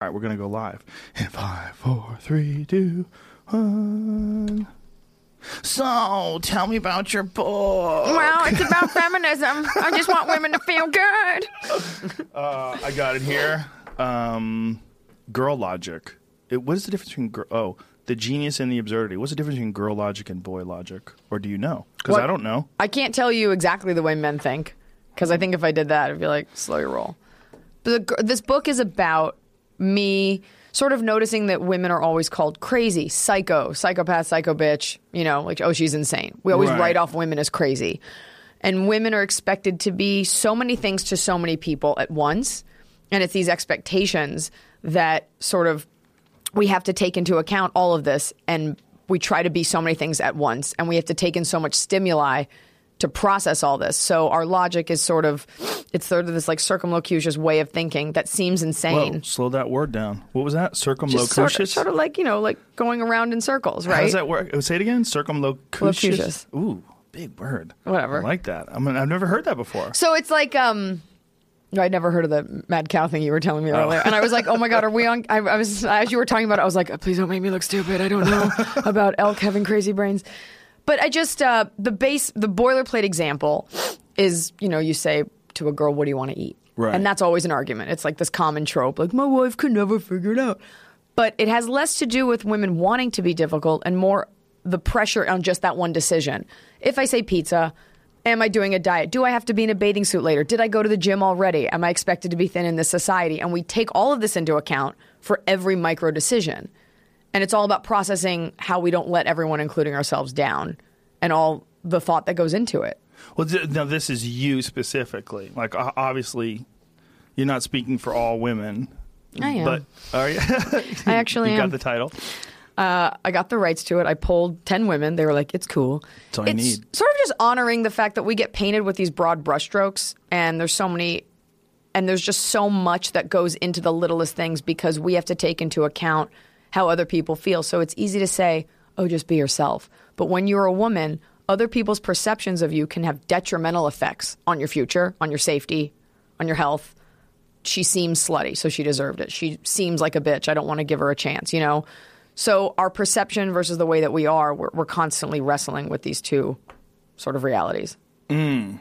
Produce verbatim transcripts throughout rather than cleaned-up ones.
All right, we're going to go live. In five, four, three, two, one. So, tell me about your book. Well, it's about feminism. I just want women to feel good. Uh, I got it here. Um, girl logic. It, what is the difference between girl? Oh, the genius and the absurdity. What's the difference between girl logic and boy logic? Or do you know? Because I don't know. I can't tell you exactly the way men think. Because I think if I did that, I'd be like, slow your roll. But the, this book is about me sort of noticing that women are always called crazy, psycho, psychopath, psycho bitch, you know, like, oh, she's insane. We always Right. write off women as crazy. And women are expected to be so many things to so many people at once. And it's these expectations that sort of we have to take into account all of this. And we try to be so many things at once. And we have to take in so much stimuli to process all this. So our logic is sort of, it's sort of this like circumlocucious way of thinking that seems insane. Whoa, slow that word down. What was that? Just Circumlocucious? sort of, sort of like, you know, like going around in circles, right? How does that work? Oh, say it again. Circumlocucious? Locucious. Ooh, big word. Whatever. I like that. I mean, I've never heard that before. So it's like, um, I'd never heard of the mad cow thing you were telling me earlier. And I was like, oh my God, are we on? I, I was, as you were talking about it, I was like, please don't make me look stupid. I don't know about elk having crazy brains. But I just, uh, the base, the boilerplate example is, you know, you say to a girl, what do you want to eat? Right. And that's always an argument. It's like this common trope, like, my wife could never figure it out. But it has less to do with women wanting to be difficult and more the pressure on just that one decision. If I say pizza, am I doing a diet? Do I have to be in a bathing suit later? Did I go to the gym already? Am I expected to be thin in this society? And we take all of this into account for every micro decision. And it's all about processing how we don't let everyone, including ourselves, down and all the thought that goes into it. Well, th- now this is you specifically. Like, o- obviously, you're not speaking for all women. I am. But are you? I actually you am. got the title. Uh, I got the rights to it. I polled ten women. They were like, it's cool. That's all you it's need. sort of just honoring the fact that we get painted with these broad brushstrokes, and there's so many, and there's just so much that goes into the littlest things because we have to take into account how other people feel. So it's easy to say, oh, just be yourself. But when you're a woman, other people's perceptions of you can have detrimental effects on your future, on your safety, on your health. She seems slutty, so she deserved it. She seems like a bitch. I don't want to give her a chance, you know? So our perception versus the way that we are, we're, we're constantly wrestling with these two sort of realities. Mm.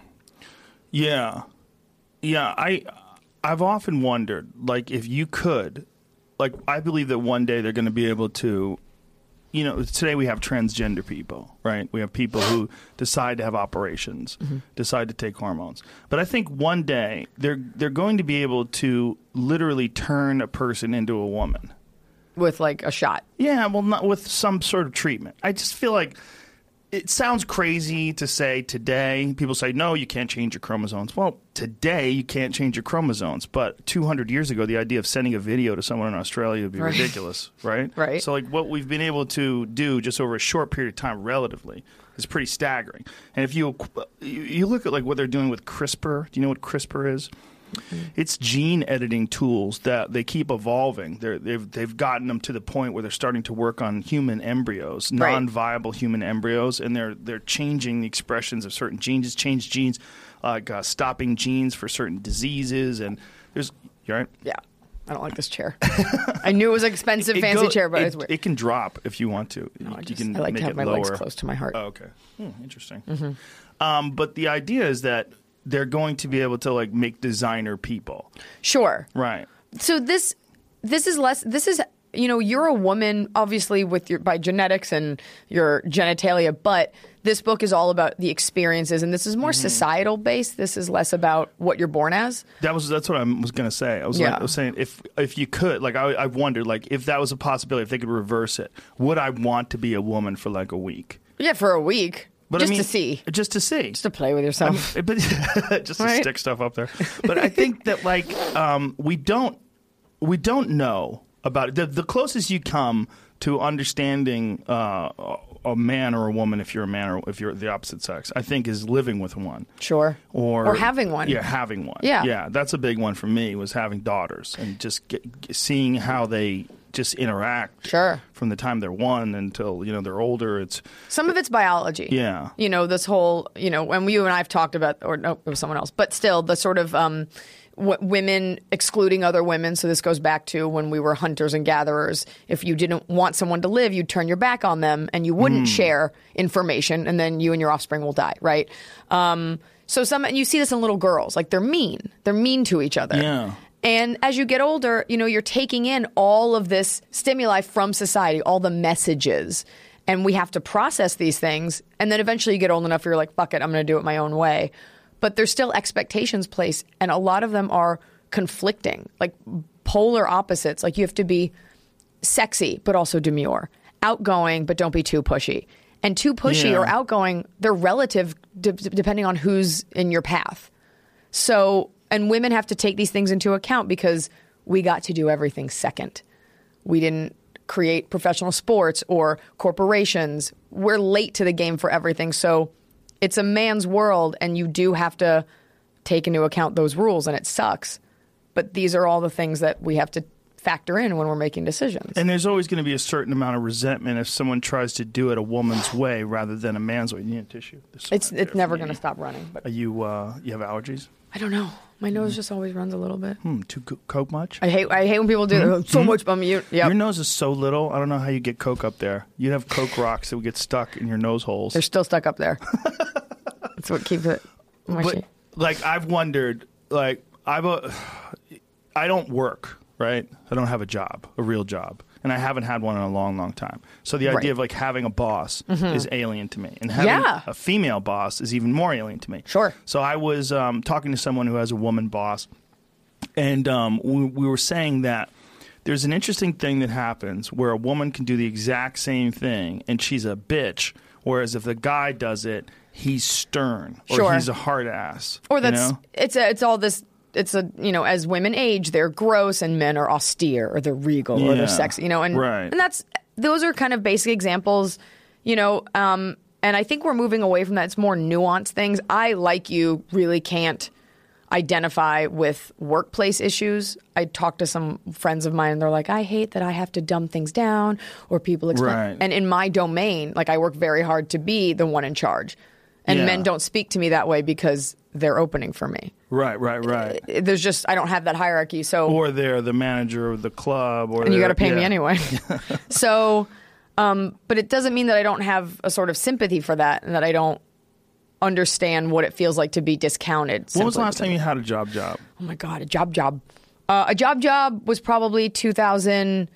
Yeah. Yeah, I, I've often wondered, like, if you could, like, I believe that one day they're going to be able to, you know, today we have transgender people, right? We have people who decide to have operations, mm-hmm. decide to take hormones. But I think one day they're they're going to be able to literally turn a person into a woman. With, like, a shot. Yeah, well, not with some sort of treatment. I just feel like it sounds crazy to say today. People say, no, you can't change your chromosomes. Well, today you can't change your chromosomes. But two hundred years ago, the idea of sending a video to someone in Australia would be right. ridiculous, right? Right. So, like, what we've been able to do just over a short period of time relatively is pretty staggering. And if you you look at, like, what they're doing with CRISPR, do you know what CRISPR is? Mm-hmm. It's gene editing tools that they keep evolving. They're, they've they've gotten them to the point where they're starting to work on human embryos, right. non-viable human embryos, and they're they're changing the expressions of certain genes. It's changed genes, like uh, stopping genes for certain diseases. And there's you all right? Yeah, I don't like this chair. I knew it was an expensive, it, it fancy go, chair, but it, it's weird. It can drop if you want to. No, you, I, just, you can I like make to have it my lower. legs close to my heart. Oh, okay, hmm, interesting. Mm-hmm. Um, but the idea is that they're going to be able to, like, make designer people. Sure. Right. So this this is less this is you know, you're a woman obviously with your by genetics and your genitalia, but this book is all about the experiences, and this is more mm-hmm. societal based. This is less about what you're born as. That was that's what I was going to say. I was, yeah. like, I was saying if if you could, like, I I've wondered, like, if that was a possibility, if they could reverse it, would I want to be a woman for, like, a week? Yeah, for a week. But just I mean, to see. Just to see. Just to play with yourself. I mean, but just right? to stick stuff up there. But I think that, like, um, we don't we don't know about it. The, the closest you come to understanding uh, a man or a woman, if you're a man or if you're the opposite sex, I think is living with one. Sure. Or, or having one. Yeah, having one. Yeah. Yeah, that's a big one for me, was having daughters and just get, seeing how they just interact. Sure. From the time they're one until, you know, they're older. It's some of it's biology. Yeah. You know, this whole, you know, when you and I have talked about, or no, it was someone else, but still the sort of, um, w- women excluding other women. So this goes back to when we were hunters and gatherers. If you didn't want someone to live, you'd turn your back on them and you wouldn't mm. share information, and then you and your offspring will die, right? Um, so some you see this in little girls, like they're mean. They're mean to each other. Yeah. And as you get older, you know, you're taking in all of this stimuli from society, all the messages. And we have to process these things. And then eventually you get old enough, you're like, fuck it, I'm going to do it my own way. But there's still expectations placed. And a lot of them are conflicting, like polar opposites. Like you have to be sexy, but also demure. Outgoing, but don't be too pushy. And too pushy yeah. or outgoing, they're relative d- depending on who's in your path. So... And women have to take these things into account because we got to do everything second. We didn't create professional sports or corporations. We're late to the game for everything. So it's a man's world, and you do have to take into account those rules, and it sucks. But these are all the things that we have to factor in when we're making decisions. And there's always going to be a certain amount of resentment if someone tries to do it a woman's way rather than a man's way. You need a tissue. It's it's never going to stop running. But Are you uh, you have allergies? I don't know. My nose mm. just always runs a little bit. Hmm. Too co- Coke much? I hate I hate when people do mm-hmm. that. So mm-hmm. much. Um, you, yep. Your nose is so little. I don't know how you get Coke up there. You'd have Coke rocks that would get stuck in your nose holes. They're still stuck up there. That's what keeps it mushy. But, like, I've wondered, like, I've a, I don't work, right? I don't have a job, a real job. And I haven't had one in a long, long time. So the idea right. of like having a boss mm-hmm. is alien to me. And having yeah. a female boss is even more alien to me. Sure. So I was um, talking to someone who has a woman boss. And um, we, we were saying that there's an interesting thing that happens where a woman can do the exact same thing and she's a bitch. Whereas if the guy does it, he's stern or sure. he's a hard ass. Or that's, you know? it's, a, it's all this... It's a, you know, as women age, they're gross and men are austere or they're regal yeah. or they're sexy, you know, and, right. and that's, those are kind of basic examples, you know, um, and I think we're moving away from that. It's more nuanced things. I, like you, really can't identify with workplace issues. I talk to some friends of mine and they're like, I hate that I have to dumb things down or people explain. Right. And in my domain, like I work very hard to be the one in charge. And yeah. men don't speak to me that way because they're opening for me. Right, right, right. There's just, I don't have that hierarchy. So Or they're the manager of the club. Or and you got to pay yeah. me anyway. so, um, but it doesn't mean that I don't have a sort of sympathy for that and that I don't understand what it feels like to be discounted. When was the last time you had a job job? Oh my God, a job job. Uh, a job job was probably two thousand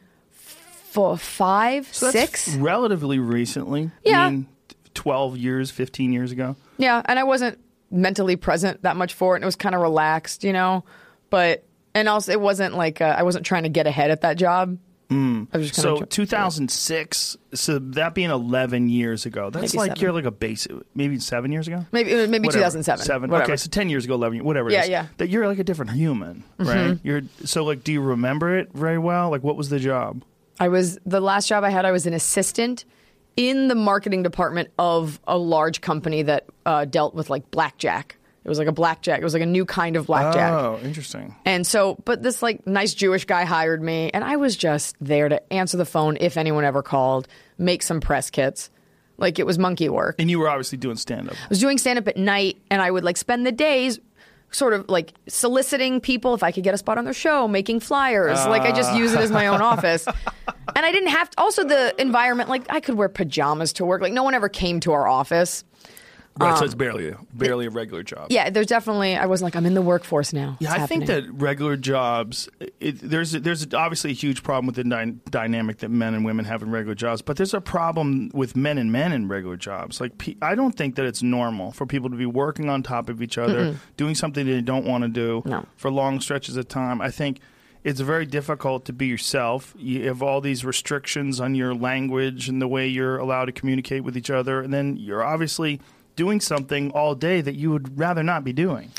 five, so six. That's relatively recently. Yeah. I mean, twelve years, fifteen years ago. Yeah, and I wasn't mentally present that much for it, and it was kind of relaxed, you know. But and also, it wasn't like uh, I wasn't trying to get ahead at that job. Mm. I was just so try- two thousand six. So that being eleven years ago, that's maybe like seven. You're like a basic. Maybe seven years ago. Maybe maybe whatever. two thousand seven. Seven. Whatever. Okay, so ten years ago, eleven. Whatever. It Yeah, is. yeah. That you're like a different human, right? Mm-hmm. You're so like. Do you remember it very well? Like, what was the job? I was the last job I had. I was an assistant in the marketing department of a large company that uh, dealt with like blackjack. It was like a blackjack. It was like a new kind of blackjack. Oh, interesting. And so, but this like nice Jewish guy hired me, and I was just there to answer the phone if anyone ever called, make some press kits. Like it was monkey work. And you were obviously doing stand-up. I was doing stand-up at night, and I would like spend the days sort of like soliciting people if I could get a spot on their show, making flyers. Uh. Like I just use it as my own office. And I didn't have to, also the environment, like I could wear pajamas to work. Like no one ever came to our office. Right, um, so it's barely barely a regular job. Yeah, there's definitely, I wasn't like, I'm in the workforce now. Yeah, it's I happening. think that regular jobs, it, there's there's obviously a huge problem with the dy- dynamic that men and women have in regular jobs, but there's a problem with men and men in regular jobs. Like, pe- I don't think that it's normal for people to be working on top of each other, Mm-mm. doing something they don't want to do no. for long stretches of time. I think it's very difficult to be yourself. You have all these restrictions on your language and the way you're allowed to communicate with each other, and then you're obviously doing something all day that you would rather not be doing.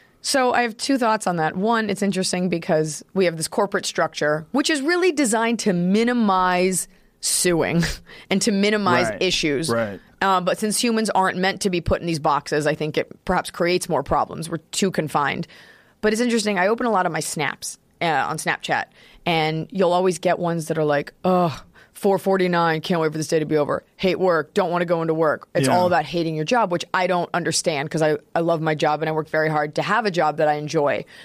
So I have two thoughts on that. One, it's interesting because we have this corporate structure, which is really designed to minimize suing and to minimize right. issues. Right. Uh, but since humans aren't meant to be put in these boxes, I think it perhaps creates more problems. We're too confined. But it's interesting. I open a lot of my snaps uh, on Snapchat, and you'll always get ones that are like, oh, four forty-nine, can't wait for this day to be over. Hate work, don't want to go into work. It's yeah. all about hating your job, which I don't understand because I, I love my job and I work very hard to have a job that I enjoy.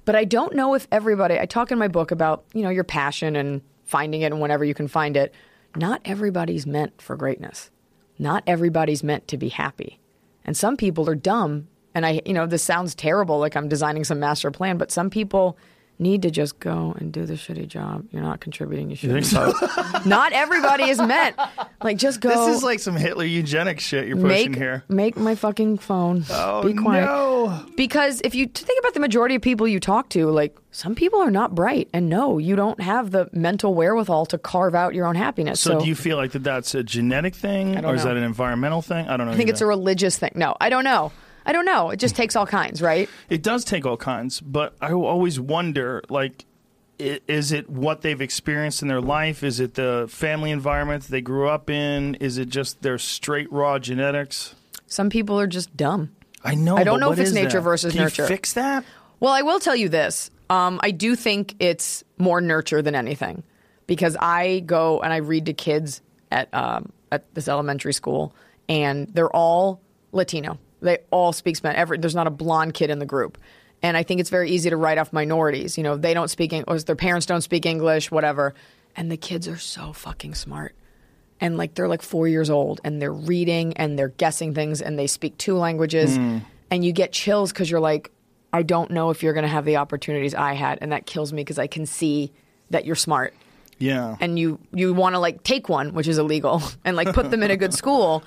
But I don't know if everybody, I talk in my book about, you know, your passion and finding it and whenever you can find it. Not everybody's meant for greatness. Not everybody's meant to be happy. And some people are dumb. And I, you know, this sounds terrible, like I'm designing some master plan, but some people need to just go and do the shitty job. You're not contributing. You shouldn't vote. Not everybody is meant. Like, just go. This is like some Hitler eugenics shit you're pushing make, here. Make my fucking phone. Oh, Be quiet. no. Because if you think about the majority of people you talk to, like, some people are not bright. And no, you don't have the mental wherewithal to carve out your own happiness. So, So, do you feel like that that's a genetic thing? don't Or is know. that an environmental thing? I don't know. I think it's a religious thing. No, I don't know. I don't know. It just takes all kinds, right? It does take all kinds, but I always wonder, like, i- is it what they've experienced in their life? Is it the family environment they grew up in? Is it just their straight raw genetics? Some people are just dumb. I know. I don't but know what if it's is nature that? versus Can nurture. You fix that? Well, I will tell you this. Um, I do think it's more nurture than anything because I go and I read to kids at um, at this elementary school, and they're all Latino. They all speak Spanish. Every, there's not a blonde kid in the group. And I think it's very easy to write off minorities. You know, they don't speak English, or their parents don't speak English, whatever. And the kids are so fucking smart. And like they're like four years old and they're reading and they're guessing things and they speak two languages. Mm. And you get chills because you're like, I don't know if you're going to have the opportunities I had. And that kills me because I can see that you're smart. Yeah. And you, you want to like take one, which is illegal, and like put them in a good school.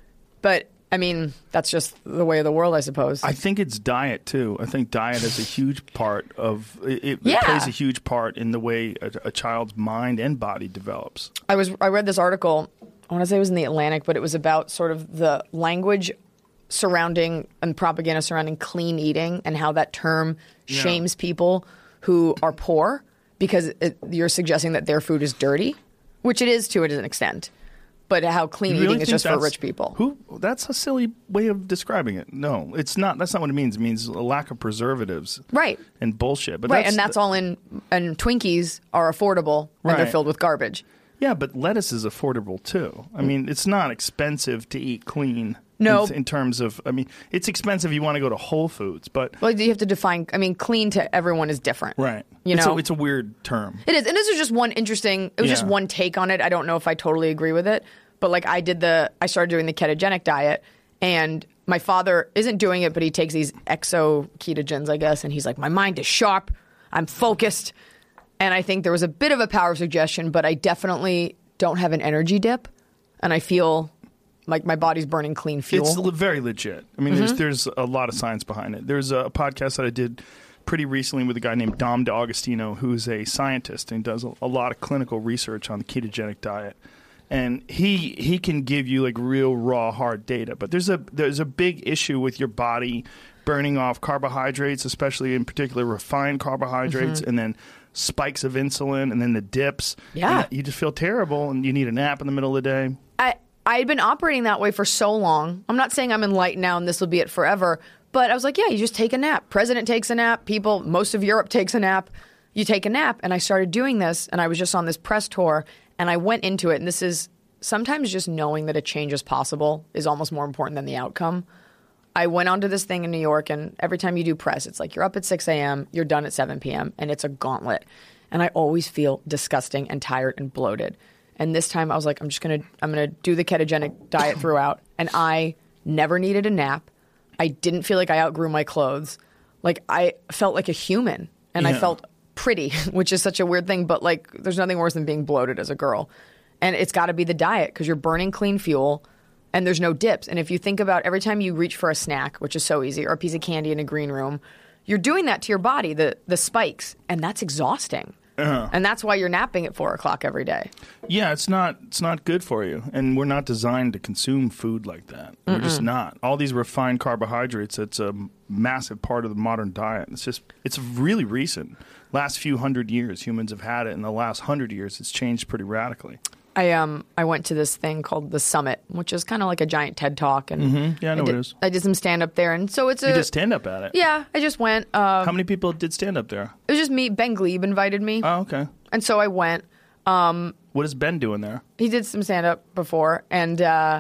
But I mean, that's just the way of the world, I suppose. I think it's diet too. I think diet is a huge part of it. It Yeah. plays a huge part in the way a, a child's mind and body develops. I was I read this article, I want to say it was in the Atlantic, but it was about sort of the language surrounding and propaganda surrounding clean eating and how that term Yeah. shames people who are poor because it, you're suggesting that their food is dirty, which it is to an extent. But how clean You really eating is think just for that's- rich people. Who? That's a silly way of describing it. No, it's not. That's not what it means. It means a lack of preservatives. Right. And bullshit. But Right, that's, and that's all in, and Twinkies are affordable and they're Right. filled with garbage. Yeah, but lettuce is affordable too. I mean, it's not expensive to eat clean. No. In, in terms of, I mean, it's expensive if you want to go to Whole Foods, but Well, you have to define, I mean, clean to everyone is different. right. You it's know? a, it's a weird term. It is, and this is just one interesting. It was just Yeah. one take on it. I don't know if I totally agree with it, but like I did the, I started doing the ketogenic diet, and my father isn't doing it, but he takes these exo ketogens, I guess, and he's like, my mind is sharp, I'm focused, and I think there was a bit of a power suggestion, but I definitely don't have an energy dip, and I feel like my body's burning clean fuel. It's le- very legit. I mean, Mm-hmm. there's there's a lot of science behind it. There's a podcast that I did pretty recently with a guy named Dom D'Agostino, who's a scientist and does a, a lot of clinical research on the ketogenic diet. And he he can give you like real raw hard data, but there's a there's a big issue with your body burning off carbohydrates, especially in particular refined carbohydrates, Mm-hmm. and then spikes of insulin, and then the dips. Yeah. And you just feel terrible, and you need a nap in the middle of the day. I I had been operating that way for so long. I'm not saying I'm enlightened now and this will be it forever, but I was like, yeah, you just take a nap. President takes a nap. People, most of Europe takes a nap. You take a nap, and I started doing this, and I was just on this press tour, and I went into it, and this is sometimes just knowing that a change is possible is almost more important than the outcome. I went onto this thing in New York, and every time you do press, it's like you're up at six a.m., you're done at seven p.m., and it's a gauntlet. And I always feel disgusting and tired and bloated. And this time I was like, I'm just going to I'm going to do the ketogenic diet throughout. And I never needed a nap. I didn't feel like I outgrew my clothes. Like I felt like a human, and I Yeah. felt pretty, which is such a weird thing, but like there's nothing worse than being bloated as a girl. And it's got to be the diet because you're burning clean fuel and there's no dips. And if you think about every time you reach for a snack, which is so easy, or a piece of candy in a green room, you're doing that to your body, the the spikes, and that's exhausting. Uh-huh. And that's why you're napping at four o'clock every day. Yeah, it's not it's not good for you, and we're not designed to consume food like that. We're just not. All these refined carbohydrates, it's a massive part of the modern diet. It's just it's really recent. Last few hundred years, humans have had it. In the last hundred years, it's changed pretty radically. I um I went to this thing called the Summit, which is kind of like a giant TED Talk, and Mm-hmm. Yeah, I know did, it is. I did some stand up there, and so it's a You did stand up at it. yeah. I just went. Uh, How many people did stand up there? it was just me. Ben Glebe invited me, Oh, okay. and so I went. What is Ben doing there? He did some stand up before, and uh,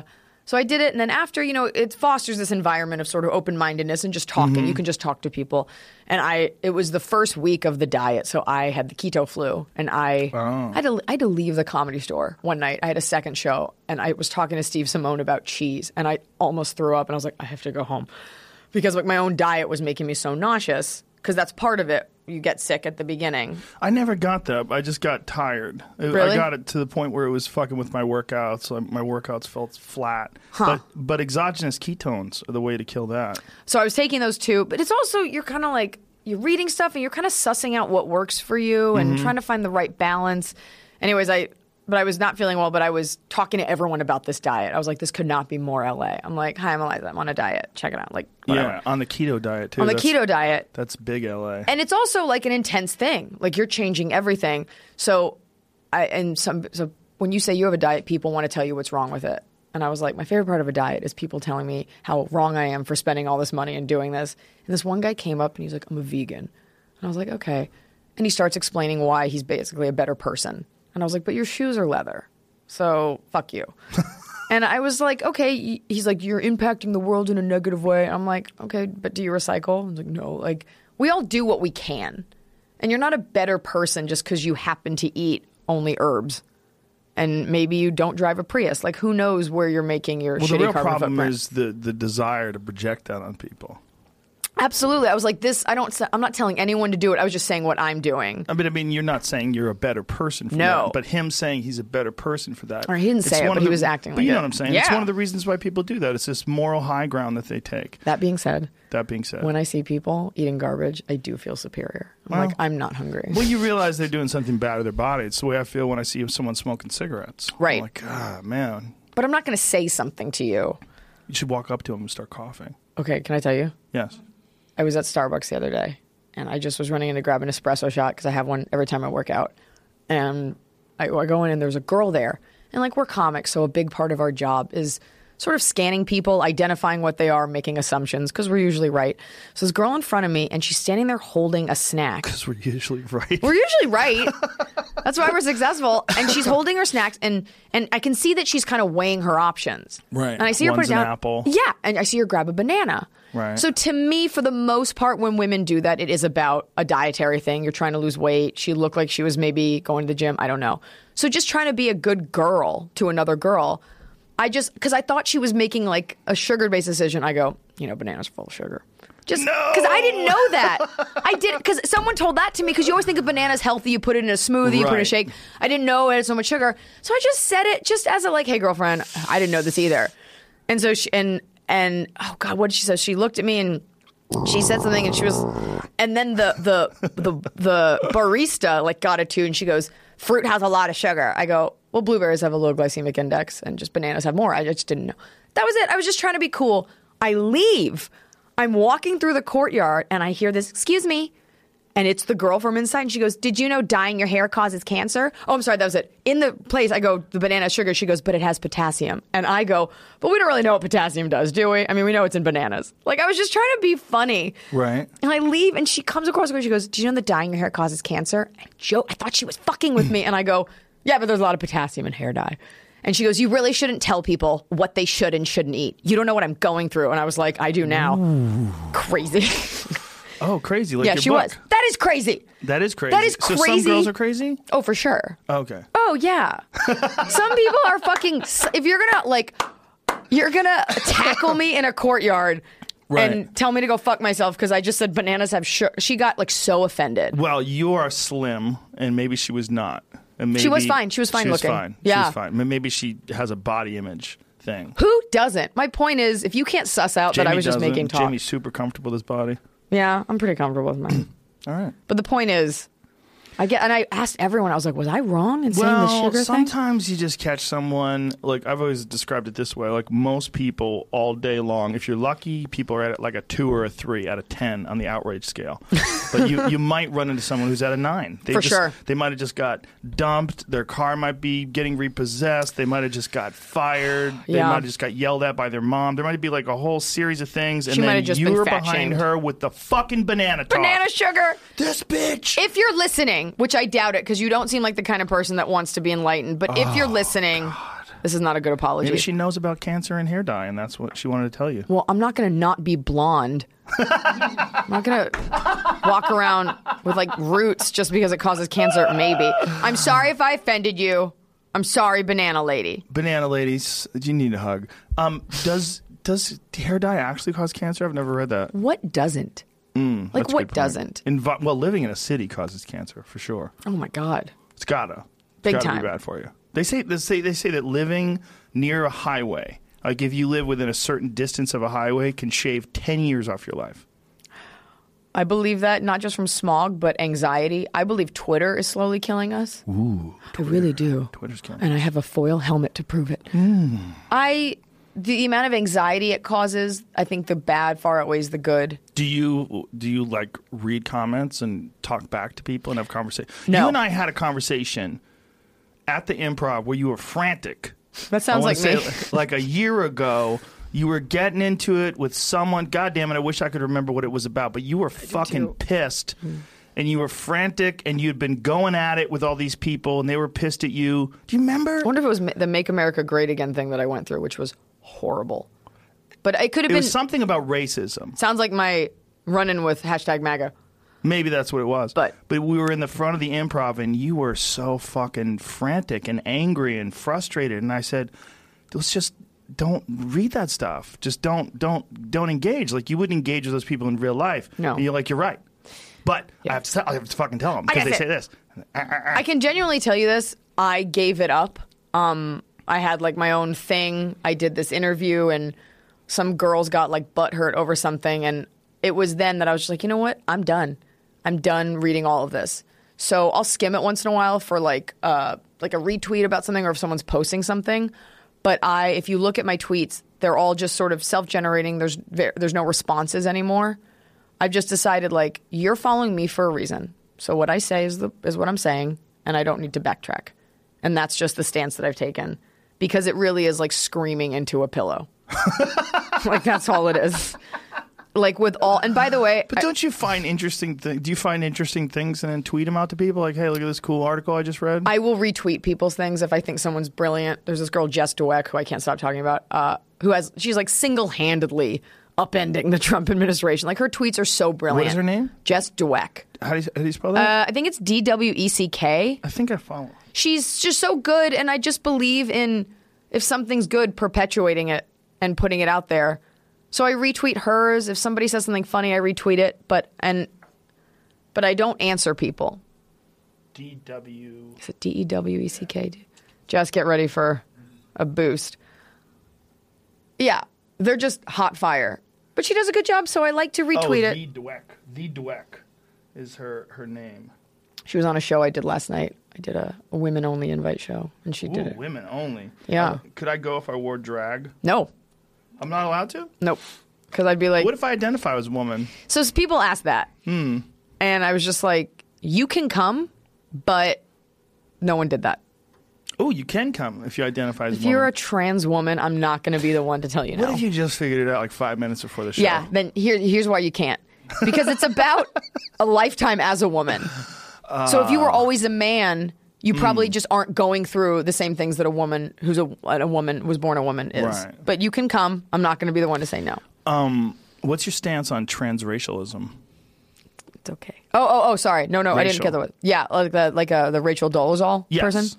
So I did it, and then after, you know, it fosters this environment of sort of open-mindedness and just talking. Mm-hmm. You can just talk to people. And I, it was the first week of the diet, so I had the keto flu, and I, Oh. I, had to, I had to leave the Comedy Store one night. I had a second show, and I was talking to Steve Simone about cheese, and I almost threw up, and I was like, I have to go home. Because like my own diet was making me so nauseous, because that's part of it. You get sick at the beginning. I never got that. I just got tired. It- Really? I got it to the point where it was fucking with my workouts. Like my workouts felt flat. Huh. But, but exogenous ketones are the way to kill that. So I was taking those two, but it's also, you're kind of like, you're reading stuff and you're kind of sussing out what works for you and Mm-hmm. trying to find the right balance. Anyways, I, but I was not feeling well, but I was talking to everyone about this diet. I was like, this could not be more L A. I'm like, hi, I'm Eliza. I'm on a diet. Check it out. Like, whatever. Yeah, on the keto diet, too. On the That's- keto diet. That's big L A. And it's also like an intense thing. Like you're changing everything. So I and some so when you say you have a diet, people want to tell you what's wrong with it. And I was like, my favorite part of a diet is people telling me how wrong I am for spending all this money and doing this. And this one guy came up and he's like, I'm a vegan. And I was like, okay. And he starts explaining why he's basically a better person. And I was like, but your shoes are leather. So fuck you. And I was like, okay. He's like, you're impacting the world in a negative way. I'm like, okay, but do you recycle? I was like, no. Like, we all do what we can. And you're not a better person just because you happen to eat only herbs. And maybe you don't drive a Prius. Like, who knows where you're making your Well, shitty the real carbon problem footprint. is the, the desire to project that on people. Absolutely. I was like, this, I don't, I'm not telling anyone to do it. I was just saying what I'm doing. I mean, I mean, you're not saying you're a better person for No. that, but him saying he's a better person for that. Or he didn't it's say it, one but of he the- was acting but like you know it. what I'm saying? It's Yeah. one of the reasons why people do that. It's this moral high ground that they take. That being said, That being said. when I see people eating garbage, I do feel superior. I'm Well- like, I'm not hungry. Well, you realize they're doing something bad to their body. It's the way I feel when I see someone smoking cigarettes. Right. I'm like, ah, man. But I'm not going to say something to you. You should walk up to him and start coughing. Okay, can I tell you? Yes. I was at Starbucks the other day, and I just was running in to grab an espresso shot because I have one every time I work out. And I, I go in, and there's a girl there. And, like, we're comics, so a big part of our job is sort of scanning people, identifying what they are, making assumptions, because we're usually right. So this girl in front of me, and she's standing there holding a snack. Because we're usually right. We're usually right. That's why we're successful. And she's holding her snacks, and and I can see that she's kind of weighing her options. Right. And I see her One's put it an down. apple. Yeah, and I see her grab a banana. Right. So to me, for the most part, when women do that, it is about a dietary thing. You're trying to lose weight. She looked like she was maybe going to the gym. I don't know. So just trying to be a good girl to another girl. I just, because I thought she was making like a sugar-based decision. I go, you know, bananas are full of sugar. Just because I didn't know that. I did because someone told that to me because you always think of bananas healthy. You put it in a smoothie, you put it in a Right. shake. I didn't know it had so much sugar. So I just said it just as a like, hey, girlfriend, I didn't know this either. And so she, and, and oh God, what did she say? She looked at me and she said something and she was, and then the, the, the, the barista like got it too. And she goes, fruit has a lot of sugar. I go, well, blueberries have a low glycemic index and just bananas have more. I just didn't know. That was it. I was just trying to be cool. I leave. I'm walking through the courtyard and I hear this, excuse me. And it's the girl from inside. And she goes, did you know dyeing your hair causes cancer? Oh, I'm sorry. That was it. In the place, I go, the banana sugar. She goes, but it has potassium. And I go, but we don't really know what potassium does, do we? I mean, we know it's in bananas. Like, I was just trying to be funny. Right. And I leave and she comes across the way. She goes, do you know that dyeing your hair causes cancer? And Joe, I thought she was fucking with me. And I go, yeah, but there's a lot of potassium in hair dye. And she goes, you really shouldn't tell people what they should and shouldn't eat. You don't know what I'm going through. And I was like, I do now. Ooh. Crazy. Oh, crazy. Like Yeah, your she book. was. That is crazy. That is crazy. That is So some crazy. girls are crazy? Oh, for sure. Okay. Oh, yeah. Some people are fucking. If you're gonna like, you're gonna tackle me in a courtyard Right. and tell me to go fuck myself because I just said bananas have sugar. She got like so offended. Well, you are slim, and maybe she was not. And maybe, She was fine. She was fine she looking. Was fine. Yeah. She was fine. Maybe she has a body image thing. Who doesn't? My point is, if you can't suss out that I Jamie was just doesn't. making talk. Jamie's super comfortable with his body. Yeah, I'm pretty comfortable with mine. All right. But the point is, I get, and I asked everyone. I was like, was I wrong in saying Well, the sugar thing? sometimes you just catch someone, like I've always described it this way, like most people all day long, if you're lucky, people are at like a two or a three out of ten on the outrage scale. But you, you might run into someone who's at a nine. They For just, sure. They might have just got dumped. Their car might be getting repossessed. They might have just got fired. They Yeah. might have just got yelled at by their mom. There might be like a whole series of things. And She might then have just you been were fat behind shamed. her with the fucking banana talk. Banana sugar. This bitch. If you're listening, which I doubt it because you don't seem like the kind of person that wants to be enlightened, but if you're listening, This is not a good apology. Maybe she knows about cancer and hair dye, and that's what she wanted to tell you. Well, I'm not going to not be blonde. I'm not going to walk around with like roots just because it causes cancer. Maybe. I'm sorry if I offended you. I'm sorry, Banana Lady. Banana Ladies, you need a hug. Um, does does hair dye actually cause cancer? I've never read that. What doesn't? Mm, like what doesn't? Envi- well, living in a city causes cancer for sure. Oh my God. It's gotta. It's Big gotta time. be bad for you. They say they say they say that living near a highway, like if you live within a certain distance of a highway, can shave ten years off your life. I believe that, not just from smog, but anxiety. I believe Twitter is slowly killing us. Ooh, I really do. Twitter's killing. And I have a foil helmet to prove it. Mm. I, the amount of anxiety it causes, I think the bad far outweighs the good. Do you do you like read comments and talk back to people and have conversation? No. You and I had a conversation at the Improv where you were frantic. That sounds I like wanna me. say, like a year ago, you were getting into it with someone. God damn it, I wish I could remember what it was about. But you were fucking too. pissed. And you were frantic, and you'd been going at it with all these people, and they were pissed at you. Do you remember? I wonder if it was ma- the Make America Great Again thing that I went through, which was horrible. But it could have It been. was something about racism. Sounds like my run-in with hashtag MAGA. Maybe that's what it was. But- but we were in the front of the Improv, and you were so fucking frantic and angry and frustrated. And I said, let's just don't read that stuff. Just don't don't don't engage. Like you wouldn't engage with those people in real life. No. And you're like, you're right. But Yeah. I, have to tell, I have to fucking tell them I because they guess say it- this. Uh, uh, uh. I can genuinely tell you this. I gave it up. Um, I had like my own thing. I did this interview, and some girls got like butthurt over something, and it was then that I was just like, you know what? I'm done. I'm done reading all of this. So I'll skim it once in a while for like uh, like a retweet about something, or if someone's posting something. But I, if you look at my tweets, they're all just sort of self-generating. There's ver- there's no responses anymore. I've just decided, like, you're following me for a reason. So what I say is the is what I'm saying, and I don't need to backtrack. And that's just the stance that I've taken, because it really is like screaming into a pillow. Like, that's all it is. Like, with all, and by the way, But I- don't you find interesting? Th- do you find interesting things and then tweet them out to people? Like, hey, look at this cool article I just read. I will retweet people's things if I think someone's brilliant. There's this girl, Jess Dweck, who I can't stop talking about, uh, who has, she's like single-handedly upending the Trump administration. Like, her tweets are so brilliant. What is her name? Jess Dweck. how, do you, how do you spell that? Uh, I think it's D W E C K. I think I follow. She's just so good, and I just believe in, if something's good, perpetuating it and putting it out there. So I retweet hers. If somebody says something funny, I retweet it. But and but I don't answer people. D W. Is it D E W E C K? Just get ready for a boost. Yeah, they're just hot fire. But she does a good job, so I like to retweet oh, it. The Dweck. The Dweck is her her name. She was on a show I did last night. I did a, a women-only invite show, and she Ooh, did it. women only. Yeah. Uh, could I go if I wore drag? No, I'm not allowed to? nope. Because I'd be like, What if I identify as a woman? so s- people ask that. Hmm. And I was just like, you can come, but no one did that. Oh, you can come if you identify as If a woman. you're a trans woman, I'm not going to be the one to tell you no. What if you just figured it out like five minutes before the show? Yeah, then here, here's why you can't. Because it's about a lifetime as a woman. So if you were always a man, you probably just aren't going through the same things that a woman who's a, a woman was born a woman is. Right. But you can come. I'm not going to be the one to say no. Um, what's your stance on transracialism? It's okay. Oh, oh, oh, sorry. No, no, I didn't Racial. get the word. Yeah, like the like uh, the Rachel Dolezal Yes. person.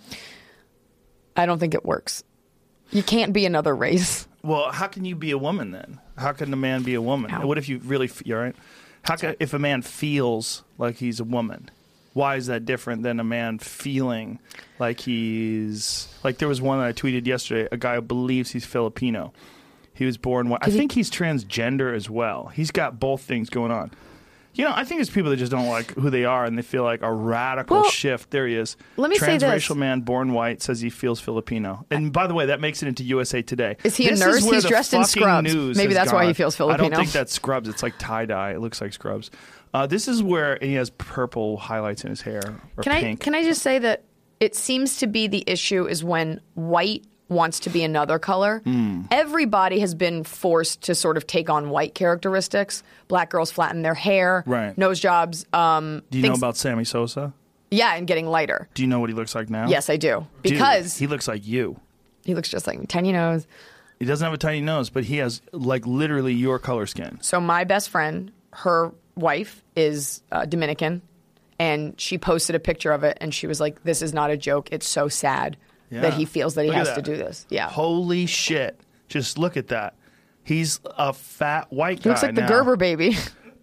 I don't think it works. You can't be another race. Well, how can you be a woman then? How can a man be a woman? How? What if you really? f- You're right. How can, if a man feels like he's a woman? Why is that different than a man feeling like he's like? There was one that I tweeted yesterday. A guy who believes he's Filipino. He was born. I he- think he's transgender as well. He's got both things going on. You know, I think there's people that just don't like who they are and they feel like a radical Well, shift. There he is. let me say this. Transracial man born white says he feels Filipino. And by the way, that makes it into U S A Today. Is he a This nurse? where He's the dressed in fucking scrubs. news Maybe has that's why he gone. feels I don't Filipino. think that's scrubs. It's like tie-dye. It looks like scrubs. Uh, this is where and he has purple highlights in his hair or Can pink. I can I just say that it seems to be the issue is when white wants to be another color. Hmm. Everybody has been forced to sort of take on white characteristics. Black girls flatten their hair, Right. nose jobs. Um, Do you things- know about Sammy Sosa? Yeah, and getting lighter. Do you know what he looks like now? Yes, I do. Dude, Because he looks like you. He looks just like me. Tiny nose. He doesn't have a tiny nose, but he has like literally your color skin. So my best friend, her wife is uh, Dominican, and she posted a picture of it, and she was like, "This is not a joke. It's so sad Yeah. that he feels that he Look at has to that. do this." Yeah, Holy shit. Just look at that. He's a fat white guy he looks like the now. Gerber baby.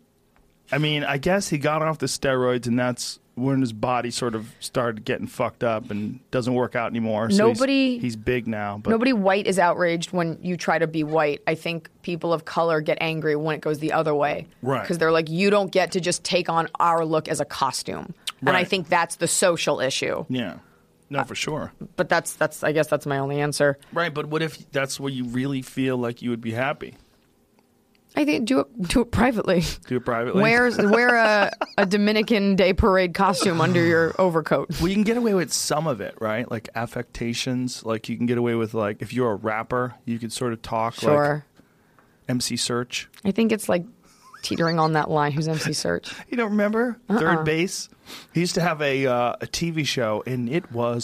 I mean, I guess he got off the steroids, and that's when his body sort of started getting fucked up and doesn't work out anymore. So Nobody- he's, he's big now. But Nobody white is outraged when you try to be white. I think people of color get angry when it goes the other way. Right. Because they're like, you don't get to just take on our look as a costume. And I Right. think that's the social issue. yeah, no, for sure. But that's, that's I guess that's my only answer. Right, but what if that's where you really feel like you would be happy? I think do it, do it privately. Do it privately? Wear, wear a, a Dominican Day Parade costume under your overcoat. Well, you can get away with some of it, right? Like affectations. Like you can get away with, like, if you're a rapper, you could sort of talk Sure. like M C Search. I think it's like teetering on that line. Who's M C Search? You don't remember Uh-uh. Third Base? He used to have a uh, a T V show, and it was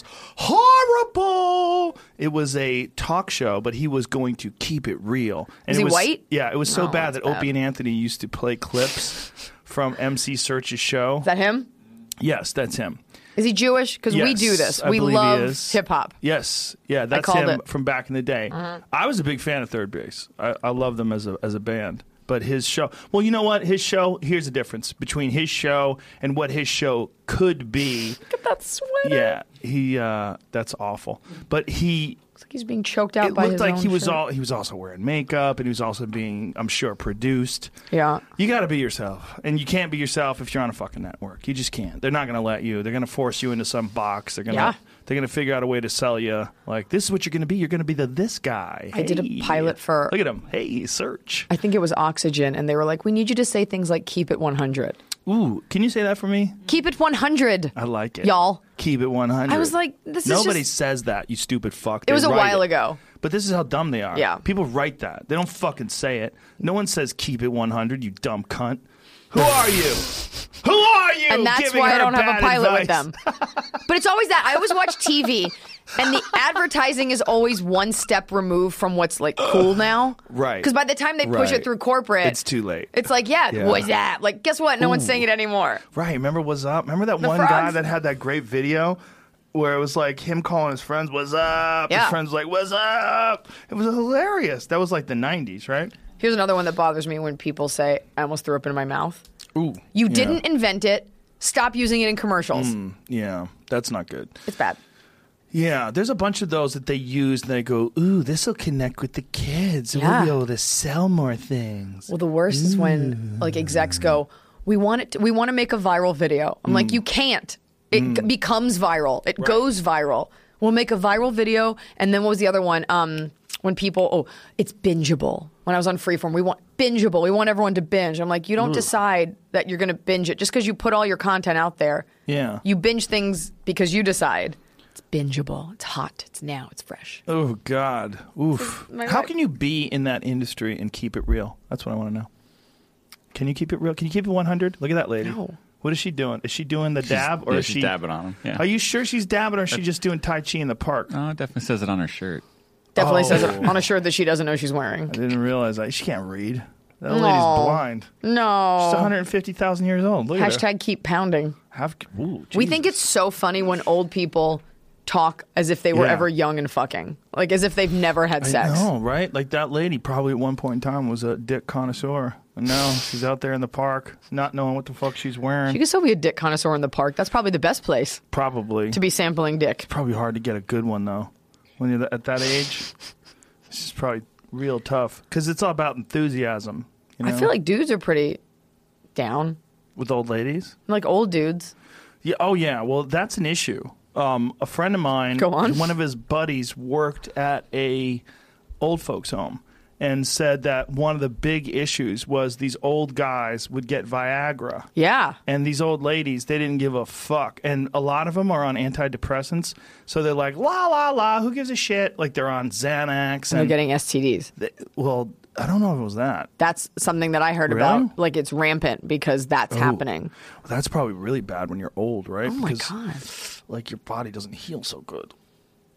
horrible. It was a talk show, but he was going to keep it real. And Is it he was, white? Yeah, it was so No, bad that's that bad. Opie and Anthony used to play clips from M C Search's show. Is that him? Yes, that's him. Is he Jewish? Because we Yes, do this. I we believe he love is. hip hop. Yes, yeah, that's called him it. Uh-huh. from back in the day. I was a big fan of Third Base. I, I love them as a as a band. But his show, well, you know what? His show, here's the difference between his show and what his show could be. Look at that sweater. Yeah, he, uh, that's awful. But he, Looks like he's being choked out it by looked his like own he was shirt. all, he was also wearing makeup, and he was also being, I'm sure, produced. Yeah. You got to be yourself, and you can't be yourself if you're on a fucking network. You just can't. They're not going to let you. They're going to force you into some box. They're going to Yeah. they're going to figure out a way to sell you. Like, this is what you're going to be. You're going to be the this guy. I did a Hey. pilot for- Look at him. Hey, Search. I think it was Oxygen, and they were like, we need you to say things like keep it one hundred. Ooh, can you say that for me? Keep it one hundred. I like it. Y'all. Keep it one hundred. I was like, this is Nobody just- says that, you stupid fuck. It was They a write while it. ago. But this is how dumb they are. Yeah. People write that. They don't fucking say it. No one says keep it one hundred, you dumb cunt. Who are you? Who are you? And that's giving why I her don't have a bad pilot with advice? them. But it's always that. I always watch T V, and the advertising is always one step removed from what's like cool now. Right. Because by the time they push Right. it through corporate, It's too late. It's like, yeah, Yeah. what's that? Like, guess what? No one's saying it anymore. Right. Remember What's Up? Remember that The one guy frogs. that had that great video where it was like him calling his friends, "What's up?" Yeah. His friends were like, "What's up?" It was hilarious. That was like the nineties, right? Here's another one that bothers me when people say, I almost threw up in my mouth. Ooh. You yeah. didn't invent it. Stop using it in commercials. Yeah, that's not good. It's bad. Yeah, there's a bunch of those that they use and they go, ooh, this will connect with the kids. And Yeah. We'll be able to sell more things. Well, the worst is when like execs go, we want it. To, we want to make a viral video. I'm like, you can't. It g- becomes viral. It goes viral. We'll make a viral video, and then what was the other one? Um, when people, oh, it's bingeable. When I was on Freeform, we want bingeable. We want everyone to binge. I'm like, you don't decide that you're going to binge it just because you put all your content out there. Yeah. You binge things because you decide. It's bingeable. It's hot. It's now. It's fresh. Oh, God. Oof. My How wife- can you be in that industry and keep it real? That's what I want to know. Can you keep it real? Can you keep it one hundred? Look at that lady. No. What is she doing? Is she doing the dab? Or yeah, is she's she dabbing on him. Yeah. Are you sure she's dabbing or is she just doing Tai Chi in the park? Oh, it definitely says it on her shirt. Definitely Oh. says it on a shirt that she doesn't know she's wearing. I didn't realize that. She can't read. That No. lady's blind. No. She's one hundred fifty thousand years old. Look at her. Hashtag keep pounding. Have, ooh, We think Jesus. it's so funny when old people talk as if they were Yeah. ever young and fucking. Like as if they've never had sex. I know, right? Like that lady probably at one point in time was a dick connoisseur. And now she's out there in the park not knowing what the fuck she's wearing. You could still be a dick connoisseur in the park. That's probably the best place Probably. to be sampling dick. Probably hard to get a good one, though. When you're at that age, it's just probably real tough. Because it's all about enthusiasm. You know? I feel like dudes are pretty down. With old ladies? Like old dudes. Yeah. Oh, yeah. Well, that's an issue. Um, a friend of mine, Go on. one of his buddies worked at a old folks home and said that one of the big issues was these old guys would get Viagra. Yeah. And these old ladies, they didn't give a fuck. And a lot of them are on antidepressants. So they're like, la, la, la, who gives a shit? Like they're on Xanax. They're And getting S T Ds. they- well, I don't know if it was that. That's something that I heard Really? about. Like it's rampant because that's happening. Well, that's probably really bad when you're old, right? Oh my because, God. like, your body doesn't heal so good.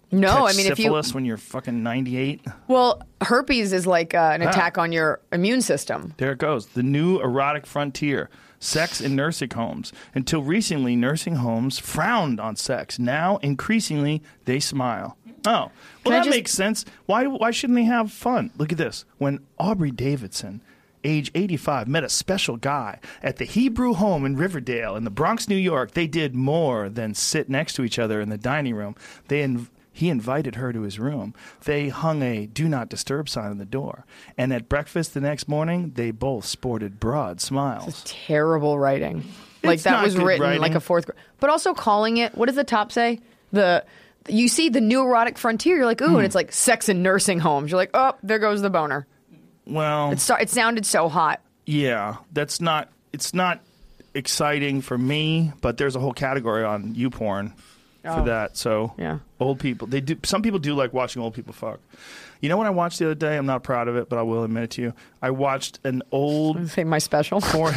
No, catch I mean, if you- syphilis when you're fucking ninety-eight. Well, herpes is like uh, an Ah. attack on your immune system. There it goes. The new erotic frontier. Sex in nursing homes. Until recently, nursing homes frowned on sex. Now, increasingly, they smile. Oh, well, Can I that just- makes sense. Why Why shouldn't they have fun? Look at this. When Aubrey Davidson, age eighty-five, met a special guy at the Hebrew home in Riverdale in the Bronx, New York, they did more than sit next to each other in the dining room. They inv- He invited her to his room. They hung a do not disturb sign on the door. And at breakfast the next morning, they both sported broad smiles. Terrible writing. Like It's that not was good written writing. like a fourth grade. But also calling it, what does the top say? The You see the new erotic frontier, you're like, ooh, Hmm. and it's like sex in nursing homes. You're like, oh, there goes the boner. Well, It, start, it sounded so hot. yeah, that's not, it's not exciting for me, but there's a whole category on YouPorn for Oh. that. So Yeah. old people, they do, some people do like watching old people fuck. You know what I watched the other day? I'm not proud of it, but I will admit it to you. I watched an old Say my special. porn.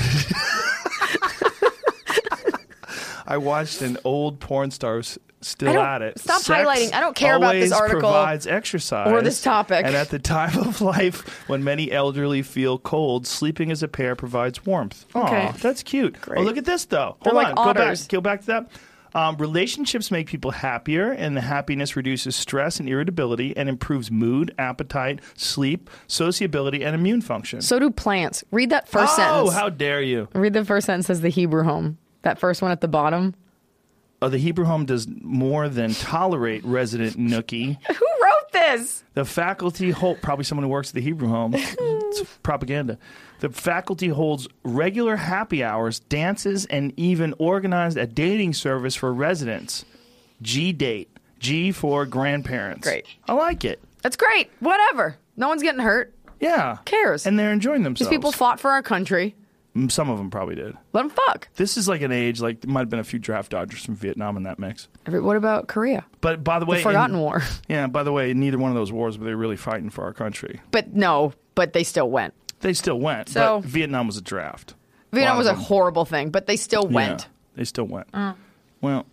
I watched an old porn star s- still I don't- at it. stop Sex highlighting. I don't care about this always article provides exercise or this topic. And at the time of life when many elderly feel cold, sleeping as a pair provides warmth. Oh, Okay. that's cute. Great. Oh, look at this though. They're Hold like on. Go back. otters. Go back to that. Um, relationships make people happier, and the happiness reduces stress and irritability and improves mood, appetite, sleep, sociability, and immune function. So do plants. Read that first oh, sentence. how dare you! Read the first sentence as the Hebrew home. That first one at the bottom. Uh, the Hebrew home does more than tolerate resident nookie. Who wrote this? The faculty hold probably someone who works at the Hebrew home. It's propaganda. The faculty holds regular happy hours, dances, and even organized a dating service for residents. G Date. G for grandparents. Great. I like it. That's great. Whatever. No one's getting hurt. Yeah. Cares? And they're enjoying These themselves. people fought for our country. Mm, Some of them probably did. Let them fuck. This is like an age, like there might have been a few draft dodgers from Vietnam in that mix. Every, what about Korea? But by the way, The Forgotten in- War. Yeah, by the way, in neither one of those wars were they really fighting for our country. But no, but they still went. They still went. So- but Vietnam was a draft. Vietnam lot was of a them. horrible thing, but they still went. Yeah, they still went. Well,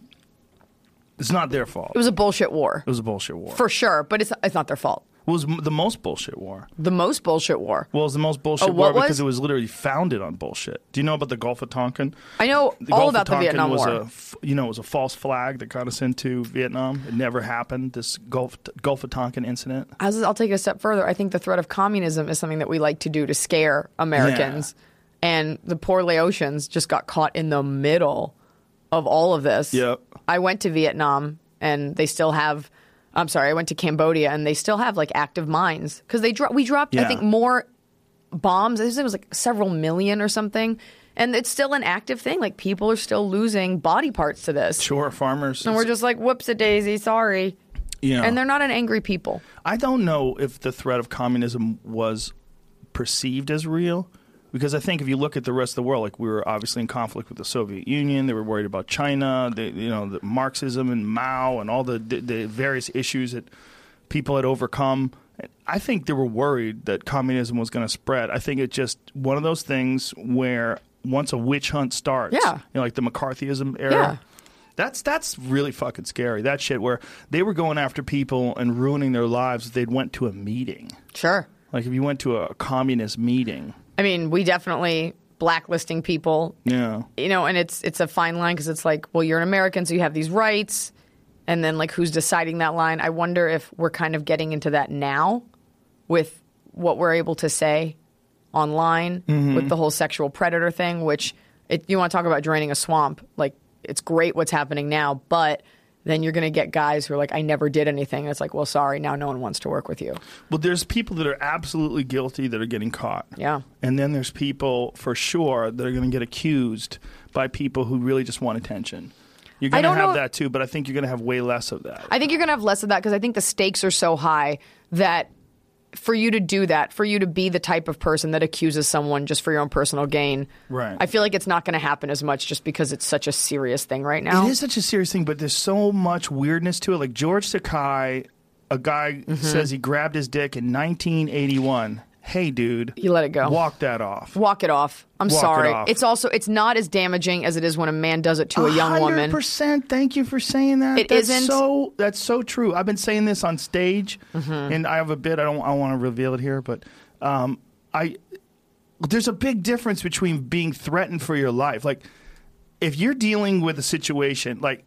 it's not their fault. It was a bullshit war. It was a bullshit war. For sure, but it's it's not their fault. It was m- the most bullshit war. The most bullshit war. Well, it was the most bullshit Oh, war what because was? it was literally founded on bullshit. Do you know about the Gulf of Tonkin? I know The all Gulf about of the Tonkin Vietnam was War. A, f- you know, it was a false flag that got us into Vietnam. It never happened. This Gulf Gulf of Tonkin incident. As I'll take it a step further. I think the threat of communism is something that we like to do to scare Americans. And the poor Laotians just got caught in the middle of all of this. Yep. I went to Vietnam, and they still have. I'm sorry, I went to Cambodia, and they still have like active mines because they dro- we dropped I Yeah. think more bombs. I think it was like several million or something, and it's still an active thing. Like people are still losing body parts to this, Sure, farmers. and we're just like, whoops a daisy, sorry. yeah. And they're not an angry people. I don't know if the threat of communism was perceived as real, because I think if you look at the rest of the world, like we were obviously in conflict with the Soviet Union, they were worried about China, they, you know, the Marxism and Mao and all the, the the various issues that people had overcome. I think they were worried that communism was going to spread. I think it's just one of those things where once a witch hunt starts, Yeah. you know, like the McCarthyism era. Yeah. That's that's really fucking scary. That shit where they were going after people and ruining their lives if they'd went to a meeting. Sure. Like if you went to a communist meeting. I mean, we definitely blacklisting people, Yeah. you know, and it's it's a fine line because it's like, well, you're an American, so you have these rights, and then like who's deciding that line? I wonder if we're kind of getting into that now with what we're able to say online Mm-hmm. with the whole sexual predator thing. Which it, you want to talk about draining a swamp? Like it's great what's happening now, but then you're going to get guys who are like, I never did anything. And it's like, well, sorry, now no one wants to work with you. Well, there's people that are absolutely guilty that are getting caught. Yeah. And then there's people for sure that are going to get accused by people who really just want attention. You're I going to don't have know- that too, but I think you're going to have way less of that. I think you're going to have less of that because I think the stakes are so high that for you to do that, for you to be the type of person that accuses someone just for your own personal gain, Right. I feel like it's not going to happen as much just because it's such a serious thing right now. It is such a serious thing, but there's so much weirdness to it. Like George Takei, a guy Mm-hmm. says he grabbed his dick in nineteen eighty-one. hey, dude, You let it go. Walk that off. Walk it off. I'm Walk it sorry. off. It's also it's not as damaging as it is when a man does it to a young woman. one hundred percent. Thank you for saying that. It that's isn't- so that's so true. I've been saying this on stage, Mm-hmm. and I have a bit. I don't. I want to reveal it here, but um, I there's a big difference between being threatened for your life. Like if you're dealing with a situation, like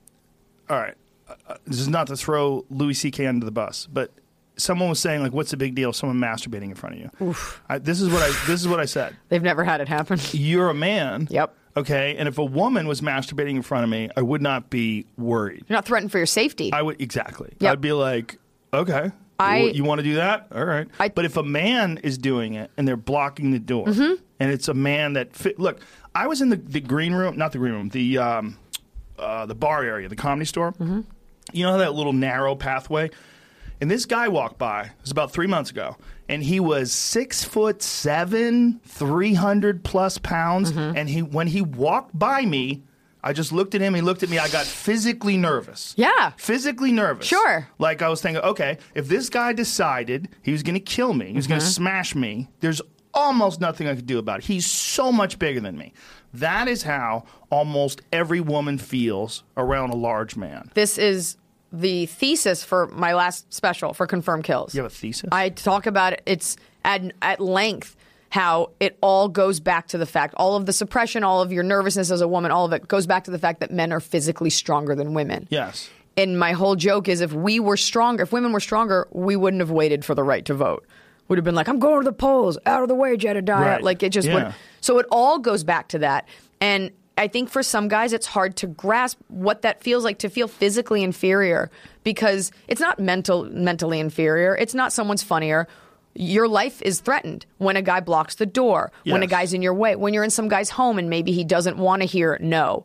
all right, uh, this is not to throw Louis C K under the bus, but someone was saying like, "What's the big deal?" Someone masturbating in front of you. Oof. I, this is what I. This is what I said. They've never had it happen. You're a man. Yep. Okay, and if a woman was masturbating in front of me, I would not be worried. You're not threatened for your safety. I would exactly. Yep. I'd be like, okay, I- well, you want to do that? All right. I- but if a man is doing it and they're blocking the door, Mm-hmm. and it's a man that fit, look, I was in the, the green room, not the green room, the um, uh, the bar area, the Comedy Store. Mm-hmm. You know that little narrow pathway. And this guy walked by. It was about three months ago, and he was six foot seven, three hundred plus pounds. Mm-hmm. And he, when he walked by me, I just looked at him. He looked at me. I got physically nervous. Yeah. physically nervous. Sure. Like I was thinking, okay, if this guy decided he was going to kill me, he was going to smash me. There's almost nothing I could do about it. He's so much bigger than me. That is how almost every woman feels around a large man. This is the thesis for my last special for Confirmed Kills. You have a thesis? I talk about it. It's at, at length how it all goes back to the fact, all of the suppression, all of your nervousness as a woman, all of it goes back to the fact that men are physically stronger than women. Yes. And my whole joke is if we were stronger, if women were stronger, we wouldn't have waited for the right to vote. Would have been like, I'm going to the polls, out of the way, Jedediah. Right. Like it just Yeah. would. So it all goes back to that. And I think for some guys, it's hard to grasp what that feels like to feel physically inferior because it's not mental, mentally inferior. It's not someone's funnier. Your life is threatened when a guy blocks the door, when a Yes. guy's in your way, when you're in some guy's home and maybe he doesn't want to hear no.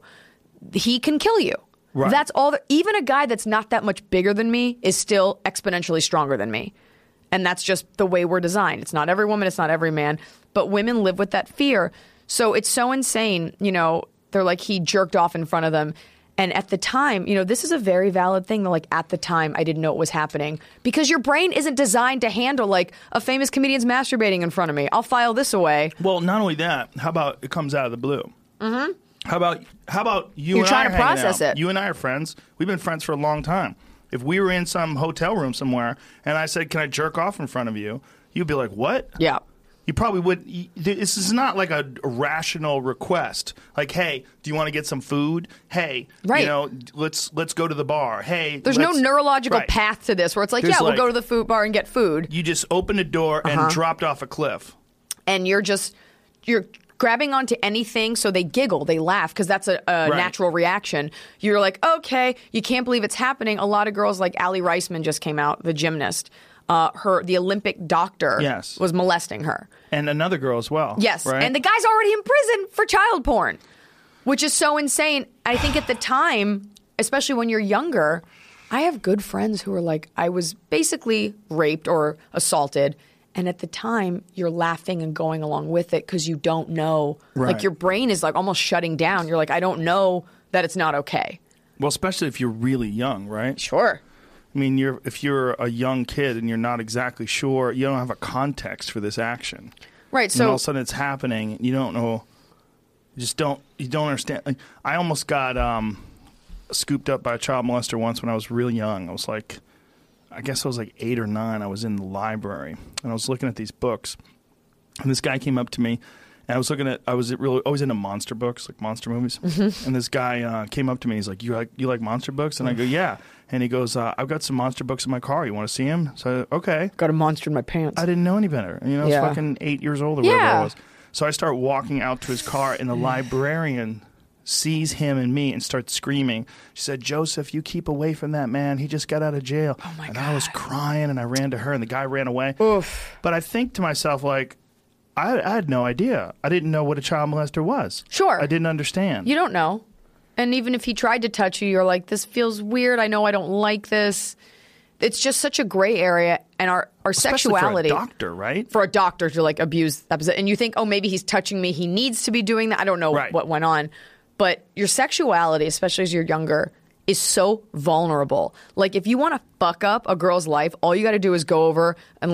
He can kill you. Right. That's all. The, even a guy that's not that much bigger than me is still exponentially stronger than me. And that's just the way we're designed. It's not every woman, it's not every man, but women live with that fear. So it's so insane, you know, they're like, he jerked off in front of them. And at the time, you know, this is a very valid thing. That like at the time, I didn't know it was happening because your brain isn't designed to handle like a famous comedian's masturbating in front of me. I'll file this away. Well, not only that, how about it comes out of the blue? Mm-hmm. How about how about you You're and trying I to are hanging process out? it. You and I are friends. We've been friends for a long time. If we were in some hotel room somewhere and I said, "Can I jerk off in front of you?" You'd be like, "What?" Yeah. You probably would. y- This is not like a rational request. Like, hey, do you want to get some food? Hey, Right. you know, let's let's go to the bar. Hey, There's no let's- neurological Right. path to this where it's like, There's yeah, we'll like- go to the food bar and get food. You just opened a door and Uh-huh. dropped off a cliff. And you're just, you're grabbing onto anything so they giggle, they laugh because that's a, a Right. natural reaction. You're like, okay, you can't believe it's happening. A lot of girls like Allie Reisman just came out, the gymnast. Uh, her, the Olympic doctor Yes. was molesting her. And another girl as well. Yes. Right? And the guy's already in prison for child porn, which is so insane. I think at the time, especially when you're younger, I have good friends who are like, I was basically raped or assaulted. And at the time, you're laughing and going along with it because you don't know. Right. Like your brain is like almost shutting down. You're like, I don't know that it's not okay. well, especially if you're really young, right? Sure. I mean, you're if you're a young kid and you're not exactly sure, you don't have a context for this action. Right. and all So of a sudden it's happening. You don't know. You just don't. You don't understand. Like, I almost got um, scooped up by a child molester once when I was real young. I was like, I guess I was like eight or nine. I was in the library and I was looking at these books, and this guy came up to me. And I was looking at, I was really always into monster books, like monster movies. Mm-hmm. And this guy uh, came up to me. He's like, "You like you like monster books?" And I go, "Yeah." And he goes, uh, "I've got some monster books in my car. You want to see them?" So okay. got a monster in my pants. I didn't know any better. You know, I was Yeah. fucking eight years old or whatever Yeah. I was. So I start walking out to his car, and the librarian sees him and me and starts screaming. She said, "Joseph, you keep away from that man. He just got out of jail." Oh, my and I was God. crying, and I ran to her, and the guy ran away. Oof. But I think to myself, like, I, I had no idea. I didn't know what a child molester was. Sure. I didn't understand. You don't know. And even if he tried to touch you, you're like, this feels weird. I know I don't like this. It's just such a gray area. And our, our Especially sexuality. for a doctor, right? for a doctor to like abuse that position. And you think, oh, maybe he's touching me. He needs to be doing that. I don't know Right. what went on. But your sexuality, especially as you're younger, is so vulnerable. Like if you want to fuck up a girl's life, all you got to do is go over and like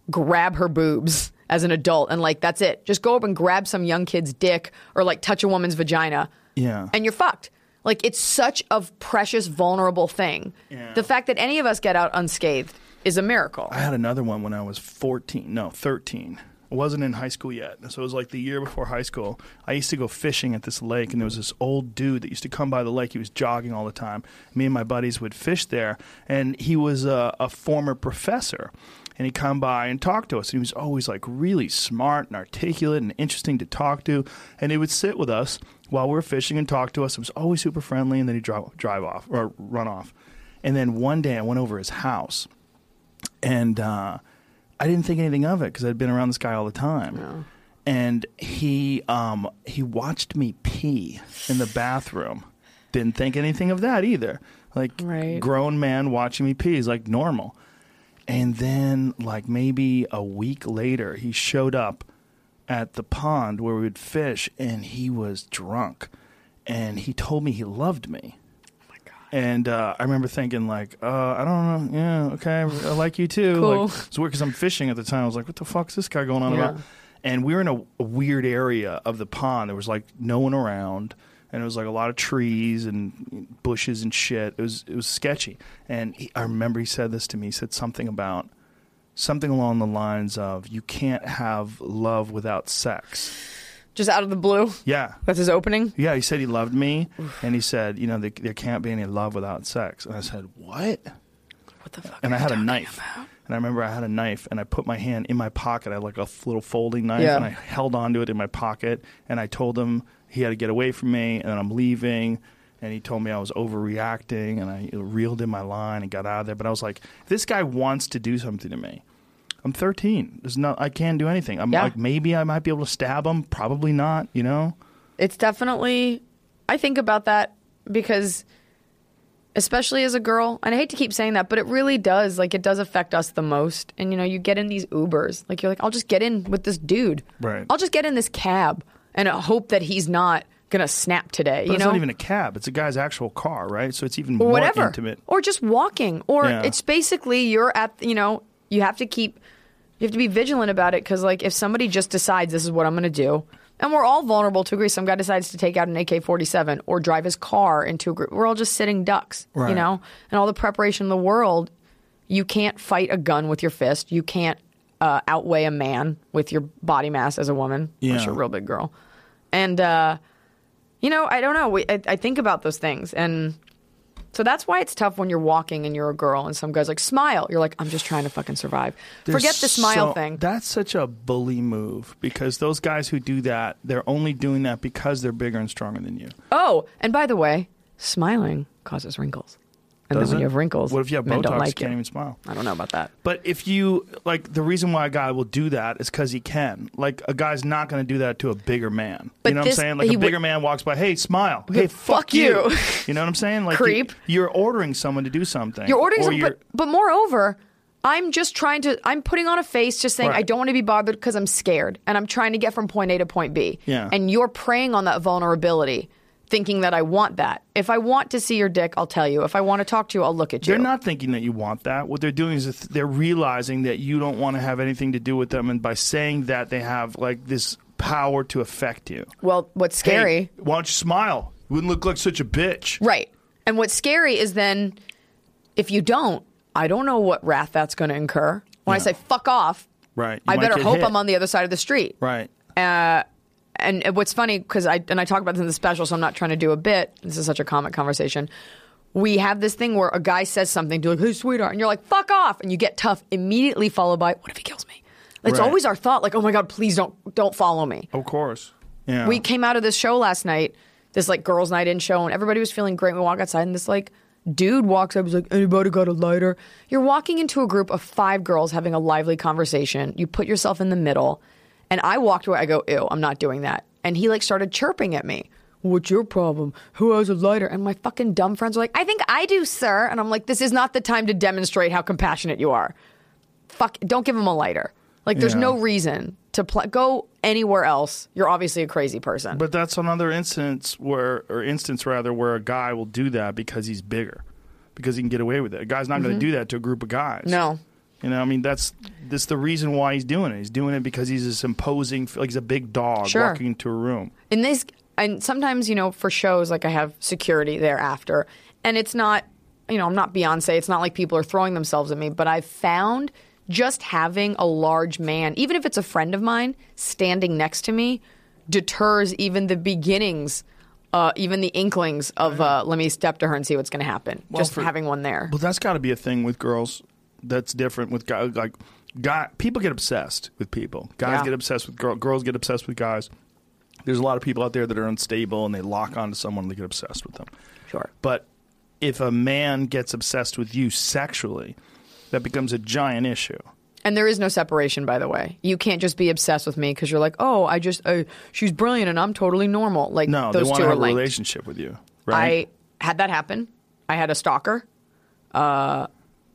grab her boobs as an adult and like that's it. Just go up and grab some young kid's dick or like touch a woman's vagina. Yeah. And you're fucked. Like it's such a precious, vulnerable thing. Yeah. The fact that any of us get out unscathed is a miracle. I had another one when I was fourteen, no, thirteen. I wasn't in high school yet. So it was like the year before high school. I used to go fishing at this lake, and there was this old dude that used to come by the lake. He was jogging all the time. Me and my buddies would fish there, and he was a, a former professor. And he'd come by and talk to us. And he was always like really smart and articulate and interesting to talk to. And he would sit with us while we were fishing and talk to us. It was always super friendly, and then he'd drive, drive off or run off. And then one day I went over his house, and uh, I didn't think anything of it because I'd been around this guy all the time. No. And he um, he watched me pee in the bathroom. Didn't think anything of that either. Like, right. grown man watching me pee is like normal. And then, like, maybe a week later, he showed up at the pond where we would fish, and he was drunk. And he told me he loved me. Oh, my God. And uh, I remember thinking, like, uh, I don't know. Yeah, okay, I like you, too. Cool. Like, it's weird because I'm fishing at the time. I was like, what the fuck is this guy going on Yeah. about? And we were in a, a weird area of the pond. There was, like, no one around. And it was like a lot of trees and bushes and shit. It was it was sketchy. And he, I remember he said this to me. He said something about something along the lines of, "You can't have love without sex." Just out of the blue? Yeah. That's his opening? Yeah, he said he loved me, and he said, you know, there, there can't be any love without sex. And I said, what? What the fuck? And are I you had a talking knife. about? And I remember I had a knife, and I put my hand in my pocket. I had like a little folding knife, Yeah. and I held onto it in my pocket. And I told him he had to get away from me, and I'm leaving. And he told me I was overreacting, and I reeled in my line and got out of there. But I was like, if this guy wants to do something to me, I'm thirteen. There's no, I can't do anything. I'm Yeah. like, maybe I might be able to stab him. Probably not, you know? It's definitely, I think about that because, especially as a girl, and I hate to keep saying that, but it really does, like, it does affect us the most. And, you know, you get in these Ubers, like, you're like, I'll just get in with this dude. Right. I'll just get in this cab and hope that he's not going to snap today, But you it's know? not even a cab. It's a guy's actual car, right? So it's even or more whatever. intimate. Or just walking. Or Yeah. it's basically you're at, you know, you have to keep, you have to be vigilant about it because, like, if somebody just decides this is what I'm going to do, and we're all vulnerable to agree. Some guy decides to take out an A K forty-seven or drive his car into a group. We're all just sitting ducks, Right. you know? And all the preparation in the world, you can't fight a gun with your fist. You can't uh, outweigh a man with your body mass as a woman, unless Yeah. you're a real big girl. And, uh, you know, I don't know. We, I, I think about those things. And so that's why it's tough when you're walking and you're a girl and some guy's like, smile. You're like, I'm just trying to fucking survive. There's Forget the smile so- thing. That's such a bully move because those guys who do that, they're only doing that because they're bigger and stronger than you. Oh, and by the way, smiling causes wrinkles. And Does then when it? you have wrinkles, What if you have men Botox? don't You like can't you. even smile. I don't know about that. But if you, like, the reason why a guy will do that is because he can. Like, a guy's not going to do that to a bigger man. But you know this- what I'm saying? Like, he a would- bigger man walks by, hey, smile. Hey, fuck fuck you. you. You know what I'm saying? Like, Creep. You, you're ordering someone to do something. You're ordering Or something, you're- but, but moreover, I'm just trying to, I'm putting on a face just saying Right. I don't want to be bothered because I'm scared and I'm trying to get from point A to point B. Yeah. And you're preying on that vulnerability, thinking that I want that. If I want to see your dick, I'll tell you. If I want to talk to you, I'll look at you. They're not thinking that you want that. What they're doing is if they're realizing that you don't want to have anything to do with them, and by saying that, they have like this power to affect you. Well, what's scary... Hey, why don't you smile? You wouldn't look like such a bitch. Right. And what's scary is then if you don't, I don't know what wrath that's going to incur. When I Yeah. say fuck off, Right. You I might better get hope hit. I'm on the other side of the street. Right. Uh, and what's funny, because I and I talk about this in the special, so I'm not trying to do a bit. This is such a comic conversation. We have this thing where a guy says something to like, hey, sweetheart, and you're like, fuck off, and you get tough immediately, followed by, what if he kills me? It's Right. always our thought, like, oh my god, please don't don't follow me. Of course. Yeah. We came out of this show last night, this like girls' night in show, and everybody was feeling great. We walk outside, and this like dude walks up, he's like, anybody got a lighter? You're walking into a group of five girls having a lively conversation. You put yourself in the middle, and I walked away. I go, ew, I'm not doing that. And he like started chirping at me. What's your problem? Who has a lighter? And my fucking dumb friends were like, I think I do, sir. And I'm like, this is not the time to demonstrate how compassionate you are. Fuck, don't give him a lighter. Like, there's Yeah. no reason to pl- go anywhere else. You're obviously a crazy person. But that's another instance where, or instance rather, where a guy will do that because he's bigger, because he can get away with it. A guy's not going to do that to a group of guys. no. You know, I mean, that's that's the reason why he's doing it. He's doing it because he's this imposing, like he's a big dog Sure. walking into a room. And this, and sometimes, you know, for shows, like I have security thereafter, and it's not, you know, I'm not Beyonce. It's not like people are throwing themselves at me, but I've found just having a large man, even if it's a friend of mine, standing next to me, deters even the beginnings, uh, even the inklings of uh, let me step to her and see what's going to happen. Well, just for- having one there. Well, that's got to be a thing with girls. That's different with guys. Like, guy, people get obsessed with people. Guys Yeah. get obsessed with girls. Girls get obsessed with guys. There's a lot of people out there that are unstable and they lock onto someone and they get obsessed with them. Sure. But if a man gets obsessed with you sexually, that becomes a giant issue. And there is no separation, by the way. You can't just be obsessed with me because you're like, oh, I just, uh, she's brilliant and I'm totally normal. Like, No, those they want two to are have a linked. relationship with you, right? I had that happen. I had a stalker. Uh,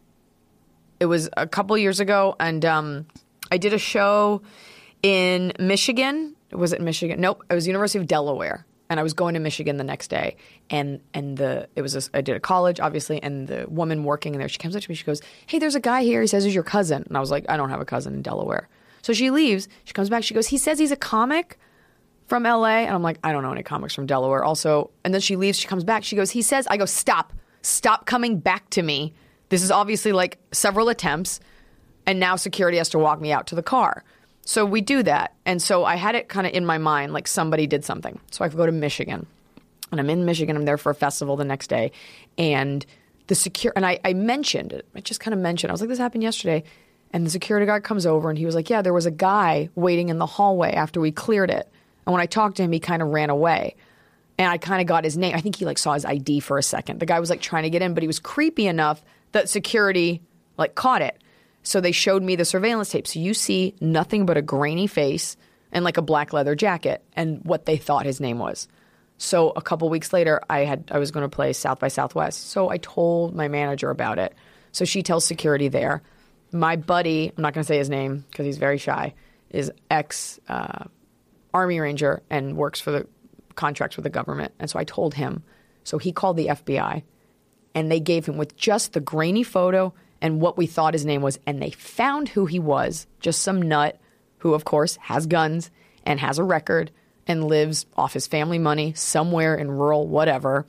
it was a couple years ago, and um, I did a show in Michigan. Was it Michigan? Nope. It was University of Delaware, and I was going to Michigan the next day. And and the it was a, I did a college, obviously, and the woman working in there, she comes up to me. She goes, "Hey, there's a guy here. He says he's your cousin." And I was like, "I don't have a cousin in Delaware." So she leaves. She comes back. She goes, "He says he's a comic from L A," and I'm like, I don't know any comics from Delaware. Also, and then she leaves. She comes back. She goes, "He says," I go, "Stop, stop coming back to me. This is obviously like several attempts, and now security has to walk me out to the car." So we do that, and so I had it kind of in my mind like somebody did something. So I go to Michigan, and I'm in Michigan. I'm there for a festival the next day, and the secure and I, I mentioned it. I just kind of mentioned. I was like, "This happened yesterday." And the security guard comes over, and he was like, "Yeah, there was a guy waiting in the hallway after we cleared it. And when I talked to him, he kind of ran away. And I kind of got his name. I think he like saw his I D for a second. The guy was like trying to get in, but he was creepy enough that security like caught it. So they showed me the surveillance tape. So you see nothing but a grainy face and like a black leather jacket and what they thought his name was. So a couple weeks later, I had I was going to play South by Southwest. So I told my manager about it. So she tells security there. My buddy, I'm not going to say his name because he's very shy, is ex uh, Army Ranger and works for the contracts with the government. And so I told him. So he called the F B I, and they gave him with just the grainy photo and what we thought his name was, and they found who he was, just some nut who, of course, has guns and has a record and lives off his family money somewhere in rural whatever.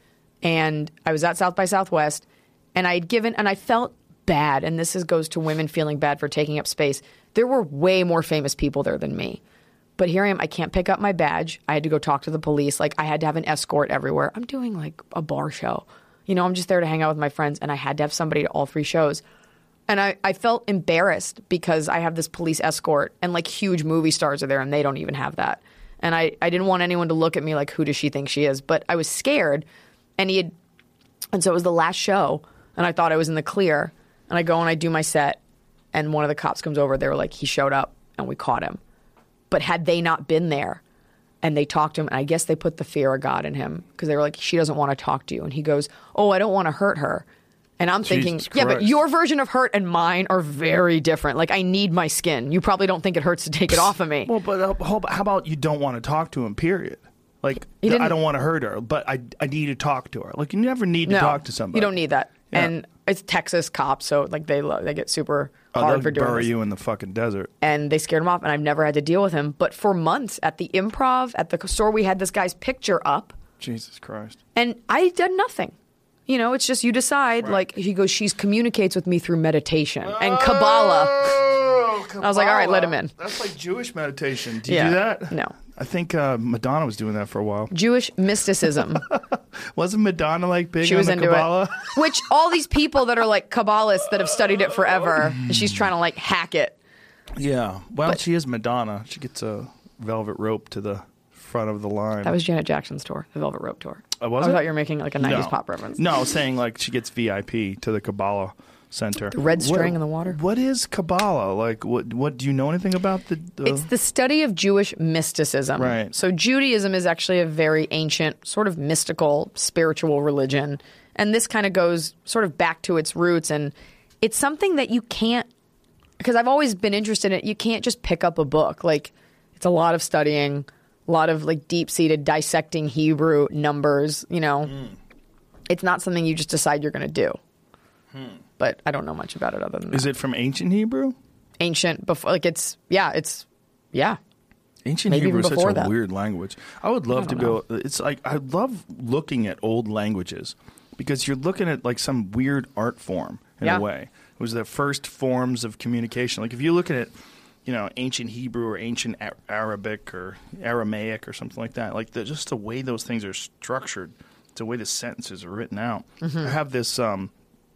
And I was at South by Southwest, and I had given, and I felt bad, and this is, goes to women feeling bad for taking up space. There were way more famous people there than me. But here I am. I can't pick up my badge. I had to go talk to the police. Like, I had to have an escort everywhere. I'm doing, like, a bar show. You know, I'm just there to hang out with my friends, and I had to have somebody to all three shows. And I, I felt embarrassed because I have this police escort, and, like, huge movie stars are there, and they don't even have that. And I, I didn't want anyone to look at me like, who does she think she is? But I was scared, and he had – and so it was the last show, and I thought I was in the clear. And I go and I do my set, and one of the cops comes over. They were like, he showed up, and we caught him. But had they not been there and they talked to him, and I guess they put the fear of God in him because they were like, she doesn't want to talk to you. And he goes, oh, I don't want to hurt her. And I'm thinking, Jesus yeah, but Christ. your version of hurt and mine are very different. Like, I need my skin. You probably don't think it hurts to take it off of me. Well, but uh, how how about you don't want to talk to him, period? Like, He didn't- I don't want to hurt her, but I, I need to talk to her. Like, you never need to No, talk to somebody. you don't need that. Yeah. And it's Texas cops, so like they lo- they get super Oh, hard they'll for doing bury this. you in the fucking desert. And they scared him off, and I've never had to deal with him. But for months at the Improv, at the store, we had this guy's picture up, Jesus Christ. and I did nothing. You know, it's just you decide. Right. Like, he goes, she communicates with me through meditation and Kabbalah. Oh, I was like, all right, let him in. That's like Jewish meditation. Do you Yeah. do that? No. I think uh, Madonna was doing that for a while. Jewish mysticism. Wasn't Madonna like big She on was the into Kabbalah? it. Which all these people that are like Kabbalists that have studied it forever, and she's trying to like hack it. Yeah. Well, But- she is Madonna. She gets a velvet rope to the front of the line. That was Janet Jackson's tour, the Velvet Rope tour. Oh, was I it? thought you were making like a nineties no. pop reference. No, I was saying like she gets V I P to the Kabbalah Center. The red string What- in the water? What is Kabbalah? Like, what? What do you know anything about the? the It's the study of Jewish mysticism. Right. So Judaism is actually a very ancient, sort of mystical, spiritual religion. And this kind of goes sort of back to its roots. And it's something that you can't, because I've always been interested in it, you can't just pick up a book. Like, it's a lot of studying, a lot of like deep-seated dissecting Hebrew numbers, you know. Mm. It's not something you just decide you're going to do. but I don't know much about it other than that. Is it from ancient Hebrew? Ancient, before, like it's, yeah, it's, yeah. Ancient Maybe Hebrew even is such before a that. weird language. I would love I to don't go. It's like I love looking at old languages because you're looking at like some weird art form in Yeah. a way. It was the first forms of communication. Like if you look at it, you know, ancient Hebrew or ancient A- Arabic or Aramaic or something like that. Like the, just the way those things are structured, the way the sentences are written out. Mm-hmm. I have this. Um,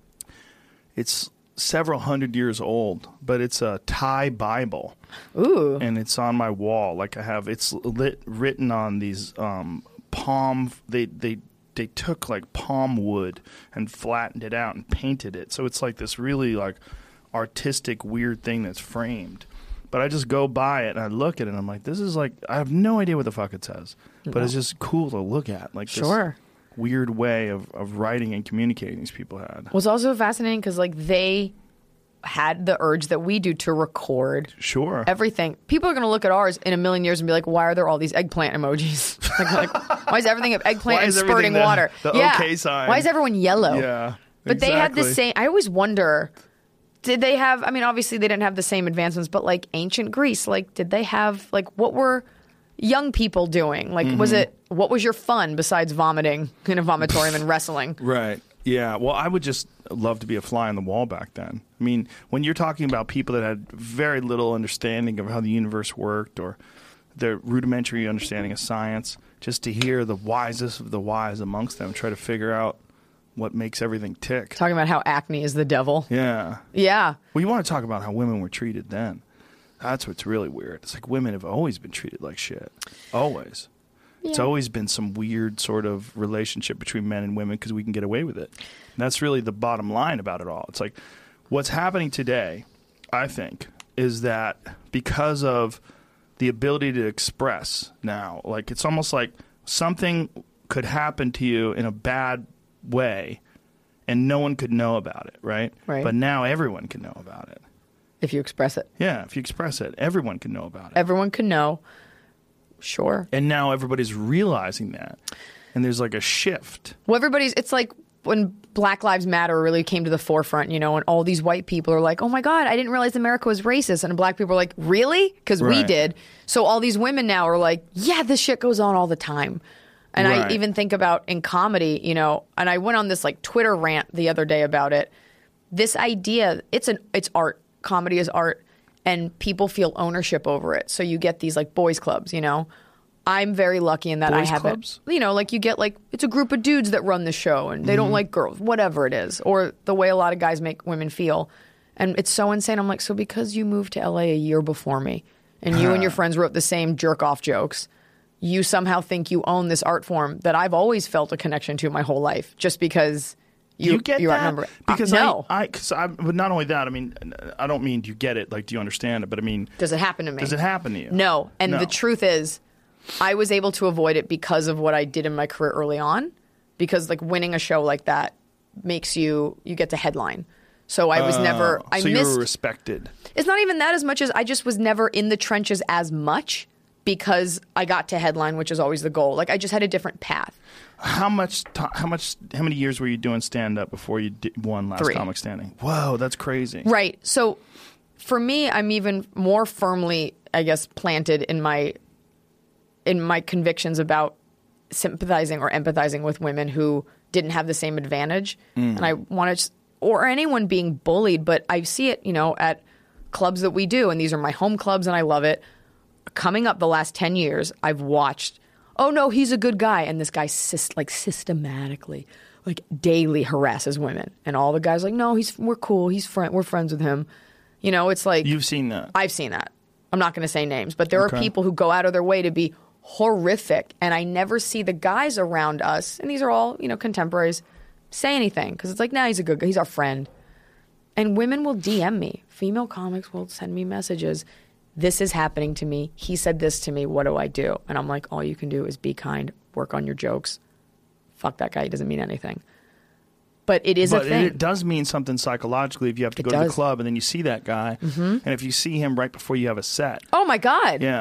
it's several hundred years old, but it's a Thai Bible. Ooh. And it's on my wall. Like I have, it's lit, written on these um, palm. They they they took like palm wood and flattened it out and painted it. So it's like this really like artistic weird thing that's framed. But I just go by it and I look at it and I'm like, this is like, I have no idea what the fuck it says, but No. it's just cool to look at. Like Sure. this weird way of, of writing and communicating these people had. Was also fascinating because like they had the urge that we do to record Sure. everything. People are going to look at ours in a million years and be like, why are there all these eggplant emojis? like, like, why is everything of eggplant Why and is everything spurting the- water? the yeah. okay sign? Why is everyone yellow? Yeah. But they had the exactly. same. I always wonder, did they have, I mean, obviously they didn't have the same advancements, but like ancient Greece, like did they have, like what were young people doing? Like, Mm-hmm. was it, what was your fun besides vomiting in a vomitorium and wrestling? Right. Yeah. Well, I would just love to be a fly on the wall back then. I mean, when you're talking about people that had very little understanding of how the universe worked or their rudimentary understanding of science, just to hear the wisest of the wise amongst them try to figure out what makes everything tick. Talking about how acne is the devil. Yeah. Yeah. Well, you want to talk about how women were treated then. That's what's really weird. It's like women have always been treated like shit. Always. It's Yeah. always been some weird sort of relationship between men and women because we can get away with it. And that's really the bottom line about it all. It's like what's happening today, I think, is that because of the ability to express now, like it's almost like something could happen to you in a bad way and no one could know about it, right? Right. But now everyone can know about it. If you express it. Yeah, if you express it, everyone can know about it. Everyone can know. Sure. And now everybody's realizing that. And there's like a shift. Well, everybody's, it's like when Black Lives Matter really came to the forefront, you know, and all these white people are like, oh my God, I didn't realize America was racist. And black people are like, really? Because we Right. did. So all these women now are like, yeah, this shit goes on all the time. And Right. I even think about in comedy, you know, and I went on this like Twitter rant the other day about it. This idea, it's an it's art. Comedy is art. And people feel ownership over it. So you get these like boys clubs, you know. I'm very lucky in that Boys I have clubs? You know, like you get like it's a group of dudes that run the show and they don't Mm-hmm. like girls, whatever it is, or the way a lot of guys make women feel. And it's so insane. I'm like, so because you moved to L A a year before me and you and your friends wrote the same jerk off jokes, you somehow think you own this art form that I've always felt a connection to my whole life just because you, You get you that? outnumber. Because uh, no. I, I, cause I, but not only that, I mean, I don't mean do you get it, like, do you understand it? But I mean, Does it happen to me? does it happen to you? No. And No. the truth is, I was able to avoid it because of what I did in my career early on. Because like winning a show like that makes you you get to headline. So I was never I so missed you were respected. It's not even that as much as I just was never in the trenches as much because I got to headline, which is always the goal. Like I just had a different path. How much? T- how much? How many years were you doing stand up before you did, won Last Three. Comic Standing? Whoa, that's crazy. Right. So for me, I'm even more firmly, I guess, planted in my in my convictions about sympathizing or empathizing with women who didn't have the same advantage. Mm. And I want to, or anyone being bullied, but I see it, you know, at clubs that we do, and these are my home clubs, and I love it. Coming up the last ten years, I've watched, oh no, he's a good guy, and this guy sys- like systematically, like daily harasses women, and all the guys are like, no, he's we're cool, he's friend, we're friends with him. You know, it's like You've seen that. I've seen that. I'm not going to say names, but there Okay. are people who go out of their way to be horrific, and I never see the guys around us, and these are all, you know, contemporaries, say anything because it's like, nah, he's a good guy, he's our friend. And women will D M me. Female comics will send me messages. This is happening to me. He said this to me. What do I do? And I'm like, all you can do is be kind, work on your jokes. Fuck that guy. He doesn't mean anything. But it is but a thing. it does mean something psychologically if you have to It go to does. the club and then you see that guy, mm-hmm. and if you see him right before you have a set. Oh my God. Yeah.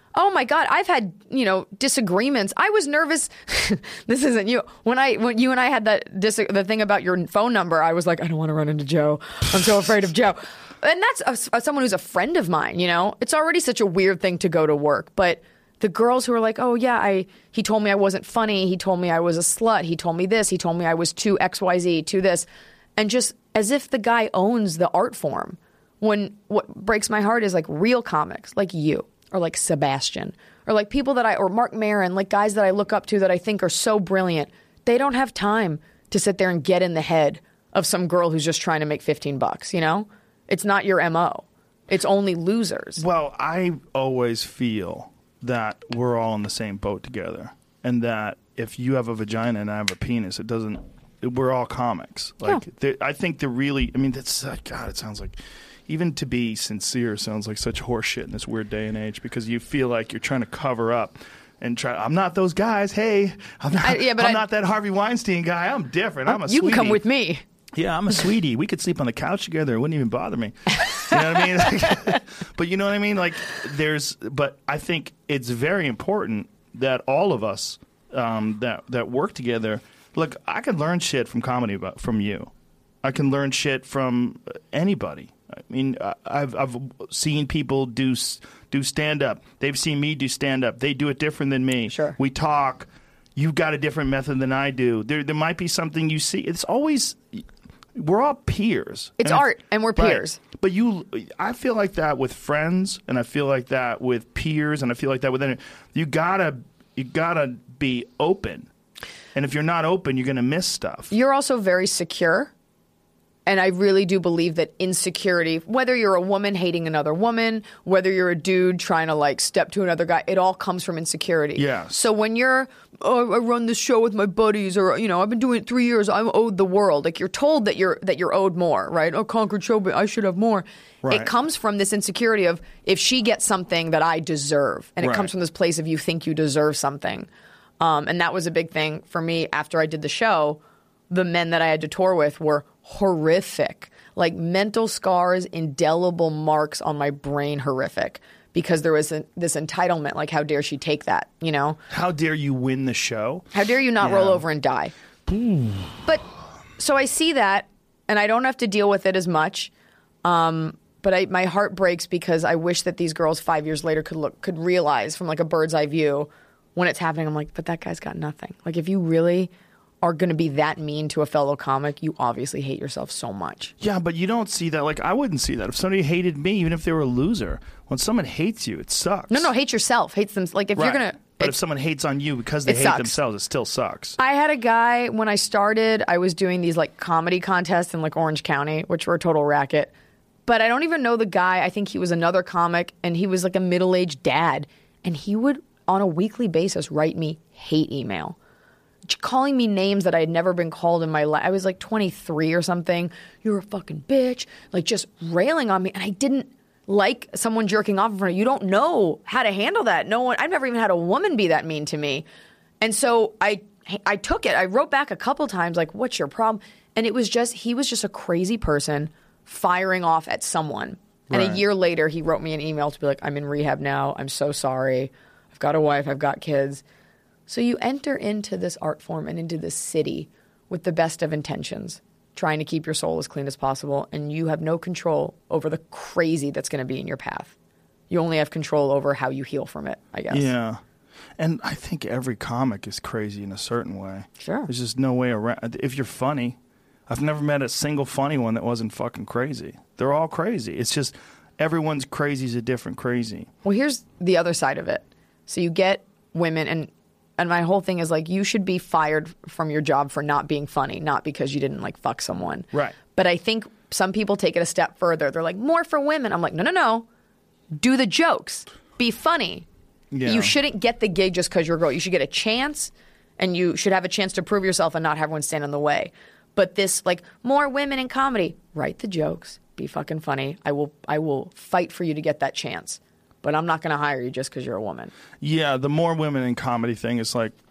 Oh my God, I've had, you know, disagreements. I was nervous. This isn't you. When I when you and I had that dis- the thing about your phone number, I was like, I don't want to run into Joe. I'm so afraid of Joe. And that's a, a, someone who's a friend of mine, you know? It's already such a weird thing to go to work. But the girls who are like, oh yeah, I he told me I wasn't funny. He told me I was a slut. He told me this. He told me I was too X Y Z, too this. And just as if the guy owns the art form. When what breaks my heart is like real comics, like you. Or like Sebastian, or like people that I, or Mark Maron, like guys that I look up to that I think are so brilliant. They don't have time to sit there and get in the head of some girl who's just trying to make fifteen bucks, you know? It's not your M O. It's only losers. Well, I always feel that we're all in the same boat together. And that if you have a vagina and I have a penis, it doesn't, we're all comics. Like, yeah. I think they're really, I mean, that's, uh, God, it sounds like, even to be sincere sounds like such horseshit in this weird day and age because you feel like you're trying to cover up and try. I'm not those guys. Hey, I'm not, I, yeah, but I'm I, not that Harvey Weinstein guy. I'm different. I'm, I'm a you sweetie. You can come with me. Yeah, I'm a sweetie. We could sleep on the couch together. It wouldn't even bother me. You know what I mean? Like, but you know what I mean? Like, there's, but I think it's very important that all of us um, that that work together. Look, I can learn shit from comedy about, from you. I can learn shit from anybody. I mean, I've I've seen people do do stand up. They've seen me do stand up. They do it different than me. Sure. We talk. You've got a different method than I do. There there might be something you see. It's always we're all peers. It's and art, and we're peers. Right. But you, I feel like that with friends, and I feel like that with peers, and I feel like that with any. You gotta you gotta be open, and if you're not open, you're gonna miss stuff. You're also very secure. And I really do believe that insecurity, whether you're a woman hating another woman, whether you're a dude trying to like step to another guy, it all comes from insecurity. Yeah. So when you're, oh, I run this show with my buddies, or you know, I've been doing it three years, I'm owed the world. Like you're told that you're that you're owed more, right? Oh, Concord show, but I should have more. Right. It comes from this insecurity of if she gets something that I deserve, and it right. comes from this place of you think you deserve something. Um, and that was a big thing for me after I did the show. The men that I had to tour with were horrific, like mental scars, indelible marks on my brain, horrific, because there was a, this entitlement, like how dare she take that, you know? How dare you win the show? How dare you not yeah. roll over and die? But so I see that, and I don't have to deal with it as much, um, but I, my heart breaks because I wish that these girls five years later could look, could realize from like a bird's eye view when it's happening. I'm like, but that guy's got nothing. Like if you really are going to be that mean to a fellow comic, you obviously hate yourself so much. Yeah, but you don't see that. Like, I wouldn't see that. If somebody hated me, even if they were a loser, when someone hates you, it sucks. No, no, hate yourself. Hates them. Like, if right. you're going to... But if someone hates on you because they hate sucks. themselves, it still sucks. I had a guy, when I started, I was doing these, like, comedy contests in, like, Orange County, which were a total racket. But I don't even know the guy. I think he was another comic, and he was, like, a middle-aged dad. And he would, on a weekly basis, write me hate email. Calling me names that I had never been called in my life. I was like twenty-three or something. You're a fucking bitch. Like just railing on me. And I didn't like someone jerking off in front of you. You don't know how to handle that. No one, I've never even had a woman be that mean to me. And so I, I took it. I wrote back a couple times like, what's your problem? And it was just, he was just a crazy person firing off at someone. And right. a year later, he wrote me an email to be like, I'm in rehab now. I'm so sorry. I've got a wife. I've got kids. So you enter into this art form and into this city with the best of intentions, trying to keep your soul as clean as possible, and you have no control over the crazy that's going to be in your path. You only have control over how you heal from it, I guess. Yeah. And I think every comic is crazy in a certain way. Sure. There's just no way around. If you're funny, I've never met a single funny one that wasn't fucking crazy. They're all crazy. It's just everyone's crazy is a different crazy. Well, here's the other side of it. So you get women, and and my whole thing is like, you should be fired from your job for not being funny, not because you didn't like fuck someone. Right. But I think some people take it a step further. They're like, more for women. I'm like, no, no, no. Do the jokes. Be funny. Yeah. You shouldn't get the gig just because you're a girl. You should get a chance, and you should have a chance to prove yourself and not have everyone stand in the way. But this, like, more women in comedy. Write the jokes. Be fucking funny. I will I will fight for you to get that chance. But I'm not going to hire you just because you're a woman. Yeah, the more women in comedy thing is like,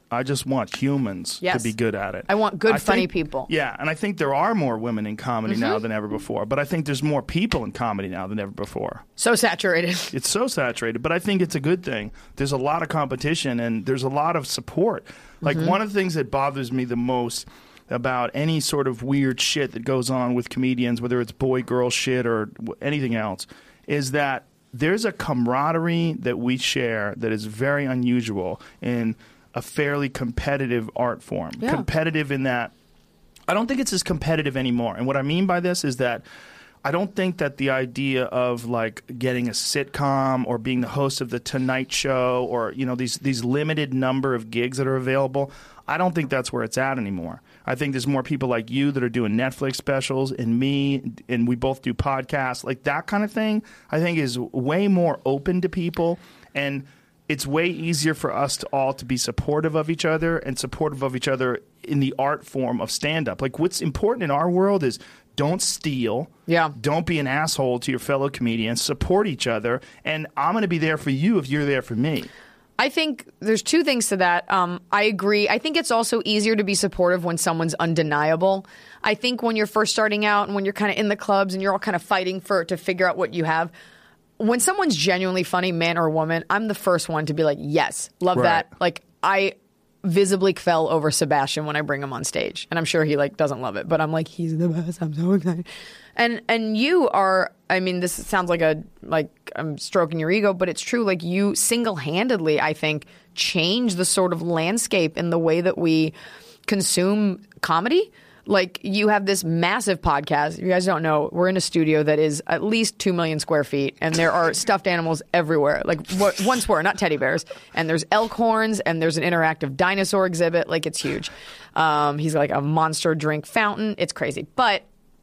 I just want humans Yes. to be good at it. I want good, I funny think- people. Yeah, and I think there are more women in comedy Mm-hmm. now than ever before. But I think there's more people in comedy now than ever before. So saturated. It's so saturated, but I think it's a good thing. There's a lot of competition and there's a lot of support. Like Mm-hmm. one of the things that bothers me the most about any sort of weird shit that goes on with comedians, whether it's boy girl shit or w- anything else, is that there's a camaraderie that we share that is very unusual in a fairly competitive art form. Yeah. Competitive in that I don't think it's as competitive anymore. And what I mean by this is that I don't think that the idea of like getting a sitcom or being the host of the Tonight Show or you know these these limited number of gigs that are available, I don't think that's where it's at anymore. I think there's more people like you that are doing Netflix specials and me, and we both do podcasts. Like that kind of thing, I think is way more open to people, and it's way easier for us to all to be supportive of each other and supportive of each other in the art form of stand-up. Like what's important in our world is don't steal. Yeah. Don't be an asshole to your fellow comedians. Support each other. And I'm going to be there for you if you're there for me. I think there's two things to that. Um, I agree. I think it's also easier to be supportive when someone's undeniable. I think when you're first starting out and when you're kind of in the clubs and you're all kind of fighting for to figure out what you have, when someone's genuinely funny, man or woman, I'm the first one to be like, yes, love Right. that. Like I visibly fell over Sebastian when I bring him on stage, and I'm sure he like doesn't love it, but I'm like, he's the best. I'm so excited. And and you are, I mean, this sounds like a like I'm stroking your ego, but it's true. Like you single-handedly, I think, change the sort of landscape in the way that we consume comedy. Like you have this massive podcast. If you guys don't know, we're in a studio that is at least two million square feet, and there are stuffed animals everywhere. Like what, once were not teddy bears, and there's elk horns, and there's an interactive dinosaur exhibit. Like it's huge. Um, he's like a monster drink fountain. It's crazy, but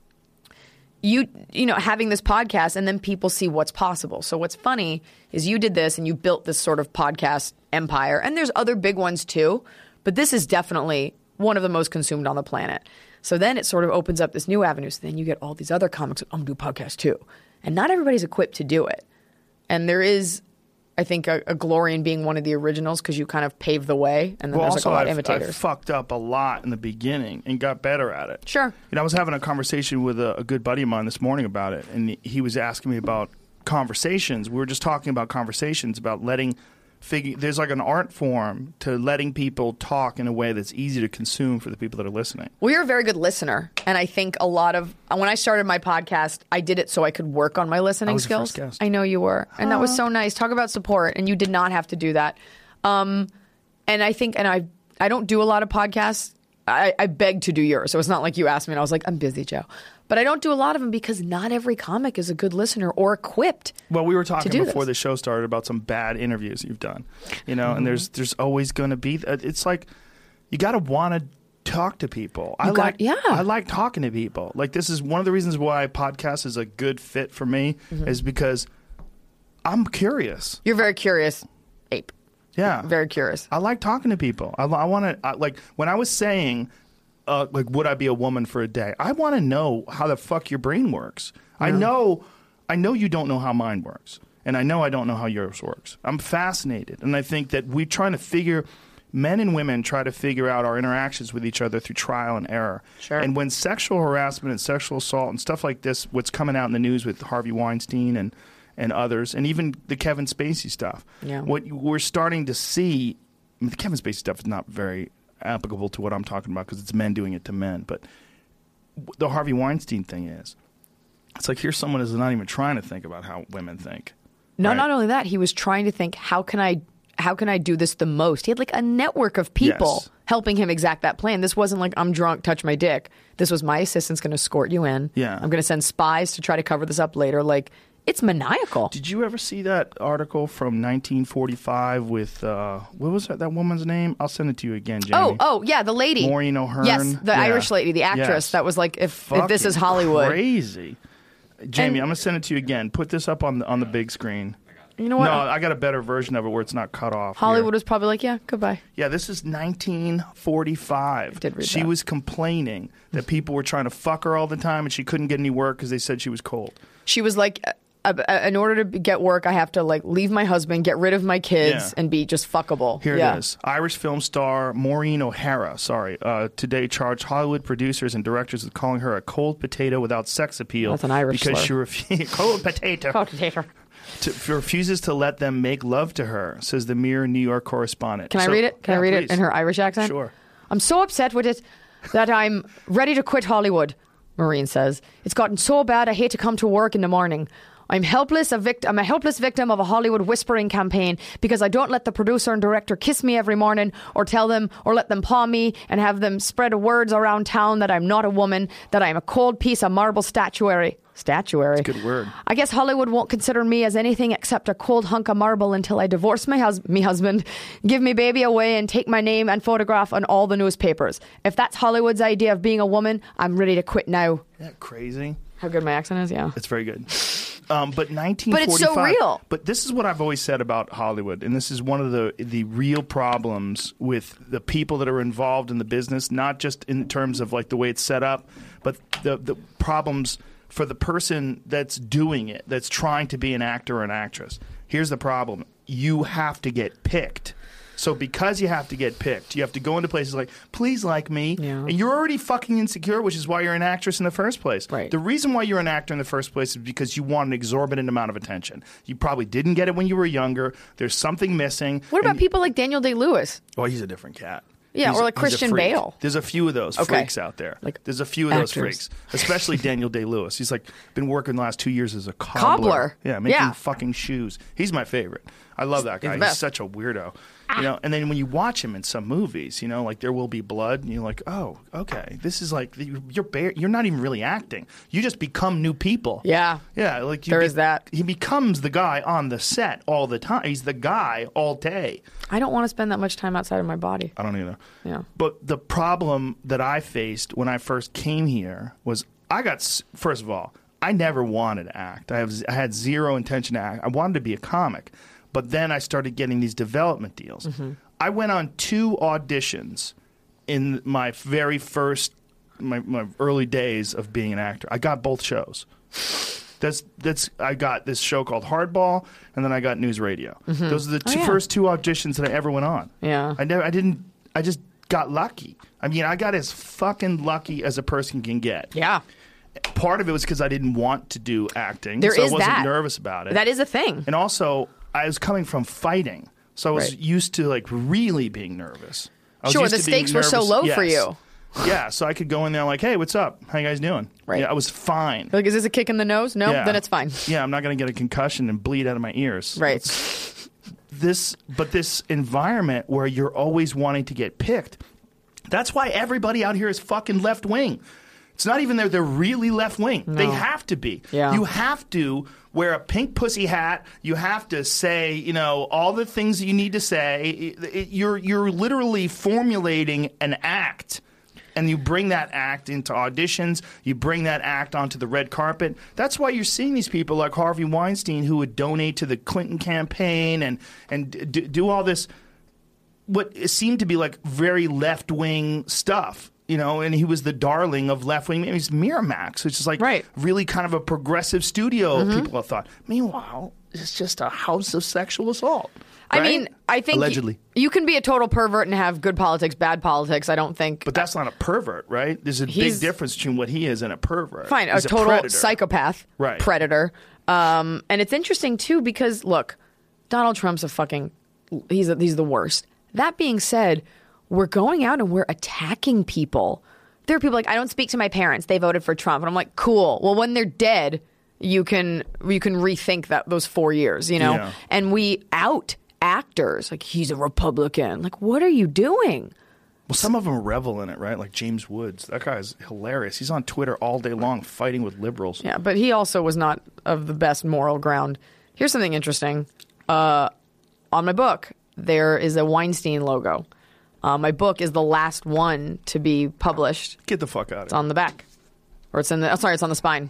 you you know having this podcast, and then people see what's possible. So what's funny is you did this, and you built this sort of podcast empire, and there's other big ones too, but this is definitely one of the most consumed on the planet. So then it sort of opens up this new avenue. So then you get all these other comics, I'm going to do podcasts too. And not everybody's equipped to do it. And there is, I think, a, a glory in being one of the originals because you kind of paved the way. And then Well, there's like also, a lot I've, of I imitators. fucked up a lot in the beginning and got better at it. Sure. You know, I was having a conversation with a, a good buddy of mine this morning about it, and he was asking me about conversations. We were just talking about conversations, about letting figure. There's like an art form to letting people talk in a way that's easy to consume for the people that are listening. Well, you're a very good listener. And I think a lot of, when I started my podcast, I did it so I could work on my listening I was your skills. first guest. I know you were. And that was so nice. Talk about support. And you did not have to do that. Um, and I think, and I, I don't do a lot of podcasts. I, I beg to do yours. So it's not like you asked me and I was like, I'm busy, Joe. But I don't do a lot of them because not every comic is a good listener or equipped. Well, we were talking do before this. the show started about some bad interviews you've done, you know, Mm-hmm. and there's there's always going to be. It's like you got to want to talk to people. I got- like yeah. I like talking to people. Like this is one of the reasons why podcast is a good fit for me Mm-hmm. is because I'm curious. You're very curious, ape. Yeah, Very curious. I like talking to people. I, I want to like when I was saying. Uh, like, would I be a woman for a day? I want to know how the fuck your brain works. I know, I know you don't know how mine works, and I know I don't know how yours works. I'm fascinated, and I think that we're trying to figure. Men and women try to figure out our interactions with each other through trial and error. Sure. And when sexual harassment and sexual assault and stuff like this, what's coming out in the news with Harvey Weinstein and and others, and even the Kevin Spacey stuff. Yeah. What we're starting to see, I mean, the Kevin Spacey stuff is not very applicable to what I'm talking about because it's men doing it to men. But the Harvey Weinstein thing is, it's like here's someone who's not even trying to think about how women think. No, right? not only that, he was trying to think, how can I how can I do this the most? He had like a network of people Yes. helping him exact that plan. This wasn't like, I'm drunk, touch my dick. This was, my assistant's going to escort you in. Yeah. I'm going to send spies to try to cover this up later. Like, it's maniacal. Did you ever see that article from nineteen forty-five with uh, what was that, that woman's name? I'll send it to you again, Jamie. Oh, oh, yeah, the lady. Maureen O'Hearn. Yes, the Yeah. Irish lady, the actress Yes. that was like, if, if this is Fucking Hollywood. crazy. Jamie, And- I'm gonna send it to you again. Put this up on the on the big screen. You know what? No, I got a better version of it where it's not cut off. Hollywood here. was probably like, yeah, goodbye. Yeah, this is nineteen forty-five. I did read she that. was complaining that people were trying to fuck her all the time and she couldn't get any work because they said she was cold. She was like, uh, uh, in order to be- get work, I have to like leave my husband, get rid of my kids, Yeah. and be just fuckable. Here yeah. it is. Irish film star Maureen O'Hara, sorry, uh, today charged Hollywood producers and directors with calling her a cold potato without sex appeal. That's an Irish because slur. she refuses cold potato. Cold potato. To, refuses to let them make love to her, says the Mirror New York correspondent. Can I So- read it? Can yeah, I read please. it in her Irish accent? Sure. I'm so upset with it that I'm ready to quit Hollywood, Maureen says. It's gotten so bad I hate to come to work in the morning. I'm helpless, a vict- I'm a helpless victim of a Hollywood whispering campaign because I don't let the producer and director kiss me every morning or tell them or let them paw me and have them spread words around town that I'm not a woman, that I'm a cold piece of marble statuary. Statuary. Good word. I guess Hollywood won't consider me as anything except a cold hunk of marble until I divorce my, hus- me husband, give me baby away, and take my name and photograph on all the newspapers. If that's Hollywood's idea of being a woman, I'm ready to quit now. Isn't that crazy? How good my accent is, yeah. It's very good. Um, but nineteen But forty-five. it's so real. But this is what I've always said about Hollywood, and this is one of the the real problems with the people that are involved in the business, not just in terms of like the way it's set up, but the the problems for the person that's doing it, that's trying to be an actor or an actress. Here's the problem. You have to get picked. So because you have to get picked, you have to go into places like, please like me. Yeah. And you're already fucking insecure, which is why you're an actress in the first place. Right. The reason why you're an actor in the first place is because you want an exorbitant amount of attention. You probably didn't get it when you were younger. There's something missing. What about and- people like Daniel Day-Lewis? Oh, he's a different cat. Yeah, He's- or like he's a Christian freak. Bale. There's a few of those Okay. freaks out there. Like There's a few of those actors. freaks, especially Daniel Day-Lewis. He's like been working the last two years as a cobbler. Cobbler? Yeah, making Yeah. fucking shoes. He's my favorite. I love that guy. the He's best. such a weirdo. You know, and then when you watch him in some movies, you know, like There Will Be Blood, and you're like, oh, okay, this is like you're bare, you're not even really acting. You just become new people. Yeah. Yeah, like you There be- is that. He becomes the guy on the set all the time. He's the guy all day. I don't want to spend that much time outside of my body. I don't either. Yeah. But the problem that I faced when I first came here was I got s- first of all, I never wanted to act. I have I had zero intention to act. I wanted to be a comic. But then I started getting these development deals. Mm-hmm. I went on two auditions in my very first my, my early days of being an actor. I got both shows. That's that's I got this show called Hardball, and then I got News Radio. Those are the Oh, two, yeah. first two auditions that I ever went on. Yeah. I never. I didn't. I just got lucky. I mean, I got as fucking lucky as a person can get. Yeah. Part of it was because I didn't want to do acting, There so is I wasn't that. nervous about it. That is a thing. and also, I was coming from fighting, so I was Right. used to like really being nervous. I was Sure, used the to being stakes were so nervous- low for Yes. you. Yeah, so I could go in there like, "Hey, what's up? How you guys doing?" Right. Yeah, I was fine. Like, is this a kick in the nose? No, Yeah. then it's fine. Yeah, I'm not going to get a concussion and bleed out of my ears. Right. This, but this environment where you're always wanting to get picked. That's why everybody out here is fucking left wing. It's not even that they're really left wing. They have to be. Yeah. You have to wear a pink pussy hat. You have to say, you know, all the things that you need to say. It- it- You're you're literally formulating an act. And you bring that act into auditions. You bring that act onto the red carpet. That's why you're seeing these people like Harvey Weinstein who would donate to the Clinton campaign and and d- do all this what seemed to be like very left wing stuff, you know. And he was the darling of left wing. He's Miramax, which is like Right. really kind of a progressive studio. People have thought. Meanwhile, it's just a house of sexual assault. I right? mean, I think y- allegedly. you can be a total pervert and have good politics, bad politics. I don't think. But that's not a pervert, right? There's a He's- big difference between what he is and a pervert. Fine, a He's total predator. psychopath, Right. predator. Um, and it's interesting too because look, Donald Trump's a fucking he's a, he's the worst. That being said, we're going out and we're attacking people. There are people like I don't speak to my parents. They voted for Trump, and I'm like, cool. Well, when they're dead, you can you can rethink that those four years, you know. Yeah. And we out actors like he's a Republican. Like, what are you doing? Well, some of them revel in it, right? Like James Woods. That guy's hilarious. He's on Twitter all day long fighting with liberals. Yeah, but he also was not of the best moral ground. Here's something interesting. Uh, on my book, there is a Weinstein logo. Uh, my book is the last one to be published. Get the fuck out of It's here. on the back. Or it's in the, oh, sorry, it's on the spine.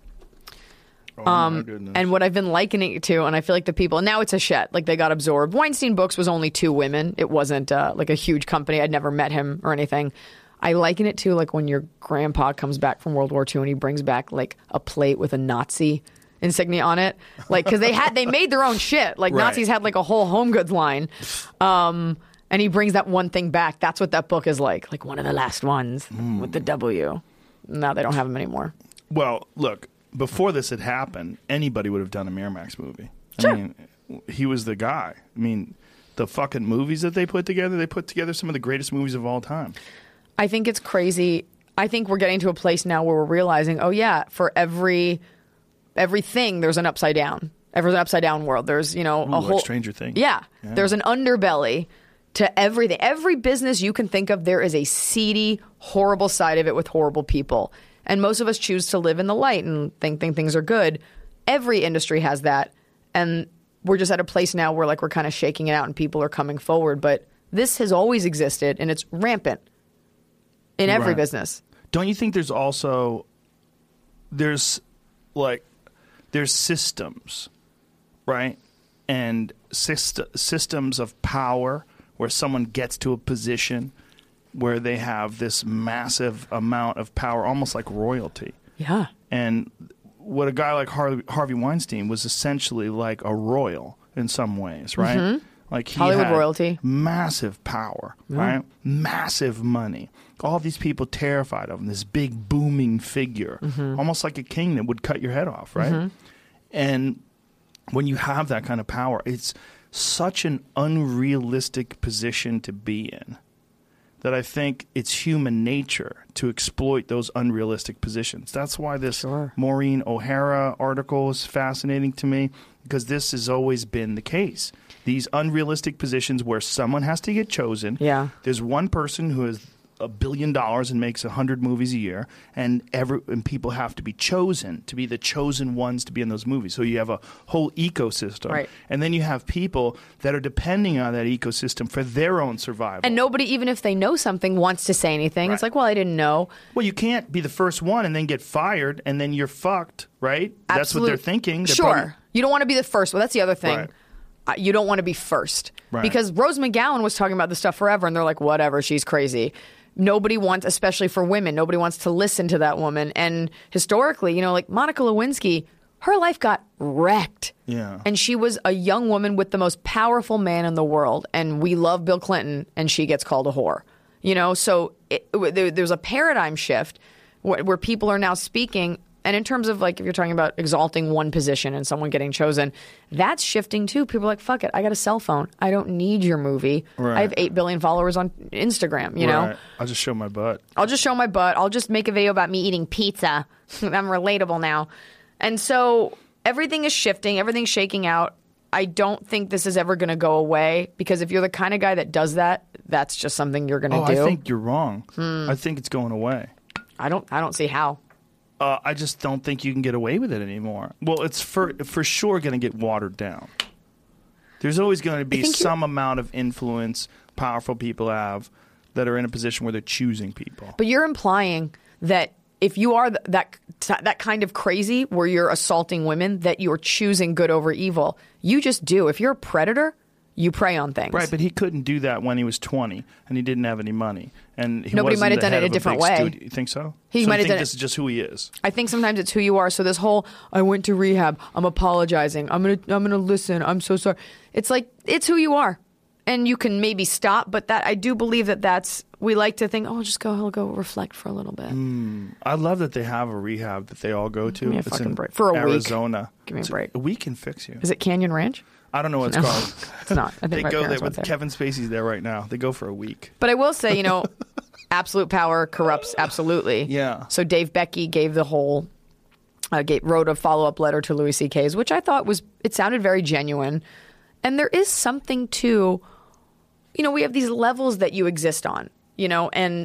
Oh, my goodness. And what I've been likening it to, and I feel like the people, now it's a Hachette, like they got absorbed. Weinstein Books was only two women. It wasn't uh, like a huge company. I'd never met him or anything. I liken it to like when your grandpa comes back from World War Two and he brings back like a plate with a Nazi insignia on it, like because they had they made their own shit. Like Right. Nazis had like a whole home goods line, um, and he brings that one thing back. That's what that book is like, like one of the last ones Mm. with the W. Now they don't have them anymore. Well, look, before this had happened, anybody would have done a Miramax movie. Sure. I mean, he was the guy. I mean, the fucking movies that they put together, they put together some of the greatest movies of all time. I think it's crazy. I think we're getting to a place now where we're realizing, oh yeah, for every everything there's an upside down. Every upside down world. There's, you know, Ooh, a like whole Stranger Things. Yeah, Yeah. There's an underbelly to everything. Every business you can think of, there is a seedy, horrible side of it with horrible people. And most of us choose to live in the light and think, think things are good. Every industry has that. And we're just at a place now where like we're kind of shaking it out and people are coming forward. But this has always existed and it's rampant in every Right. business. Don't you think there's also there's like there's systems, right? And syst- systems of power where someone gets to a position where they have this massive amount of power, almost like royalty. Yeah. And what a guy like Harvey, Harvey Weinstein was essentially like a royal in some ways, right? Mm-hmm. Like he Hollywood had royalty. massive power, right? Massive money. All these people terrified of him. This big booming figure, Mm-hmm. almost like a king that would cut your head off, right? And when you have that kind of power, it's such an unrealistic position to be in that I think it's human nature to exploit those unrealistic positions. That's why this Sure. Maureen O'Hara article is fascinating to me, because this has always been the case. These unrealistic positions where someone has to get chosen. Yeah. There's one person who has a billion dollars and makes a hundred movies a year, and every and people have to be chosen to be the chosen ones to be in those movies. So you have a whole ecosystem, Right. And then you have people that are depending on that ecosystem for their own survival. And nobody, even if they know something, wants to say anything. It's Right. like, well, I didn't know. Well, you can't be the first one and then get fired, and then you're fucked, right? That's what they're Absolute- thinking. They're Sure. probably- You don't want to be the first. Well, that's the other thing. Right. Uh, you don't want to be first. Right. Because Rose McGowan was talking about this stuff forever, and they're like, whatever, she's crazy. Nobody wants, especially for women, nobody wants to listen to that woman. And historically, you know, like Monica Lewinsky, her life got wrecked. Yeah. And she was a young woman with the most powerful man in the world. And we love Bill Clinton, and she gets called a whore. You know, so it, there, there's a paradigm shift where, where people are now speaking. And in terms of like, if you're talking about exalting one position and someone getting chosen, that's shifting too. People are like, fuck it, I got a cell phone. I don't need your movie. Right. I have eight billion followers on Instagram, you know? Right. I'll just show my butt. I'll just show my butt. I'll just make a video about me eating pizza. I'm relatable now. And so everything is shifting. Everything's shaking out. I don't think this is ever going to go away, because if you're the kind of guy that does that, that's just something you're going to Oh, do. I think you're wrong. Hmm. I think it's going away. I don't, I don't see how. Uh, I just don't think you can get away with it anymore. Well, it's for for sure going to get watered down. There's always going to be think some amount of influence powerful people have that are in a position where they're choosing people. But you're implying that if you are th- that that kind of crazy where you're assaulting women, that you're choosing good over evil. You just do. If you're a predator, you prey on things. Right, but he couldn't do that when he was twenty and he didn't have any money. And he Nobody wasn't might have the done it head a of different big way. studio. You think so? He so might you have think done this it- is just who he is. I think sometimes it's who you are. So this whole I went to rehab, I'm apologizing, I'm gonna I'm gonna listen, I'm so sorry. It's like it's who you are, and you can maybe stop. But that I do believe that that's we like to think. Oh, just go, he'll go reflect for a little bit. I love that they have a rehab that they all go to. me a It's fucking in break. For a week. Arizona. Give me a It's break. A week can fix you. Is it Canyon Ranch? I don't know what it's No, called. it's not. I think They my go there parents with went there. Kevin Spacey's there right now. They go for a week. But I will say, you know, absolute power corrupts absolutely. Yeah. So Dave Becky gave the whole, uh, gave, wrote a follow up letter to Louis C K's, which I thought was, it sounded very genuine. And there is something to, you know, we have these levels that you exist on, you know, and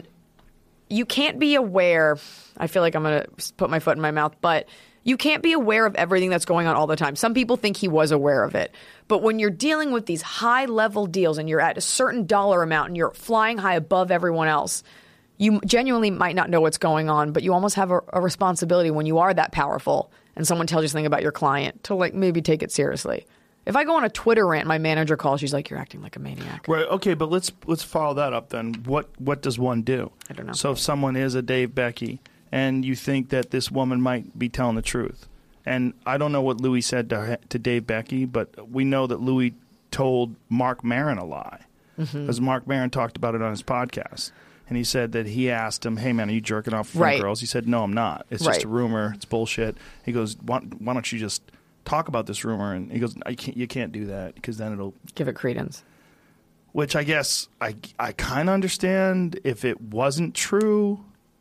you can't be aware. I feel like I'm going to put my foot in my mouth, but you can't be aware of everything that's going on all the time. Some people think he was aware of it. But when you're dealing with these high level deals and you're at a certain dollar amount and you're flying high above everyone else, you genuinely might not know what's going on, but you almost have a, a responsibility when you are that powerful and someone tells you something about your client to like maybe take it seriously. If I go on a Twitter rant, my manager calls, she's like, you're acting like a maniac. Right. Okay, but let's let's follow that up then. What what does one do? I don't know. So if someone is a Dave Becky and you think that this woman might be telling the truth, And I don't know what Louis said to, to Dave Becky, but we know that Louis told Mark Maron a lie. Because mm-hmm. Mark Maron talked about it on his podcast. And he said that he asked him, hey, man, are you jerking off front right. girls? He said, no, I'm not. It's right. just a rumor. It's bullshit. He goes, why, why don't you just talk about this rumor? And he goes, I can't, you can't do that because then it'll... Give it credence. Which I guess I, I kind of understand if it wasn't true.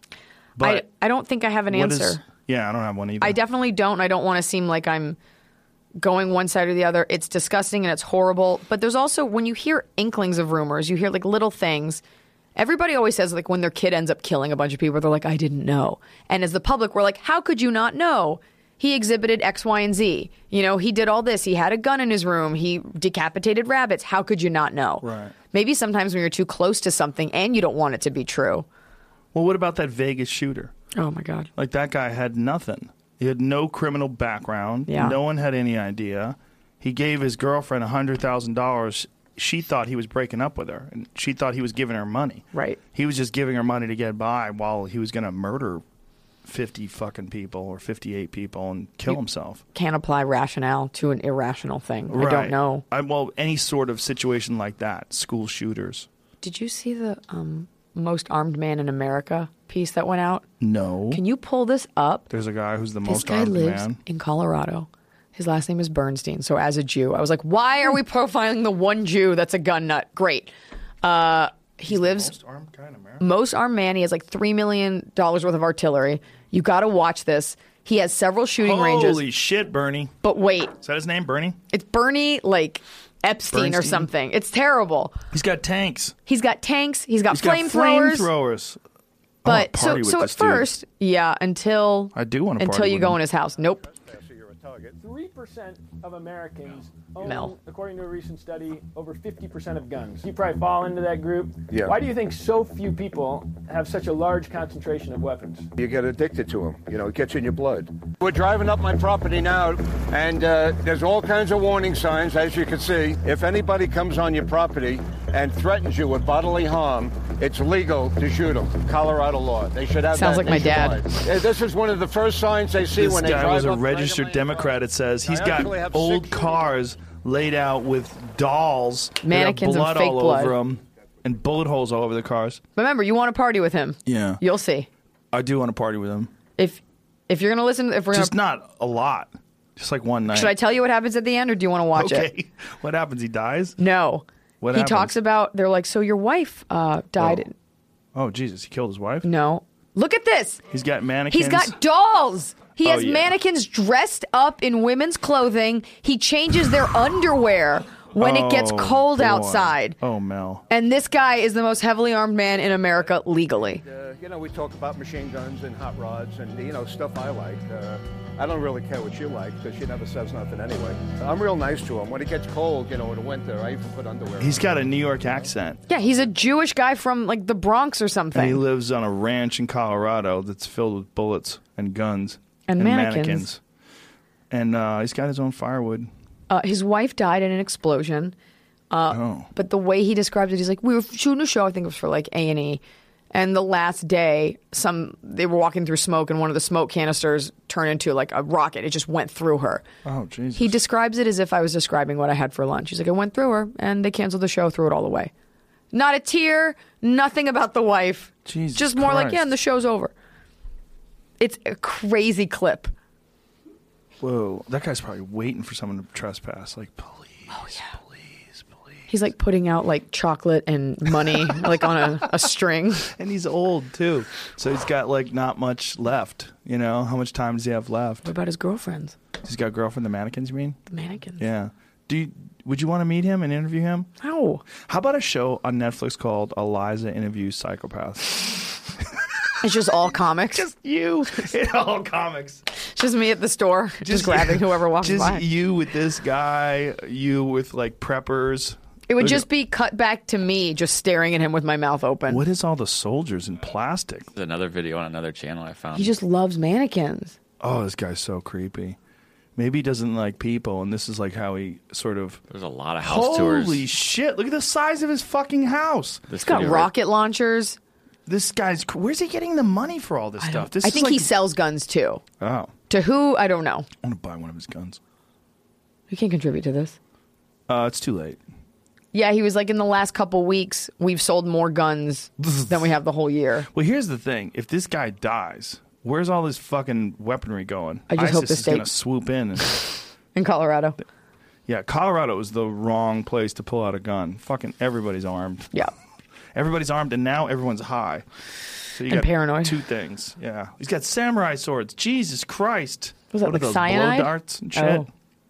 But I, I don't think I have an answer. Is, yeah, I don't have one either. I definitely don't. I don't want to seem like I'm going one side or the other. It's disgusting and it's horrible. But there's also, when you hear inklings of rumors, you hear like little things. Everybody always says like when their kid ends up killing a bunch of people, they're like, I didn't know. And as the public, we're like, how could you not know? He exhibited X, Y, and Z. You know, he did all this. He had a gun in his room. He decapitated rabbits. How could you not know? Right. Maybe sometimes when you're too close to something and you don't want it to be true. Well, what about that Vegas shooter? Oh, my God. Like, that guy had nothing. He had no criminal background. Yeah. No one had any idea. He gave his girlfriend one hundred thousand dollars. She thought he was breaking up with her, and she thought he was giving her money. Right. He was just giving her money to get by while he was going to murder fifty fucking people or fifty-eight people and kill you himself. Can't apply rationale to an irrational thing. Right. I don't know. I, well, any sort of situation like that, school shooters. Did you see the um, most armed man in America piece that went out? No. Can you pull this up? There's a guy who's the this most guy armed lives man. in Colorado. His last name is Bernstein. So as a Jew, I was like, why are we profiling the one Jew that's a gun nut? Great. Uh, he He's lives... the most armed guy in America? Most armed man. He has like three million dollars worth of artillery. You got to watch this. He has several shooting Holy ranges. Holy shit, Bernie. But wait. Is that his name, Bernie? It's Bernie, like, Epstein Bernstein? or something. It's terrible. He's got tanks. He's got tanks. He's got He's got flamethrowers. flamethrowers. But I so, wanna party with so at this dude. first, yeah, until I do want to until party you with go him. in his house. Nope. Three percent of Americans own, Mel. according to a recent study, over fifty percent of guns. You probably fall into that group. Yeah. Why do you think so few people have such a large concentration of weapons? You get addicted to them. You know, it gets in your blood. We're driving up my property now, and uh, there's all kinds of warning signs, as you can see. If anybody comes on your property and threatens you with bodily harm, it's legal to shoot them. Colorado law. They should have Sounds that like my dad. nationwide. Uh, This is one of the first signs they see This when they guy drive was a up registered Dragon Lane Democrat, Drive. it says. He's I got actually have old six cars laid out with dolls. that have Mannequins and blood fake all blood. over them and bullet holes all over the cars. Remember, you want to party with him. Yeah. You'll see. I do want to party with him. If if you're gonna listen, if we're Just gonna, not a lot. Just like one night. should I tell you what happens at the end, or do you want to watch it? Okay. What happens? He dies? No. What he happens? talks about. They're like, so your wife uh, died. Oh. Oh, Jesus. He killed his wife? No. Look at this. He's got mannequins. He's got dolls. He Oh, has yeah. mannequins dressed up in women's clothing. He changes their underwear when it gets Oh, cold boy. outside. Oh, Mel. And this guy is the most heavily armed man in America legally. Uh, you know, we talk about machine guns and hot rods and, you know, stuff I like. Uh, I don't really care what you like because she never says nothing anyway. I'm real nice to him. When it gets cold, you know, in the winter, I even put underwear He's on. got a New York accent. Yeah, he's a Jewish guy from like the Bronx or something. And he lives on a ranch in Colorado that's filled with bullets and guns And mannequins. And uh, he's got his own firewood. Uh, his wife died in an explosion. Uh, Oh. But the way he described it, he's like, we were shooting a show, I think it was for like A and E. And the last day, some they were walking through smoke, and one of the smoke canisters turned into like a rocket. It just went through her. Oh, Jesus. He describes it as if I was describing what I had for lunch. He's like, I went through her, and they canceled the show, threw it all away. Not a tear, nothing about the wife. Jesus just more like, Christ. yeah, and the show's over. It's a crazy clip. Whoa. That guy's probably waiting for someone to trespass. Like, please. Oh, yeah. Please, please. He's like putting out like chocolate and money like on a, a string. And he's old, too. So he's got, like, not much left. You know? How much time does he have left? What about his girlfriends? He's got a girlfriend, the mannequins, you mean? The mannequins. Yeah. Do you, would you want to meet him and interview him? How? How about a show on Netflix called Eliza Interviews Psychopaths? It's just all comics. Just you in all comics. Just me at the store, just, grabbing whoever walks just by. you with this guy, you with like preppers. It would Look just at- be cut back to me, just staring at him with my mouth open. What is all the soldiers in plastic? There's another video on another channel I found. He just loves mannequins. Oh, this guy's so creepy. Maybe he doesn't like people, and this is like how he sort of. There's a lot of house tours. Holy shit! Look at the size of his fucking house. This He's got video right- rocket launchers. This guy's. Where's he getting the money for all this I, stuff? don't- This I is think like, he sells guns too. Oh, To who? I don't know. I want to buy one of his guns. You can't contribute to this. Uh, it's too late. Yeah, he was like, in the last couple weeks, we've sold more guns than we have the whole year. Well, here's the thing. If this guy dies, where's all this fucking weaponry going? I just ISIS hope the is state- going to swoop in. And, In Colorado. yeah, Colorado is the wrong place to pull out a gun. Fucking everybody's armed. Yeah. Everybody's armed, and now everyone's high. So you And got paranoid. two things. Yeah. He's got samurai swords. Jesus Christ. Was that what like are those, cyanide? blow darts and shit? Oh.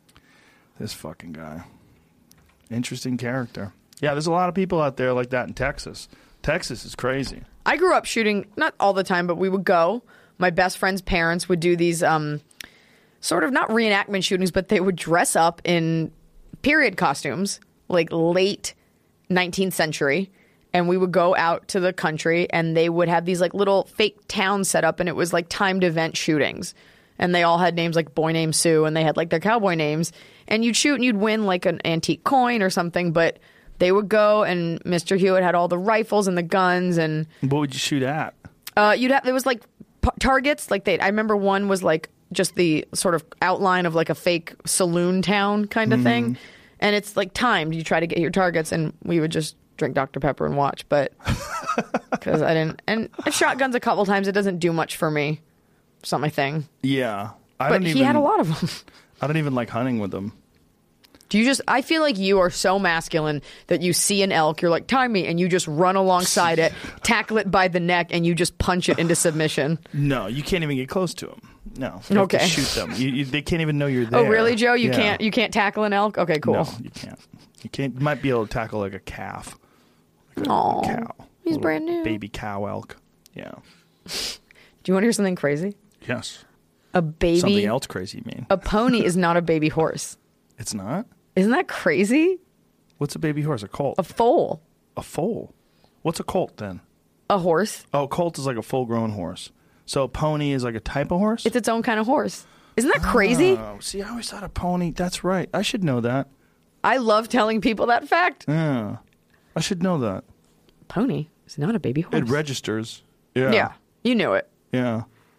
This fucking guy. Interesting character. Yeah, there's a lot of people out there like that in Texas. Texas is crazy. I grew up shooting, not all the time, but we would go. My best friend's parents would do these um, sort of not reenactment shootings, but they would dress up in period costumes, like late nineteenth century. And we would go out to the country and they would have these like little fake towns set up, and it was like timed event shootings. And they all had names like Boy Named Sue, and they had like their cowboy names. And you'd shoot and you'd win like an antique coin or something, but they would go, and Mister Hewitt had all the rifles and the guns, and What would you shoot at? uh, you'd have, there was like p- targets, like they, I remember one was like just the sort of outline of like a fake saloon town kind of thing. And it's like timed. You try to get your targets, and we would just drink Doctor Pepper and watch, but because I didn't, and I've shot guns a couple times. It doesn't do much for me. It's not my thing. Yeah. I But don't he even, had a lot of them. I don't even like hunting with them. Do you just, I feel like you are so masculine that you see an elk, you're like, time me, and you just run alongside it, tackle it by the neck, and you just punch it into submission. No, you can't even get close to them. No. You have to Okay. shoot them. You, you, they can't even know you're there. Oh, really, Joe? You Yeah. can't, you can't tackle an elk? Okay, cool. No, you can't. You can't. You might be able to tackle like a calf. Like a Aw, cow. he's Little brand new. Baby cow elk. Yeah. Do you want to hear something crazy? Yes. A baby, Something else crazy, you mean? a pony is not a baby horse. It's not? Isn't that crazy? What's a baby horse? A colt? A foal. A foal? What's a colt then? A horse. Oh, a colt is like a full-grown horse. So a pony is like a type of horse? It's its own kind of horse. Isn't that crazy? Oh, see, I always thought a pony. That's right. I should know that. I love telling people that fact. Yeah. I should know that. Pony is not a baby horse. It registers. Yeah. Yeah, you knew it. Yeah.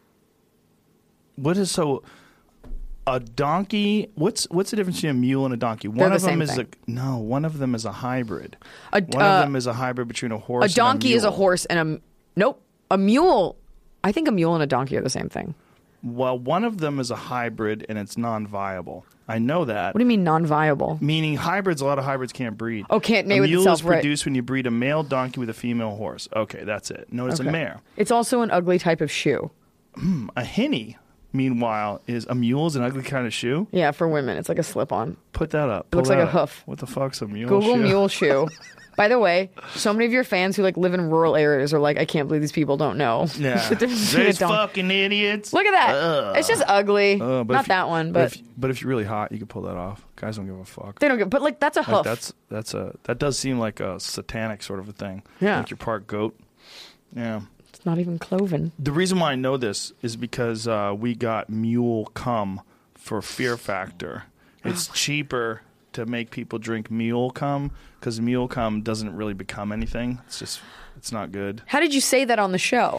What is so a donkey? What's what's the difference between a mule and a donkey? One They're the of them same is thing. a no. One of them is a hybrid. A, One uh, of them is a hybrid between a horse. a donkey and a is a mule. horse, and a nope. A mule. I think a mule and a donkey are the same thing. Well, one of them is a hybrid and it's non-viable. I know that. What do you mean non-viable? Meaning hybrids, a lot of hybrids can't breed. Oh, can't mate a with mule itself, is right. produced when you breed a male donkey with a female horse. Okay, that's it. Notice Okay. a mare. It's also an ugly type of shoe. A hinny, meanwhile, is a mule is an ugly kind of shoe. Yeah, for women, it's like a slip-on. Put that up. It looks Pull like that a up. hoof. What the fuck's a mule Google shoe? mule shoe. By the way, so many of your fans who like live in rural areas are like, I can't believe these people don't know. Yeah. the difference between a These donkey. fucking idiots. Look at that. Ugh. It's just ugly. Uh, but Not if you- that one, but, if, but if you're really hot, you can pull that off. Guys don't give a fuck. they don't get. But like, that's a Like, hoof. that's that's a that does seem like a satanic sort of a thing. Yeah. Like you're part goat. Yeah. It's not even cloven. The reason why I know this is because uh, we got mule cum for Fear Factor. It's cheaper to make people drink mule cum because mule cum doesn't really become anything. It's just it's not good. How did you say that on the show?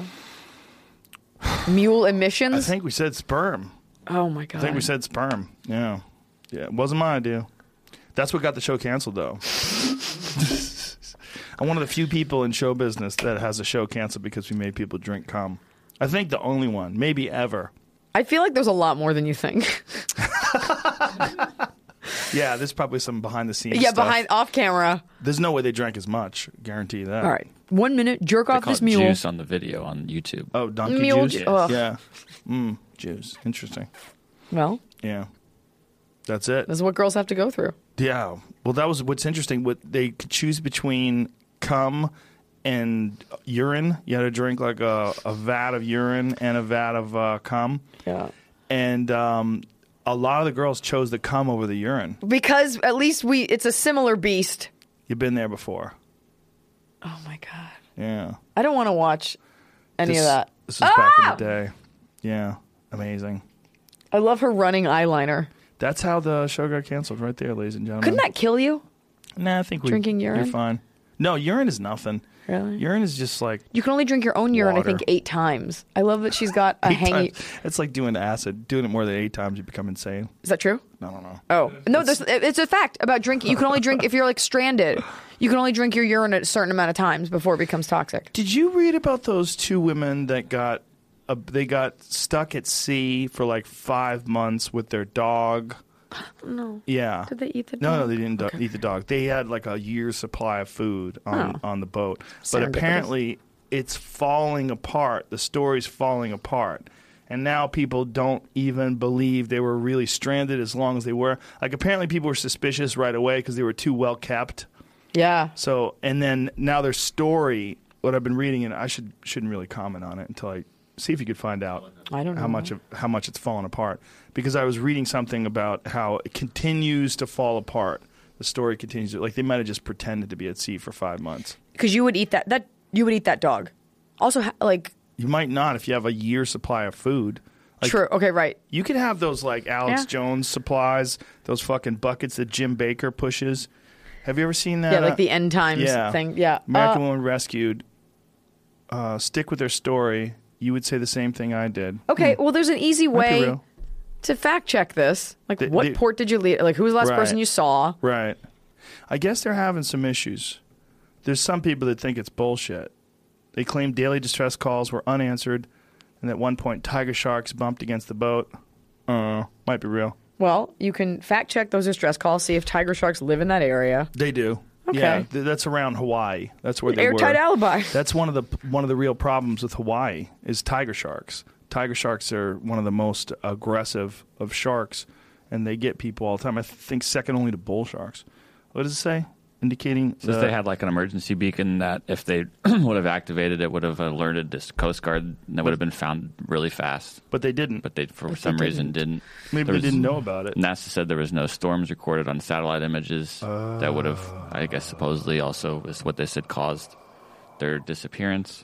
Mule emissions? I think we said sperm. oh my god. I think we said sperm. Yeah. Yeah, it wasn't my idea. That's what got the show canceled, though. I'm one of the few people in show business that has a show canceled because we made people drink cum. I think the only one, maybe ever. I feel like there's a lot more than you think. Yeah, there's probably some behind the scenes yeah, stuff. behind off camera. There's no way they drank as much. Guarantee you that. All right, one minute. Jerk They off call this it mule. juice on the video on YouTube. Oh, donkey Mule juice? ju- ugh. Yeah. Mm, juice. Interesting. Well, Yeah. That's it. this is what girls have to go through. Yeah. Well, that was what's interesting. What they could choose between cum and urine. You had to drink like a, a vat of urine and a vat of uh, cum. Yeah. And um, a lot of the girls chose the cum over the urine. Because at least we, it's a similar beast. You've been there before. Oh my god. Yeah. I don't want to watch any this, of that. This was back in Ah! the day. Yeah. Amazing. I love her running eyeliner. That's how the show got canceled right there, ladies and gentlemen. Couldn't that kill you? Nah, I think we, Drinking urine? You're fine. No, urine is nothing. Really? Urine is just like You can only drink your own urine, Water. I think, eight times. I love that she's got a eight hangy. times. It's like doing acid. Doing it more than eight times, you become insane. Is that true? I don't know. Oh no, there's, it's a fact about drinking. You can only drink if you're like stranded. You can only drink your urine at a certain amount of times before it becomes toxic. Did you read about those two women that got uh, they got stuck at sea for like five months with their dog? No. Yeah. Did they eat the dog? No, no, they didn't do- Okay. eat the dog. They had like a year's supply of food on, Oh. on the boat. But Serendipitous. apparently it's falling apart. The story's falling apart. And now people don't even believe they were really stranded as long as they were. Like apparently people were suspicious right away because they were too well kept. Yeah. So, and then now their story, what I've been reading, and I should, shouldn't really comment on it until I see if you could find out I don't know. how much of how much it's fallen apart. Because I was reading something about how it continues to fall apart. The story continues to, like they might have just pretended to be at sea for five months. Because you would eat that. That you would eat that dog. Also, ha- like You might not if you have a year's supply of food. Like, true. Okay, right. You could have those like Alex Yeah. Jones supplies, those fucking buckets that Jim Baker pushes. Have you ever seen that? Yeah, like the end times yeah. thing. Yeah. American Uh, Woman Rescued. Uh, stick with their story. You would say the same thing I did. okay. Well, there's an easy Might be way real. to fact check this. Like, They- what they- port did you leave? Like, who was the last Right. person you saw? Right. I guess they're having some issues. There's some people that think it's bullshit. They claim daily distress calls were unanswered, and at one point tiger sharks bumped against the boat. Uh, might be real. Well, you can fact check those distress calls. See if tiger sharks live in that area. They do. Okay. Yeah, th- that's around Hawaii. That's where they Airtight were. alibi. That's one of the one of the real problems with Hawaii is tiger sharks. Tiger sharks are one of the most aggressive of sharks, and they get people all the time. I think second only to bull sharks. What does it say? Indicating Since uh, they had like an emergency beacon that if they would have activated it would have alerted this Coast Guard and they would have been found really fast. but they didn't. But they, for But some they reason, didn't. Maybe There they was- didn't know about it. NASA said there was no storms recorded on satellite images that would have, I guess, supposedly also is what they said caused their disappearance.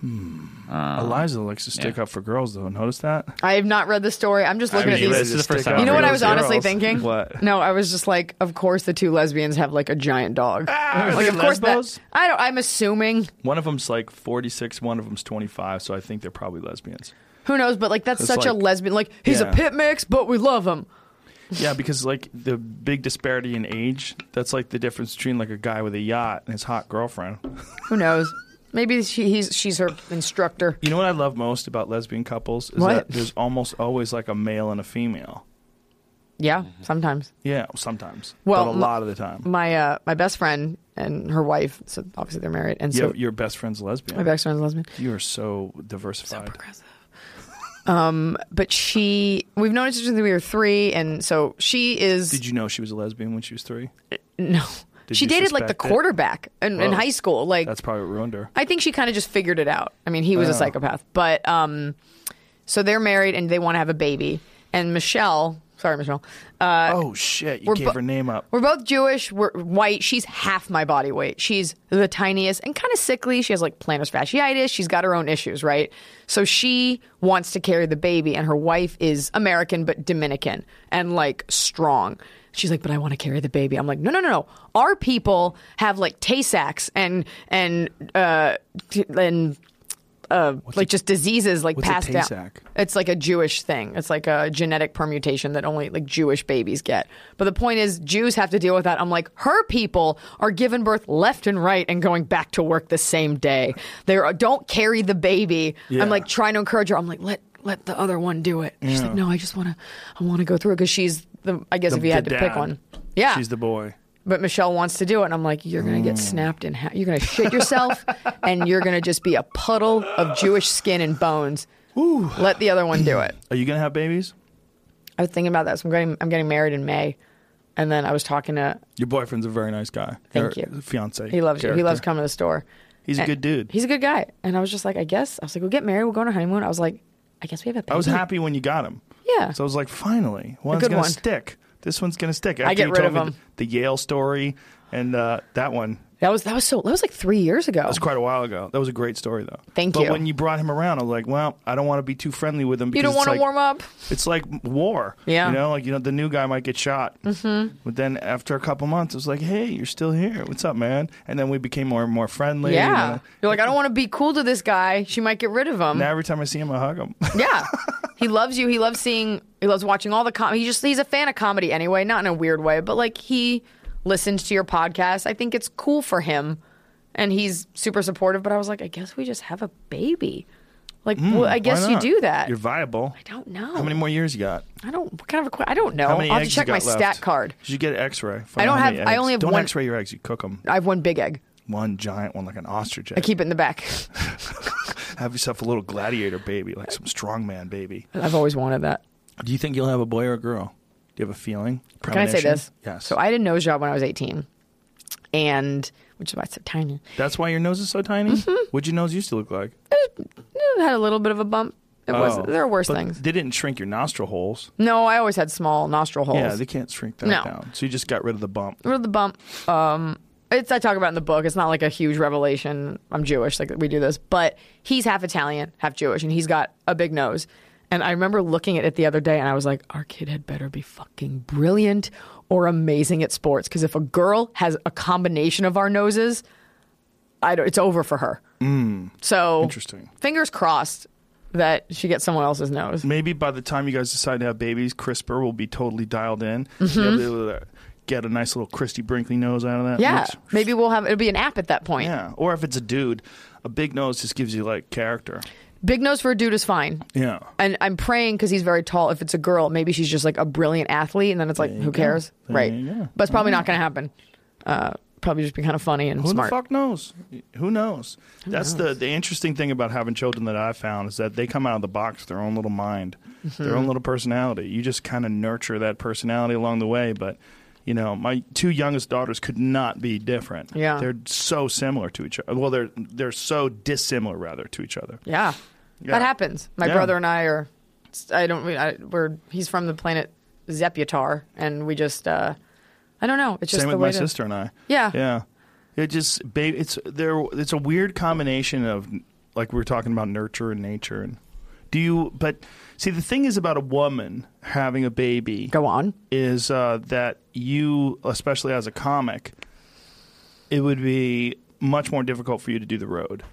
Eliza likes to stick yeah. up for girls, though. Notice that? I have not read the story. I'm just looking mean, at these. this is the first time You know I've what heard I was of honestly girls. thinking? What? No, I was just like, of course the two lesbians have like a giant dog. Are like, they of course that. lesbos? I don't. I'm assuming. One of them's like forty-six, one of them's twenty-five, so I think they're probably lesbians. Who knows? But like, that's It's such a like- lesbian. Like, he's Yeah. a pit mix, but we love him. Yeah, because like the big disparity in age, that's like the difference between like a guy with a yacht and his hot girlfriend. Who knows? Maybe she, he's she's her instructor. You know what I love most about lesbian couples is What? that there's almost always like a male and a female. Yeah, sometimes. Yeah, sometimes. Well, but a m- lot of the time. My uh, my best friend and her wife. So obviously they're married, and You so have- your best friend's lesbian. my best friend's lesbian. You are so diversified. Progressive. Um, but she, we've known each other since we were three, and so she is. Did you know she was a lesbian when she was three? No, Did she you dated like the suspect it? quarterback in, in Whoa. high school. Like, That's probably what ruined her. I think she kind of just figured it out. I mean, he was a Oh. psychopath, but um, so they're married and they want to have a baby. And Michelle, sorry, Michelle, uh, Oh shit! You we're gave bo- her name up. we're both Jewish. We're white. She's half my body weight. She's the tiniest and kind of sickly. She has like plantar fasciitis. She's got her own issues, right? So she wants to carry the baby, and her wife is American but Dominican and like strong. She's like, but I want to carry the baby. I'm like, no, no, no, no. Our people have like Tay-Sachs and and uh t- and uh like just diseases like what's a passed down. Tay-Sach? It's like a Jewish thing. It's like a genetic permutation that only like Jewish babies get. But the point is, Jews have to deal with that. I'm like, her people are giving birth left and right and going back to work the same day. They are, don't carry the baby. Yeah. I'm like trying to encourage her. I'm like, let let the other one do it. And she's Yeah. like, no, I just want to. I want to go through it because she's the. I guess The- if you had the to pick dad. one, yeah. She's the boy. But Michelle wants to do it, and I'm like, you're gonna Mm. get snapped in half. You're gonna shit yourself, and you're gonna just be a puddle of Jewish skin and bones. Let the other one do it. Are you gonna have babies? I was thinking about that. So I'm getting I'm getting married in May, and then I was talking to. Your boyfriend's a very nice guy. Thank Or you. Fiance. He loves you. He character. loves coming to the store. He's a And good dude. He's a good guy, and I was just like, I guess I was like, we'll get married. We'll go on a honeymoon. I was like, I guess we have a baby. I was happy when you got him. Yeah. So I was like, finally, one's good gonna one. stick. This one's gonna stick. After I get you rid told of me him. The, the Yale story and uh, that one. That was that was so that was like three years ago. That was quite a while ago. That was a great story, though. Thank but you. But when you brought him around, I was like, well, I don't want to be too friendly with him. Because You don't want to warm up? It's like war. Yeah. You know, like, you know, the new guy might get shot. Mm-hmm. But then after a couple months, it was like, hey, you're still here. What's up, man? And then we became more and more friendly. Yeah. And, uh, You're like, I don't want to be cool to this guy. She might get rid of him. now every time I see him, I hug him. Yeah. He loves you. He loves seeing, he loves watching all the com. He just, he's a fan of comedy anyway, not in a weird way, but like he listens to your podcast. I think it's cool for him. And he's super supportive, but I was like, I guess we just have a baby. Like, Mm, well, I guess why you not? do that. You're viable. I don't know. How many more years you got? I don't. What kind of a que- I don't know. How many I'll have to eggs check you my got left? stat card. You should get an X-ray. Find I don't out how many have- I eggs. only have Don't one- X-ray your eggs. You cook them. I have one big egg. One giant one, like an ostrich egg. I keep it in the back. Have yourself a little gladiator baby, like some strongman baby. I've always wanted that. Do you think you'll have a boy or a girl? Do you have a feeling? Can I say Premonition? this? Yes. So I did a nose job when I was eighteen, and which is why it's so tiny. That's why your nose is so tiny? Mm-hmm. What'd your nose used to look like? It had a little bit of a bump. It was. Oh. There are worse But things. They didn't shrink your nostril holes. No, I always had small nostril holes. Yeah, they can't shrink that No. down. So you just got rid of the bump. Rid of the bump. Um, it's I talk about it in the book. It's not like a huge revelation. I'm Jewish, like we do this, but he's half Italian, half Jewish, and he's got a big nose. And I remember looking at it the other day, and I was like, our kid had better be fucking brilliant or amazing at sports, because if a girl has a combination of our noses, I don't, it's over for her. Mm, so interesting. Fingers crossed that she gets someone else's nose. Maybe by the time you guys decide to have babies, CRISPR will be totally dialed in. Mm-hmm. You'll be able to get a nice little Christy Brinkley nose out of that. Yeah, Looks- maybe we'll have it'll be an app at that point. Yeah. Or if it's a dude, a big nose just gives you like character. Big nose for a dude is fine. Yeah. And I'm praying because he's very tall. If it's a girl, maybe she's just like a brilliant athlete, and then it's like, There you who go. cares? There Right. you go. But it's probably not going to happen. Uh, probably just be kind of funny and Who smart. the fuck knows? Who knows? That's the the interesting thing about having children that I've found is that they come out of the box with their own little mind, Mm-hmm. their own little personality. You just kind of nurture that personality along the way. But, you know, my two youngest daughters could not be different. Yeah. They're so similar to each other. Well, they're they're so dissimilar, rather, to each other. Yeah. Yeah. That happens. My Yeah. brother and I are, I don't, I, we're, he's from the planet Zeputar, and we just, uh, I don't know. It's just Same the with way my to, sister and I. Yeah. Yeah. It just, babe, it's there. It's a weird combination of, like we were talking about, nurture and nature. And do you, but see, the thing is about a woman having a baby Go on. is uh, that you, especially as a comic, it would be much more difficult for you to do the road.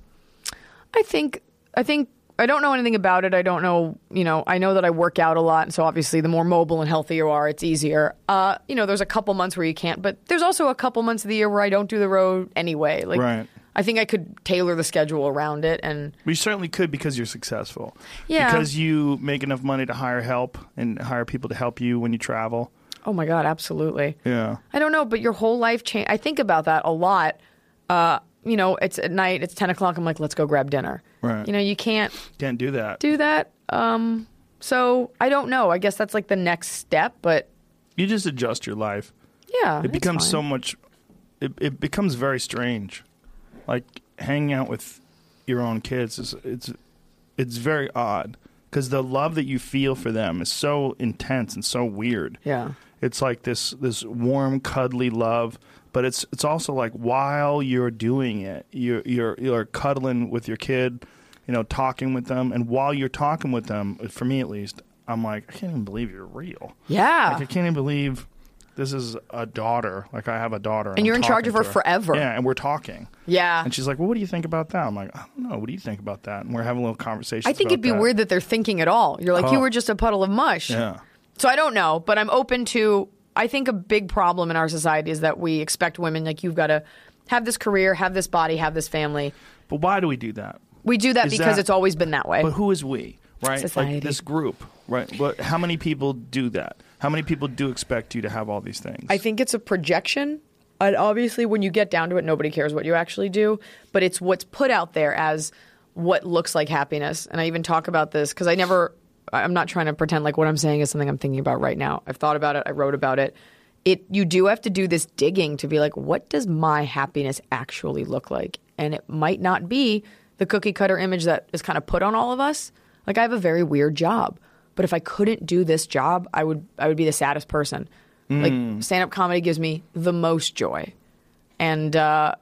I think I think I don't know anything about it. I don't know, you know, I know that I work out a lot, and so obviously the more mobile and healthy you are, it's easier. Uh, you know, there's a couple months where you can't, but there's also a couple months of the year where I don't do the road anyway. Like Right. I think I could tailor the schedule around it, and But you certainly could because you're successful. Yeah. Because you make enough money to hire help and hire people to help you when you travel. oh my god, absolutely. Yeah. I don't know, but your whole life change. I think about that a lot. Uh, you know, it's at night, it's ten o'clock. I'm like, let's go grab dinner. Right. You know, you can't Can't do that. do that. Um, so I don't know. I guess that's like the next step, but You just adjust your life. yeah, It becomes so much. It, it becomes very strange. Like hanging out with your own kids is it's it's very odd because the love that you feel for them is so intense and so weird. Yeah. It's like this this warm, cuddly love, but it's it's also like while you're doing it, you're you're you're cuddling with your kid, you know, talking with them, and while you're talking with them, for me at least, I'm like, I can't even believe you're real. Yeah. Like I can't even believe this is a daughter. Like I have a daughter, And you're I'm in charge of talking her to forever. Yeah, and we're talking. Yeah. And she's like, "Well, what do you think about that?" I'm like, "I don't know. What do you think about that?" And we're having a little conversation. I think it'd be weird that they're thinking at all. You're like, you Oh. were just a puddle of mush. Yeah. So I don't know, but I'm open to. I think a big problem in our society is that we expect women, like, you've got to have this career, have this body, have this family. But why do we do that? We do that Is because that- it's always been that way. But who is we? Right? Society. Like this group, right? But how many people do that? How many people do expect you to have all these things? I think it's a projection. And obviously, when you get down to it, nobody cares what you actually do. But it's what's put out there as what looks like happiness. And I even talk about this because I never, I'm not trying to pretend like what I'm saying is something I'm thinking about right now. I've thought about it. I wrote about it. It you do have to do this digging to be like, what does my happiness actually look like? And it might not be the cookie cutter image that is kind of put on all of us. Like, I have a very weird job, but if I couldn't do this job, I would I would be the saddest person. Like, stand-up comedy gives me the most joy. And uh,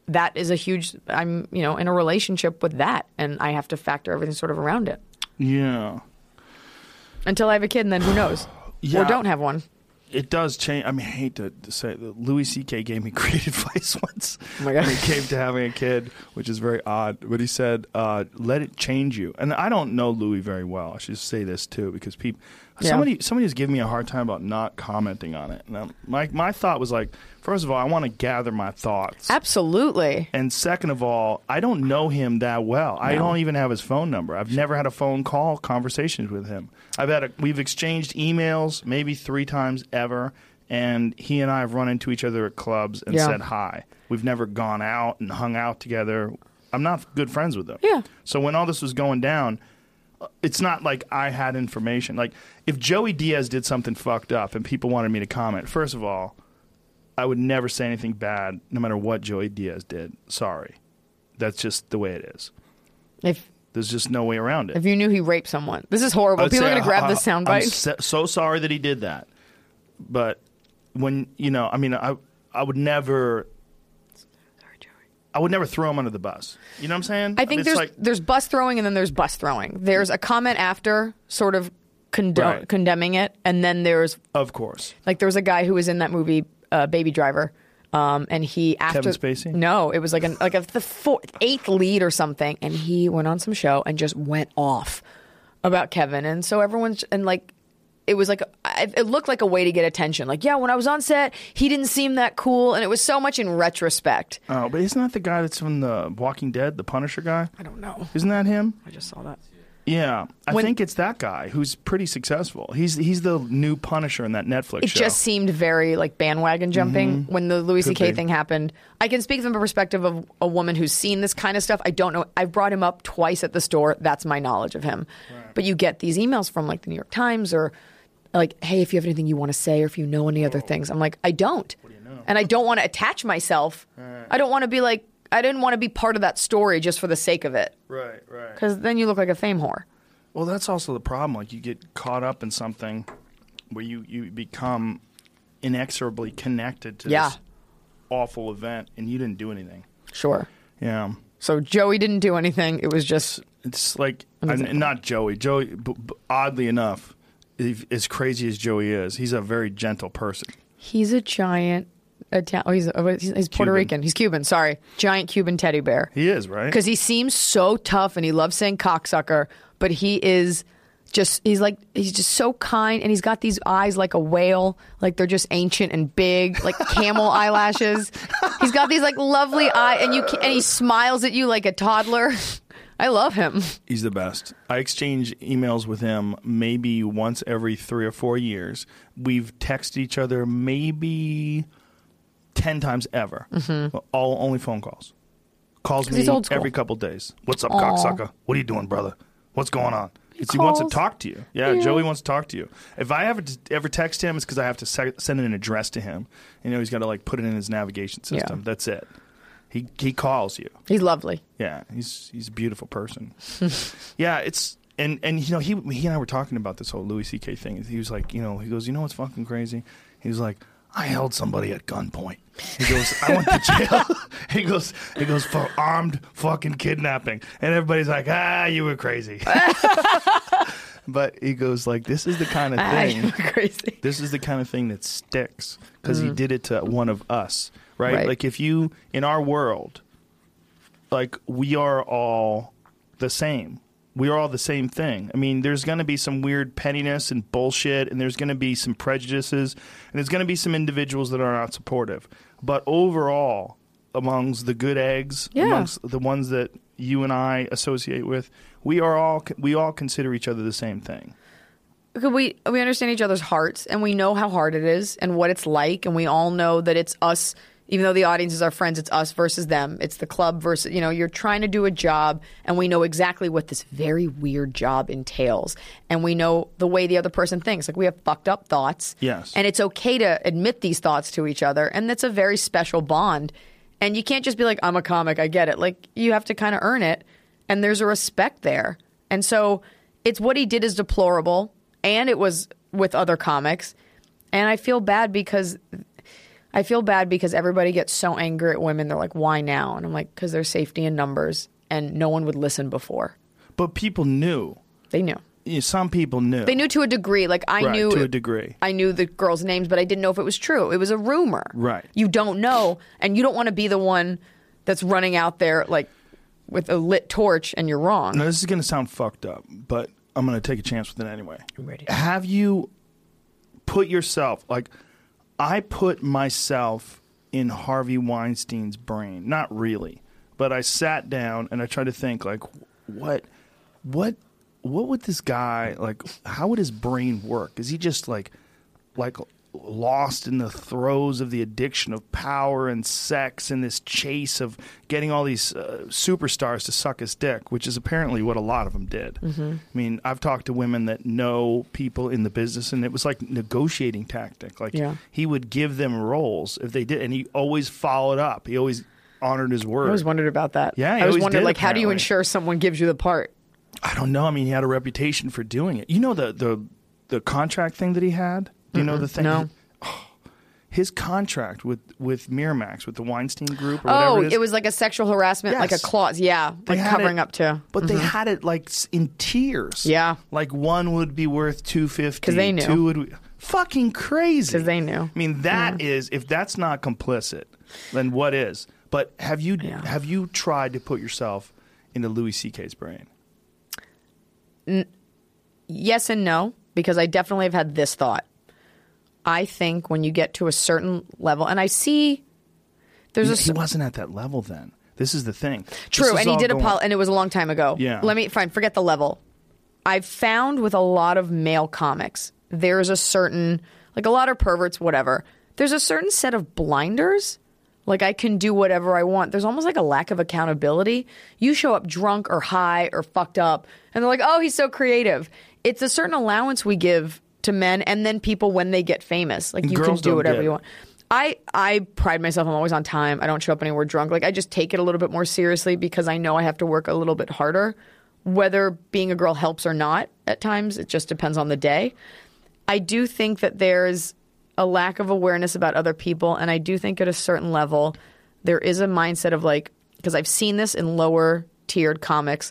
that is a huge, I'm, you know, in a relationship with that, and I have to factor everything sort of around it. Yeah. Until I have a kid, and then who knows? Yeah. Or don't have one. It does change. I mean, I hate to, to say it. Louis C K gave me great advice once. Oh my God. When it came to having a kid, which is very odd. But he said, uh, let it change you. And I don't know Louis very well. I should say this, too, because people... Yeah. Somebody somebody was giving me a hard time about not commenting on it. And I'm, my, my thought was like, first of all, I want to gather my thoughts. Absolutely. And second of all, I don't know him that well. I No. don't even have his phone number. I've never had a phone call conversations with him. I've had a, we've exchanged emails maybe three times ever, and he and I have run into each other at clubs and Yeah. said hi. We've never gone out and hung out together. I'm not good friends with him. Yeah. So when all this was going down, it's not like I had information. Like, if Joey Diaz did something fucked up and people wanted me to comment, first of all, I would never say anything bad no matter what Joey Diaz did. Sorry. That's just the way it is. If There's just no way around it. if you knew he raped someone, this is horrible. I'd People are say, going to grab uh, this I'm soundbite. so, so sorry that he did that. But when, you know, I mean, I I would never... I would never throw him under the bus. You know what I'm saying? I think It's there's like, there's bus throwing and then there's bus throwing. There's a comment after sort of condo- Right. condemning it, and then there's of course. like there was a guy who was in that movie uh, Baby Driver, um, and he after Kevin Spacey? No, it was like an like a the fourth, eighth lead or something, and he went on some show and just went off about Kevin, and so everyone's and like. It was like, it looked like a way to get attention. Like, yeah, when I was on set, he didn't seem that cool. And it was so much in retrospect. Oh, but isn't that the guy that's from the Walking Dead, the Punisher guy? I don't know. Isn't that him? I just saw that. Yeah, I When- think it's that guy who's pretty successful. He's he's the new Punisher in that Netflix It show. just seemed very like bandwagon jumping when the Louis C K Could be. thing happened. I can speak from a perspective of a woman who's seen this kind of stuff. I don't know. I've brought him up twice at the store. That's my knowledge of him. But you get these emails from like the New York Times or like, hey, if you have anything you want to say or if you know any other things. I'm like, I don't. What do you know? And I don't want to attach myself. I don't want to be like, I didn't want to be part of that story just for the sake of it. Right, right. Because then you look like a fame whore. Well, that's also the problem. Like, you get caught up in something where you, you become inexorably connected to Yeah. this awful event, and you didn't do anything. Sure. Yeah. So Joey didn't do anything. It was just, It's like, An I, example. not Joey. Joey, b- b- oddly enough, if, as crazy as Joey is, he's a very gentle person. he's a giant Italian. Oh, he's, oh, he's, he's Puerto Cuban. Rican. He's Cuban. Sorry. Giant Cuban teddy bear. He is, right? Because he seems so tough and he loves saying cocksucker, but he is just, he's like, he's just so kind and he's got these eyes like a whale, like they're just ancient and big, like camel eyelashes. He's got these like lovely eyes and you can, and he smiles at you like a toddler. I love him. He's the best. I exchange emails with him maybe once every three or four years. We've texted each other maybe ten times ever. Mm-hmm. All only phone calls. Calls me he's old school. every couple days. What's up, Aw. cocksucker? What are you doing, brother? What's going on? It's, he calls. wants to talk to you. Yeah, Yeah. Joey wants to talk to you. If I ever ever text him, it's because I have to se- send an address to him. You know, he's got to like put it in his navigation system. Yeah. That's it. He he calls you. He's lovely. Yeah, he's he's a beautiful person. Yeah, it's and and you know he he and I were talking about this whole Louis C K thing. He was like, you know, he goes, you know what's fucking crazy? He was like, I held somebody at gunpoint. He goes, I went to jail. he goes, he goes for armed fucking kidnapping, and everybody's like, ah, you were crazy. But he goes like, this is the kind of Ah, thing. you're crazy. This is the kind of thing that sticks because he did it to one of us, right? Right. Like if you, in our world, like we are all the same. We are all the same thing. I mean, there's going to be some weird pettiness and bullshit, and there's going to be some prejudices, and there's going to be some individuals that are not supportive. But overall, amongst the good eggs, Yeah. amongst the ones that you and I associate with, we are all we all consider each other the same thing. Because we we understand each other's hearts and we know how hard it is and what it's like, and we all know that it's us. Even though the audience is our friends, it's us versus them. It's the club versus, you know, you're trying to do a job and we know exactly what this very weird job entails. And we know the way the other person thinks. Like we have fucked up thoughts. Yes. And it's okay to admit these thoughts to each other. And that's a very special bond. And you can't just be like, I'm a comic, I get it. Like you have to kind of earn it. And there's a respect there. And so it's what he did is deplorable. And it was with other comics. And I feel bad because I feel bad because everybody gets so angry at women. They're like, why now? And I'm like, because there's safety in numbers and no one would listen before. But people knew. They knew. Yeah, some people knew. They knew to a degree. Like I right, knew to a degree. I knew the girls' names, but I didn't know if it was true. It was a rumor. Right. You don't know, and you don't want to be the one that's running out there like with a lit torch and you're wrong. Now, this is going to sound fucked up, but I'm going to take a chance with it anyway. I'm ready. Have you put yourself, like, I put myself in Harvey Weinstein's brain. Not really, but I sat down and I tried to think, like, what, what, what would this guy, like, how would his brain work? Is he just, like, like, lost in the throes of the addiction of power and sex and this chase of getting all these uh, superstars to suck his dick, which is apparently what a lot of them did. Mm-hmm. I mean, I've talked to women that know people in the business, and it was like negotiating tactic. Like yeah. he would give them roles if they did, and he always followed up. He always honored his word. I always wondered about that. Yeah, I always always wondered, did, like, how do you apparently. ensure someone gives you the part? I don't know. I mean, he had a reputation for doing it. You know the the, the contract thing that he had? Do you Mm-mm. know the thing? No. Oh, his contract with, with Miramax, with the Weinstein Group or Oh, whatever it is. it was like a sexual harassment, Yes. like a clause. Yeah, They like had covering it- up to. But they had it like s- in tiers. Yeah. Like one would be worth two fifty. 'Cause they knew. Two would be, fucking crazy. 'Cause they knew. I mean, that is, if that's not complicit, then what is? But have you Yeah. have you tried to put yourself into Louis C K's brain? Yes and no, because I definitely have had this thought. I think when you get to a certain level, and I see there's he, a he wasn't at that level then. This is the thing. true, This is and he all did going- apologize, and it was a long time ago. Yeah. Let me fine. Forget the level. I've found with a lot of male comics, there's a certain like a lot of perverts, whatever. There's a certain set of blinders. Like I can do whatever I want. There's almost like a lack of accountability. You show up drunk or high or fucked up, and they're like, "Oh, he's so creative." It's a certain allowance we give to men, and then people when they get famous, like And you can girls do don't whatever get you it. want. I I pride myself. I'm always on time. I don't show up anywhere drunk. Like I just take it a little bit more seriously because I know I have to work a little bit harder. Whether being a girl helps or not, at times it just depends on the day. I do think that there's a lack of awareness about other people, and I do think at a certain level there is a mindset of like, because I've seen this in lower tiered comics,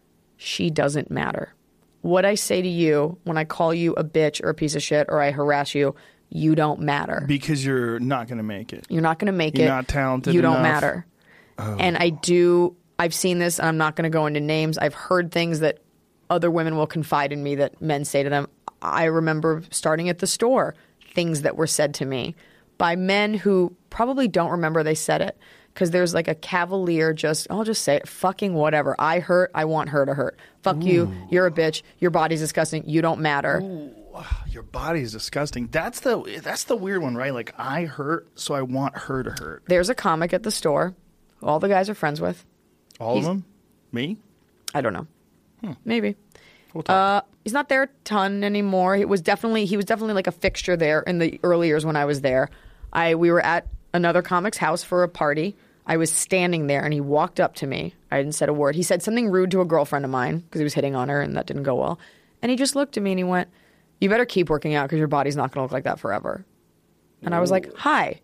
she doesn't matter. What I say to you when I call you a bitch or a piece of shit or I harass you, you don't matter. Because you're not going to make it. You're not going to make You're it. not talented You don't enough. matter. Oh. And I do, I've seen this, and I'm not going to go into names. I've heard things that other women will confide in me that men say to them. I remember starting at the store, things that were said to me by men who probably don't remember they said it. Because there's like a cavalier, just, I'll just say it, fucking whatever. I hurt, I want her to hurt. Fuck Ooh. you, you're a bitch, your body's disgusting, you don't matter. Ooh, your body is disgusting. That's the that's the weird one, right? Like I hurt, so I want her to hurt. There's a comic at the store who all the guys are friends with. All He's- of them? Me? I don't know. Hmm. Maybe. We'll talk. Uh, he's not there a ton anymore. It was definitely he was definitely like a fixture there in the early years when I was there. I we were at another comic's house for a party. I was standing there and he walked up to me. I didn't say a word. He said something rude to a girlfriend of mine because he was hitting on her and that didn't go well. And he just looked at me and he went, "You better keep working out because your body's not going to look like that forever." And I was like, "Hi."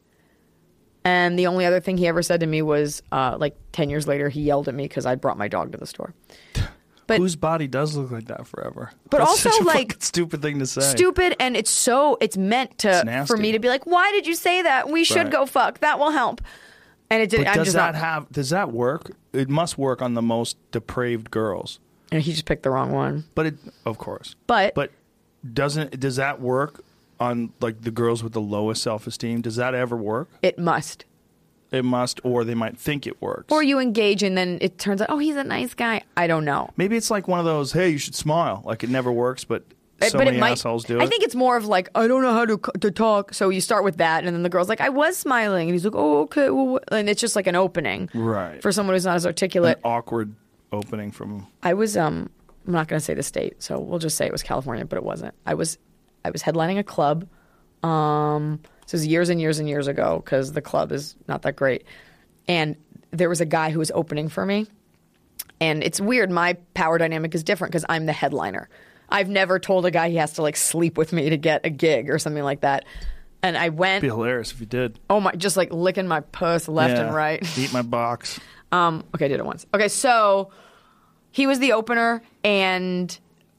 And the only other thing he ever said to me was uh, like ten years later, he yelled at me because I brought my dog to the store. But whose body does look like that forever? But That's also, such a like, fucking stupid thing to say. stupid, and it's so it's meant It's to nasty. for me to be like, why did you say that? We should Right. go fuck. That will help. And it did. But I'm does just that not. have? Does that work? It must work on the most depraved girls. And he just picked the wrong one. But it, of course. But But doesn't does that work on like the girls with the lowest self esteem? Does that ever work? it must. It must, or they might think it works. Or you engage, and then it turns out, oh, he's a nice guy. I don't know. Maybe it's like one of those, hey, you should smile. Like it never works, but so but many it might, assholes do it. I think it's more of like, I don't know how to to talk. So you start with that, and then the girl's like, I was smiling, and he's like, oh, okay, well, wh-" and it's just like an opening, right for someone who's not as an articulate. awkward opening from. I was um I'm not going to say the state, so we'll just say it was California, but it wasn't. I was I was headlining a club. Um, this was years and years and years ago because the club is not that great. And there was a guy who was opening for me. And it's weird. My power dynamic is different because I'm the headliner. I've never told a guy he has to like sleep with me to get a gig or something like that. And I went. It'd be hilarious if you did. Oh my! Just like licking my puss left Yeah. and right. Eat my box. Um. Okay, I did it once. Okay, so he was the opener, and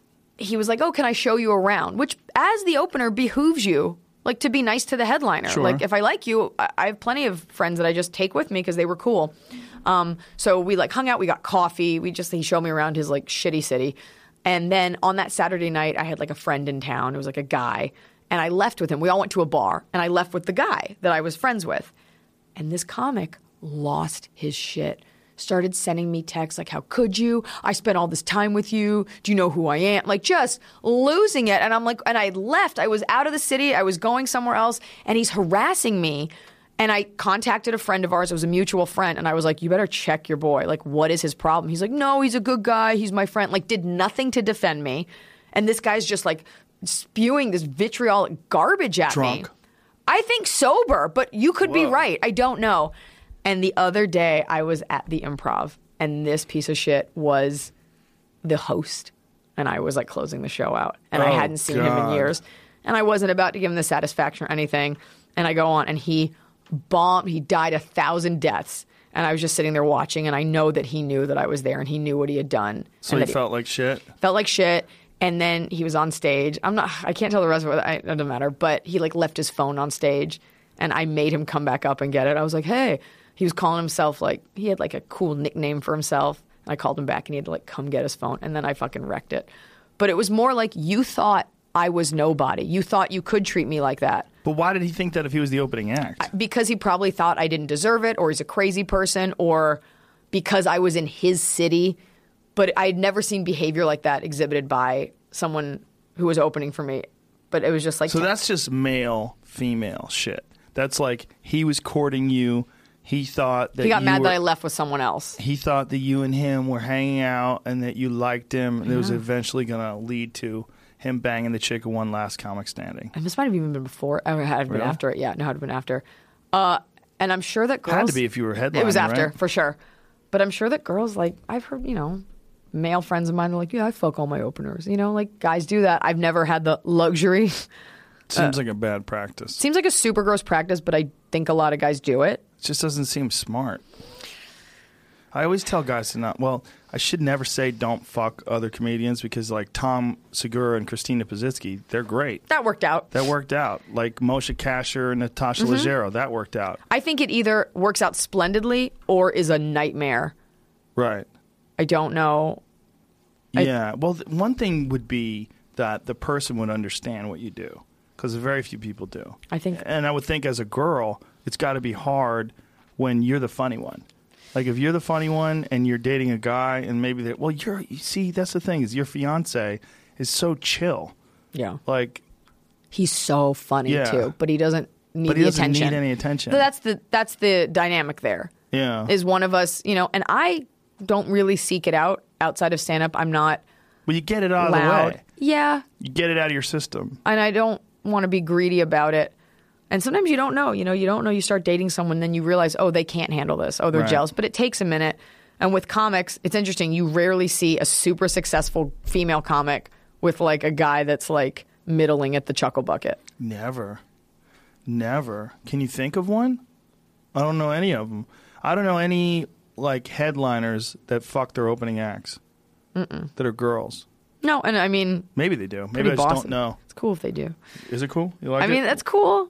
he was like, "Oh, can I show you around?" Which, as the opener, behooves you. Like, to be nice to the headliner. Sure. Like, if I like you, I I have plenty of friends that I just take with me because they were cool. Um, so we, like, hung out. We got coffee. We just, he showed me around his, like, shitty city. And then on that Saturday night, I had, like, a friend in town. It was, like, a guy. And I left with him. We all went to a bar. And I left with the guy that I was friends with. And this comic lost his shit. Started sending me texts like, how could you? I spent all this time with you. Do you know who I am? Like, just losing it. And I'm like, and I left. I was out of the city. I was going somewhere else. And he's harassing me. And I contacted a friend of ours. It was a mutual friend. And I was like, you better check your boy. Like, what is his problem? He's like, no, he's a good guy. He's my friend. Like, did nothing to defend me. And this guy's just like spewing this vitriolic garbage at Drunk. me. I think sober, but you could be Whoa. right. I don't know. And the other day, I was at the Improv, and this piece of shit was the host. And I was like closing the show out. And I Oh, hadn't seen him in God. years. And I wasn't about to give him the satisfaction or anything. And I go on, and he bombed. He died a thousand deaths. And I was just sitting there watching, and I know that he knew that I was there, and he knew what he had done. So and you that felt like shit? felt like shit. And then he was on stage. I'm not, I can't tell the rest of it. I, it doesn't matter. But he like left his phone on stage, and I made him come back up and get it. I was like, hey, he was calling himself like, he had like a cool nickname for himself. And I called him back, and he had to like come get his phone. And then I fucking wrecked it. But it was more like, you thought I was nobody. You thought you could treat me like that. But why did he think that if he was the opening act? Because he probably thought I didn't deserve it, or he's a crazy person, or because I was in his city. But I'd never seen behavior like that exhibited by someone who was opening for me. But it was just like... So that's just male, female shit. That's like, he was courting you. He thought that he got you mad were, that I left with someone else. He thought that you and him were hanging out and that you liked him. And it was eventually going to lead to him banging the chick who won Last Comic Standing. And this might have even been before. Or had been Really? after it. Yeah, no, it had been after. Uh, and I'm sure that girls... Had to be if you were headlining, It was after, right? for sure. But I'm sure that girls, like, I've heard, you know... Male friends of mine are like, yeah, I fuck all my openers. You know, like, guys do that. I've never had the luxury. Seems like a bad practice. Seems like a super gross practice, but I think a lot of guys do it. It just doesn't seem smart. I always tell guys to not. Well, I should never say don't fuck other comedians because, like, Tom Segura and Christina Pazitsky, they're great. That worked out. That worked out. Like Moshe Kasher and Natasha Mm-hmm. Leggero, that worked out. I think it either works out splendidly or is a nightmare. Right. I don't know. I- Yeah. Well, th- one thing would be that the person would understand what you do because very few people do. I think- And I would think as a girl, it's got to be hard when you're the funny one. Like if you're the funny one and you're dating a guy and maybe they well, you're you see that's the thing is your fiance is so chill. Yeah. Like, He's so funny, Yeah. too, but he doesn't need but he the doesn't attention. need any attention. So that's the that's the dynamic there. yeah. Is one of us, you know, and I don't really seek it out outside of stand-up. I'm not Well, you get it out of loud. the way. Yeah, You get it out of your system. and I don't want to be greedy about it. And sometimes you don't know, you know, you don't know. You start dating someone, then you realize, oh, they can't handle this. Oh, they're Right. jealous. But it takes a minute. And with comics, it's interesting. You rarely see a super successful female comic with like a guy that's like middling at the chuckle bucket. Never. Never. Can you think of one? I don't know any of them. I don't know any like headliners that fuck their opening acts Mm-mm. that are girls. No, and I mean, Maybe they do. Maybe pretty I just bossy. don't know. It's cool if they do. Is it cool? You like I it? mean, that's cool.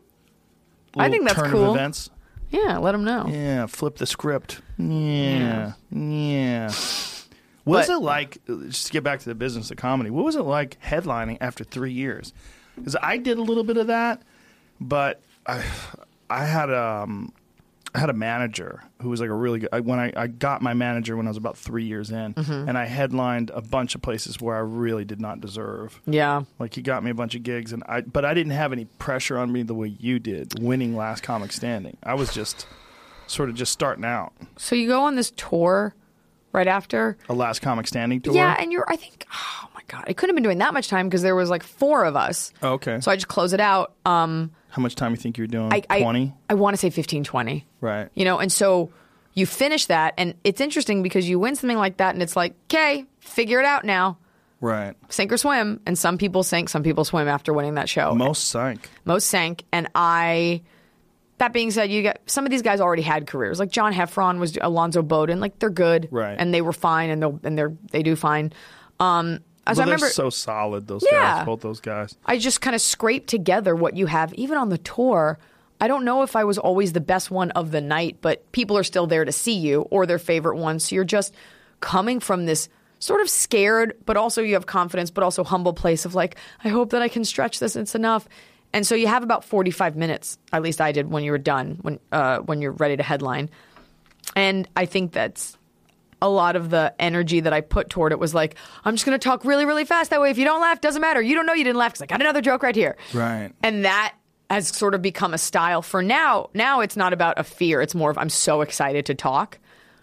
I Little think that's turn cool. Of events. Yeah, let them know. Yeah, flip the script. Yeah, yeah. What was But- it like? Just to get back to the business of comedy, what was it like headlining after three years? Because I did a little bit of that, but I, I had um, I had a manager who was like a really good. I, when I, I got my manager when I was about three years in, Mm-hmm. and I headlined a bunch of places where I really did not deserve. Yeah. Like he got me a bunch of gigs, and I but I didn't have any pressure on me the way you did, winning Last Comic Standing. I was just sort of just starting out. So you go on this tour right after. A Last Comic Standing tour. Yeah, and you're, I think, oh my God, I couldn't have been doing that much time because there was like four of us. Oh, okay. So I just close it out. Um, How much time you think you were doing? I, I, Twenty. I want to say fifteen, twenty. Right. You know, and so you finish that, and it's interesting because you win something like that, and it's like, okay, figure it out now. Right. Sink or swim. And some people sink, some people swim after winning that show. Most sank. Most sank. And I, that being said, you got some of these guys already had careers. Like John Heffron was Alonzo Bowden. Like they're good. Right. And they were fine and they'll, and they're, they do fine. Um, Well, so I they're remember, so solid, those Yeah. guys, both those guys. I just kind of scraped together what you have. Even on the tour, I don't know if I was always the best one of the night, but people are still there to see you or their favorite ones. So you're just coming from this sort of scared, but also you have confidence, but also humble place of like, I hope that I can stretch this. It's enough. And so you have about forty-five minutes, at least I did when you were done, when uh, when you're ready to headline. And I think that's a lot of the energy that I put toward it was like, I'm just going to talk really, really fast. That way, if you don't laugh, doesn't matter. You don't know you didn't laugh because I got another joke right here. Right. And that has sort of become a style for now. Now it's not about a fear. It's more of I'm so excited to talk.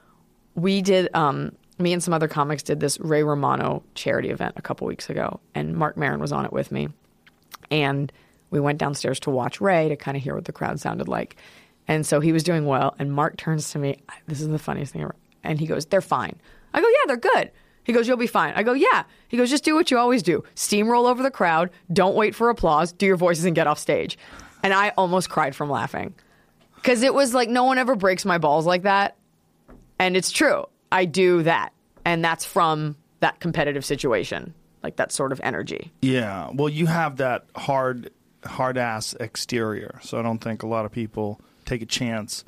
We did, um, me and some other comics did this Ray Romano charity event a couple weeks ago, and Mark Maron was on it with me. And we went downstairs to watch Ray to kind of hear what the crowd sounded like. And so he was doing well, and Mark turns to me. This is the funniest thing ever. And he goes, they're fine. I go, yeah, they're good. He goes, you'll be fine. I go, yeah. He goes, just do what you always do. Steamroll over the crowd. Don't wait for applause. Do your voices and get off stage. And I almost cried from laughing. Because it was like no one ever breaks my balls like that. And it's true. I do that. And that's from that competitive situation. Like that sort of energy. Yeah. Well, you have that hard, hard-ass exterior. So I don't think a lot of people take a chance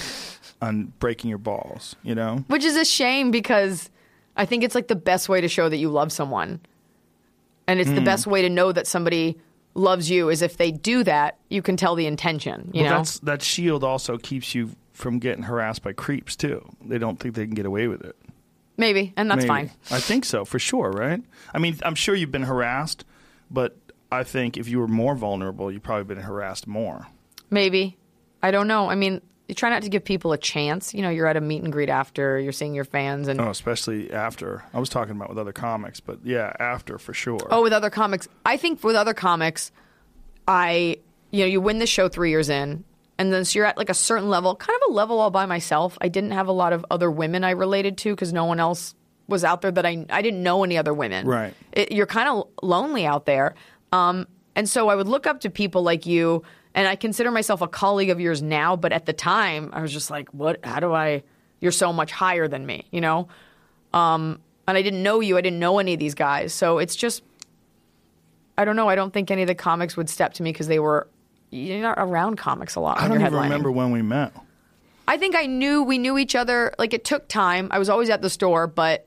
on breaking your balls, you know? Which is a shame because I think it's like the best way to show that you love someone. And it's mm. the best way to know that somebody loves you is if they do that, you can tell the intention, you well, know? That's, that shield also keeps you from getting harassed by creeps, too. They don't think they can get away with it. Maybe, and that's Maybe. fine. I think so, for sure, right? I mean, I'm sure you've been harassed, but I think if you were more vulnerable, you've probably been harassed more. Maybe. I don't know. I mean, you try not to give people a chance. You know, you're at a meet and greet after, you're seeing your fans. and Oh, especially after. I was talking about with other comics, but yeah, after for sure. Oh, with other comics. I think with other comics, I, you know, you win the show three years in, and then so you're at like a certain level, kind of a level all by myself. I didn't have a lot of other women I related to because no one else was out there that I, I didn't know any other women. Right. It, you're kind of lonely out there. Um, and so I would look up to people like you, and I consider myself a colleague of yours now, but at the time I was just like, what, how do I, you're so much higher than me, you know? Um, and I didn't know you. I didn't know any of these guys. So it's just, I don't know. I don't think any of the comics would step to me because they were, you're not around comics a lot. I when don't you're even headlining. remember when we met. I think I knew, we knew each other. Like it took time. I was always at the store, but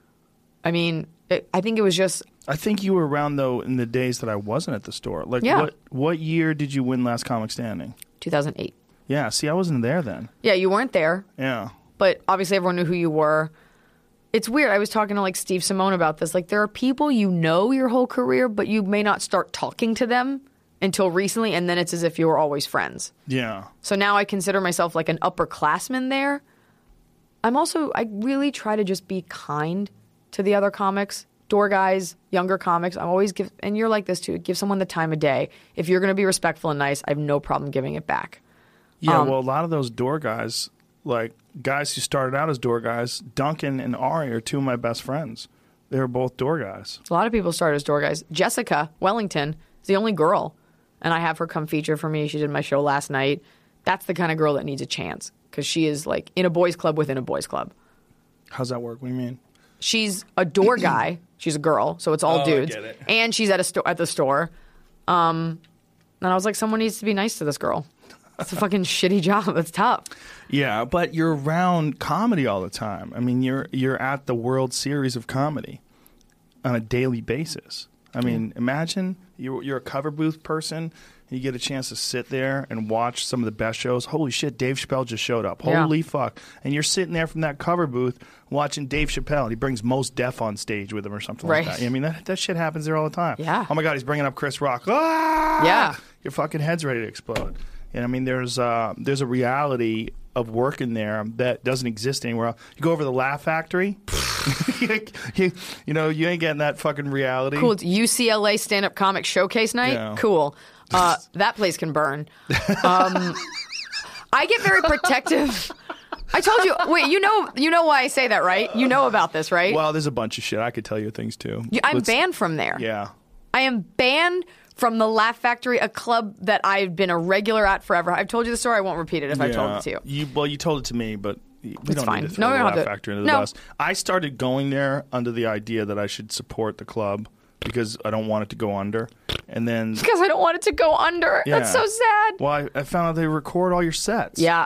I mean, it, I think it was just. I think you were around, though, in the days that I wasn't at the store. Like, Yeah. what, what year did you win Last Comic Standing? two thousand eight. Yeah, see, I wasn't there then. Yeah, you weren't there. Yeah. But obviously everyone knew who you were. It's weird. I was talking to like Steve Simone about this. Like there are people you know your whole career, but you may not start talking to them until recently, and then it's as if you were always friends. Yeah. So now I consider myself like an upperclassman there. I'm also, I really try to just be kind to the other comics, door guys, younger comics. I'm always give, and you're like this too, give someone the time of day. If you're going to be respectful and nice, I have no problem giving it back. Yeah, Um, well, a lot of those door guys, like guys who started out as door guys, Duncan and Ari are two of my best friends. They were both door guys. A lot of people started as door guys. Jessica Wellington is the only girl, and I have her come feature for me. She did my show last night. That's the kind of girl that needs a chance because she is like in a boys' club within a boys' club. How's that work? What do you mean? She's a door guy. She's a girl, so it's all Oh, I dudes. get it. And she's at a sto- at the store. Um, and I was like, someone needs to be nice to this girl. It's a fucking shitty job. It's tough. Yeah, but you're around comedy all the time. I mean, you're you're at the World Series of Comedy on a daily basis. I mean, mm. imagine you're, you're a cover booth person. You get a chance to sit there and watch some of the best shows. Holy shit, Dave Chappelle just showed up. Holy Yeah. fuck. And you're sitting there from that cover booth watching Dave Chappelle. He brings Mos Def on stage with him or something Right. like that. I mean, that, that shit happens there all the time. Yeah. Oh, my God, he's bringing up Chris Rock. Ah! Yeah. Your fucking head's ready to explode. And I mean, there's uh, there's a reality of working there that doesn't exist anywhere else. You go over to the Laugh Factory, you, you know, you ain't getting that fucking reality. Cool. It's U C L A Stand-Up Comic Showcase Night. Yeah. Cool. Uh, that place can burn. Um, I get very protective I told you. Wait, you know, you know why I say that, right? You know about this, right? Well, there's a bunch of shit. I could tell you things too. You- I'm Let's- banned from there. Yeah. I am banned from the Laugh Factory, a club that I've been a regular at forever. I've told you the story. I won't repeat it if I told it to you. you. Well, you told it to me, but we It's don't fine. need to throw No, we the don't have Laugh to- Factory into the no. bus. I started going there under the idea that I should support the club because I don't want it to go under. And then... Because I don't want it to go under. Yeah. That's so sad. Well, I, I found out they record all your sets. Yeah.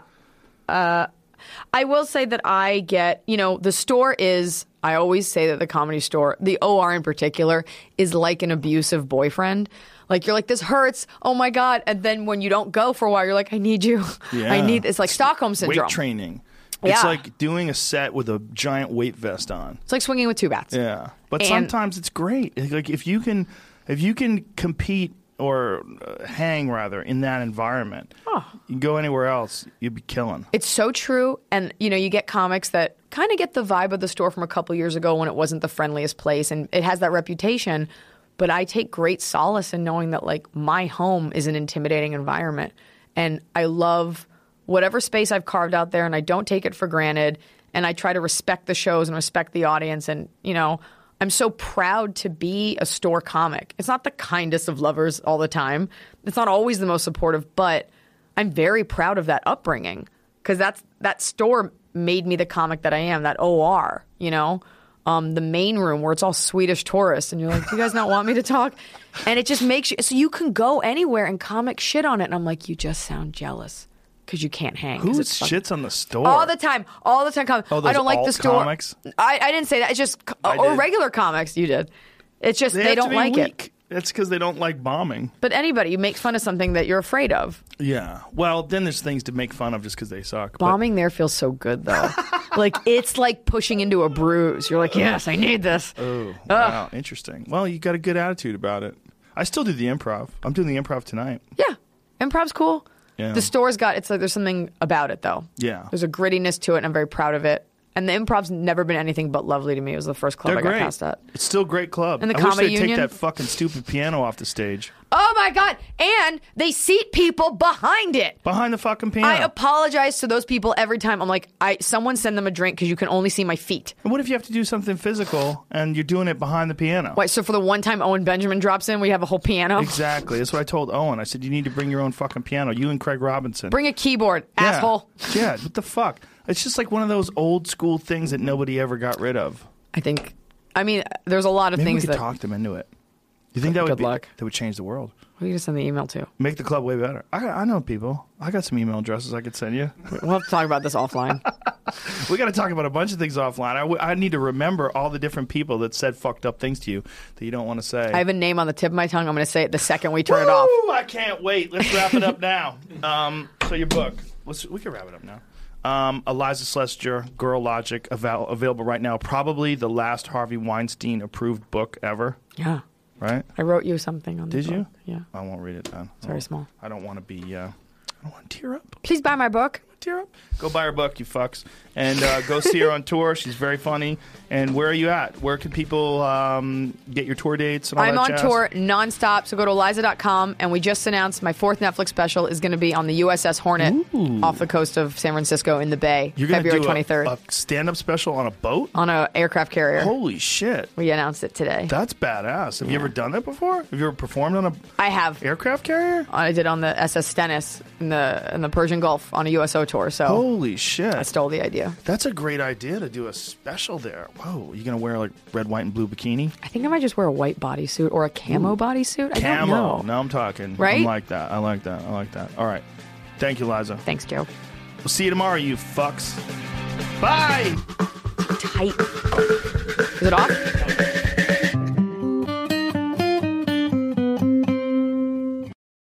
Uh, I will say that I get, you know, the store is, I always say that the Comedy Store, the O R in particular, is like an abusive boyfriend. Like, you're like, this hurts. Oh, my God. And then when you don't go for a while, you're like, I need you. Yeah. I need, it's like Stockholm Syndrome. Weight training. Yeah. It's like doing a set with a giant weight vest on. It's like swinging with two bats. Yeah. But And- sometimes it's great. Like if you can if you can compete or uh, hang rather in that environment, Oh. you can go anywhere else, you'd be killing. It's so true. And, you know, you get comics that kind of get the vibe of the store from a couple years ago when it wasn't the friendliest place. And it has that reputation. But I take great solace in knowing that, like, my home is an intimidating environment. And I love whatever space I've carved out there, and I don't take it for granted. And I try to respect the shows and respect the audience. And, you know, I'm so proud to be a store comic. It's not the kindest of lovers all the time. It's not always the most supportive, but I'm very proud of that upbringing because that's that store made me the comic that I am, that O R, you know? Um, the main room where it's all Swedish tourists and you're like, do you guys not want me to talk? And it just makes you, so you can go anywhere and comic shit on it. And I'm like, you just sound jealous because you can't hang. 'cause Who it's fun. shits on the store? All the time. All the time. Com- Oh, those I don't like the alt store. comics? I, I didn't say that. It's just, I or did. regular comics. You did. It's just, they, have to don't be like it. weak. It's because they don't like bombing. But anybody, you make fun of something that you're afraid of. Yeah. Well, then there's things to make fun of just because they suck. But Bombing there feels so good, though. Like, it's like pushing into a bruise. You're like, yes, I need this. Oh, wow. Interesting. Well, you got a good attitude about it. I still do the improv. I'm doing the improv tonight. Yeah. Improv's cool. Yeah. The store's got, it's like, there's something about it, though. Yeah. There's a grittiness to it, and I'm very proud of it. And the Improv's never been anything but lovely to me. It was the first club They're I got great. past at. It's still a great club. And the I Comedy wish they'd Union? take that fucking stupid piano off the stage. Oh, my God. And they seat people behind it. Behind the fucking piano. I apologize to those people every time. I'm like, I someone send them a drink because you can only see my feet. And what if you have to do something physical and you're doing it behind the piano? Wait, so for the one time Owen Benjamin drops in, we have a whole piano? Exactly. That's what I told Owen. I said, you need to bring your own fucking piano. You and Craig Robinson. Bring a keyboard, Yeah. asshole. Yeah, what the fuck? It's just like one of those old school things that nobody ever got rid of. I think, I mean, there's a lot of Maybe we things could that. talk them into it. You think that would Good be, luck. that would change the world? Who are you going to send the email to? Make the club way better. I, I know people. I got some email addresses I could send you. We'll have to talk about this offline. We got to talk about a bunch of things offline. I, w- I need to remember all the different people that said fucked up things to you that you don't want to say. I have a name on the tip of my tongue. I'm going to say it the second we turn it off. Woo! I can't wait. Let's wrap it up now. Um, so your book. Let's, we can wrap it up now. Um, Eliza Schlesinger, Girl Logic, avail- available right now. Probably the last Harvey Weinstein approved book ever, Yeah. right? I wrote you something on the Did you? book. Yeah. I won't read it then. It's very small. I don't want to be. Uh, I don't want to tear up. Please buy my book. Tear up. Go buy her book, you fucks, and uh, go see her on tour. She's very funny. And where are you at? Where can people um, get your tour dates? And all I'm that on jazz? tour nonstop, so go to Eliza dot com. And we just announced my fourth Netflix special is going to be on the U S S Hornet Ooh. off the coast of San Francisco in the Bay, You're gonna February do a- twenty-third, a stand-up special on a boat. on an aircraft carrier. Holy shit. We announced it today. That's badass. Have you ever done that before? Have you ever performed on a I have. aircraft carrier? I did on the S S Stennis in the in the Persian Gulf on a U S O tour. So Holy shit. I stole the idea. That's a great idea to do a special there. Whoa, you gonna wear like red, white, and blue bikini? I think I might just wear a white bodysuit or a camo bodysuit. I Camo. don't know. Now I'm talking. Right? I like that. I like that. I like that. All right. Thank you, Liza. Thanks, Joe. We'll see you tomorrow, you fucks. Bye. Tight. Is it off?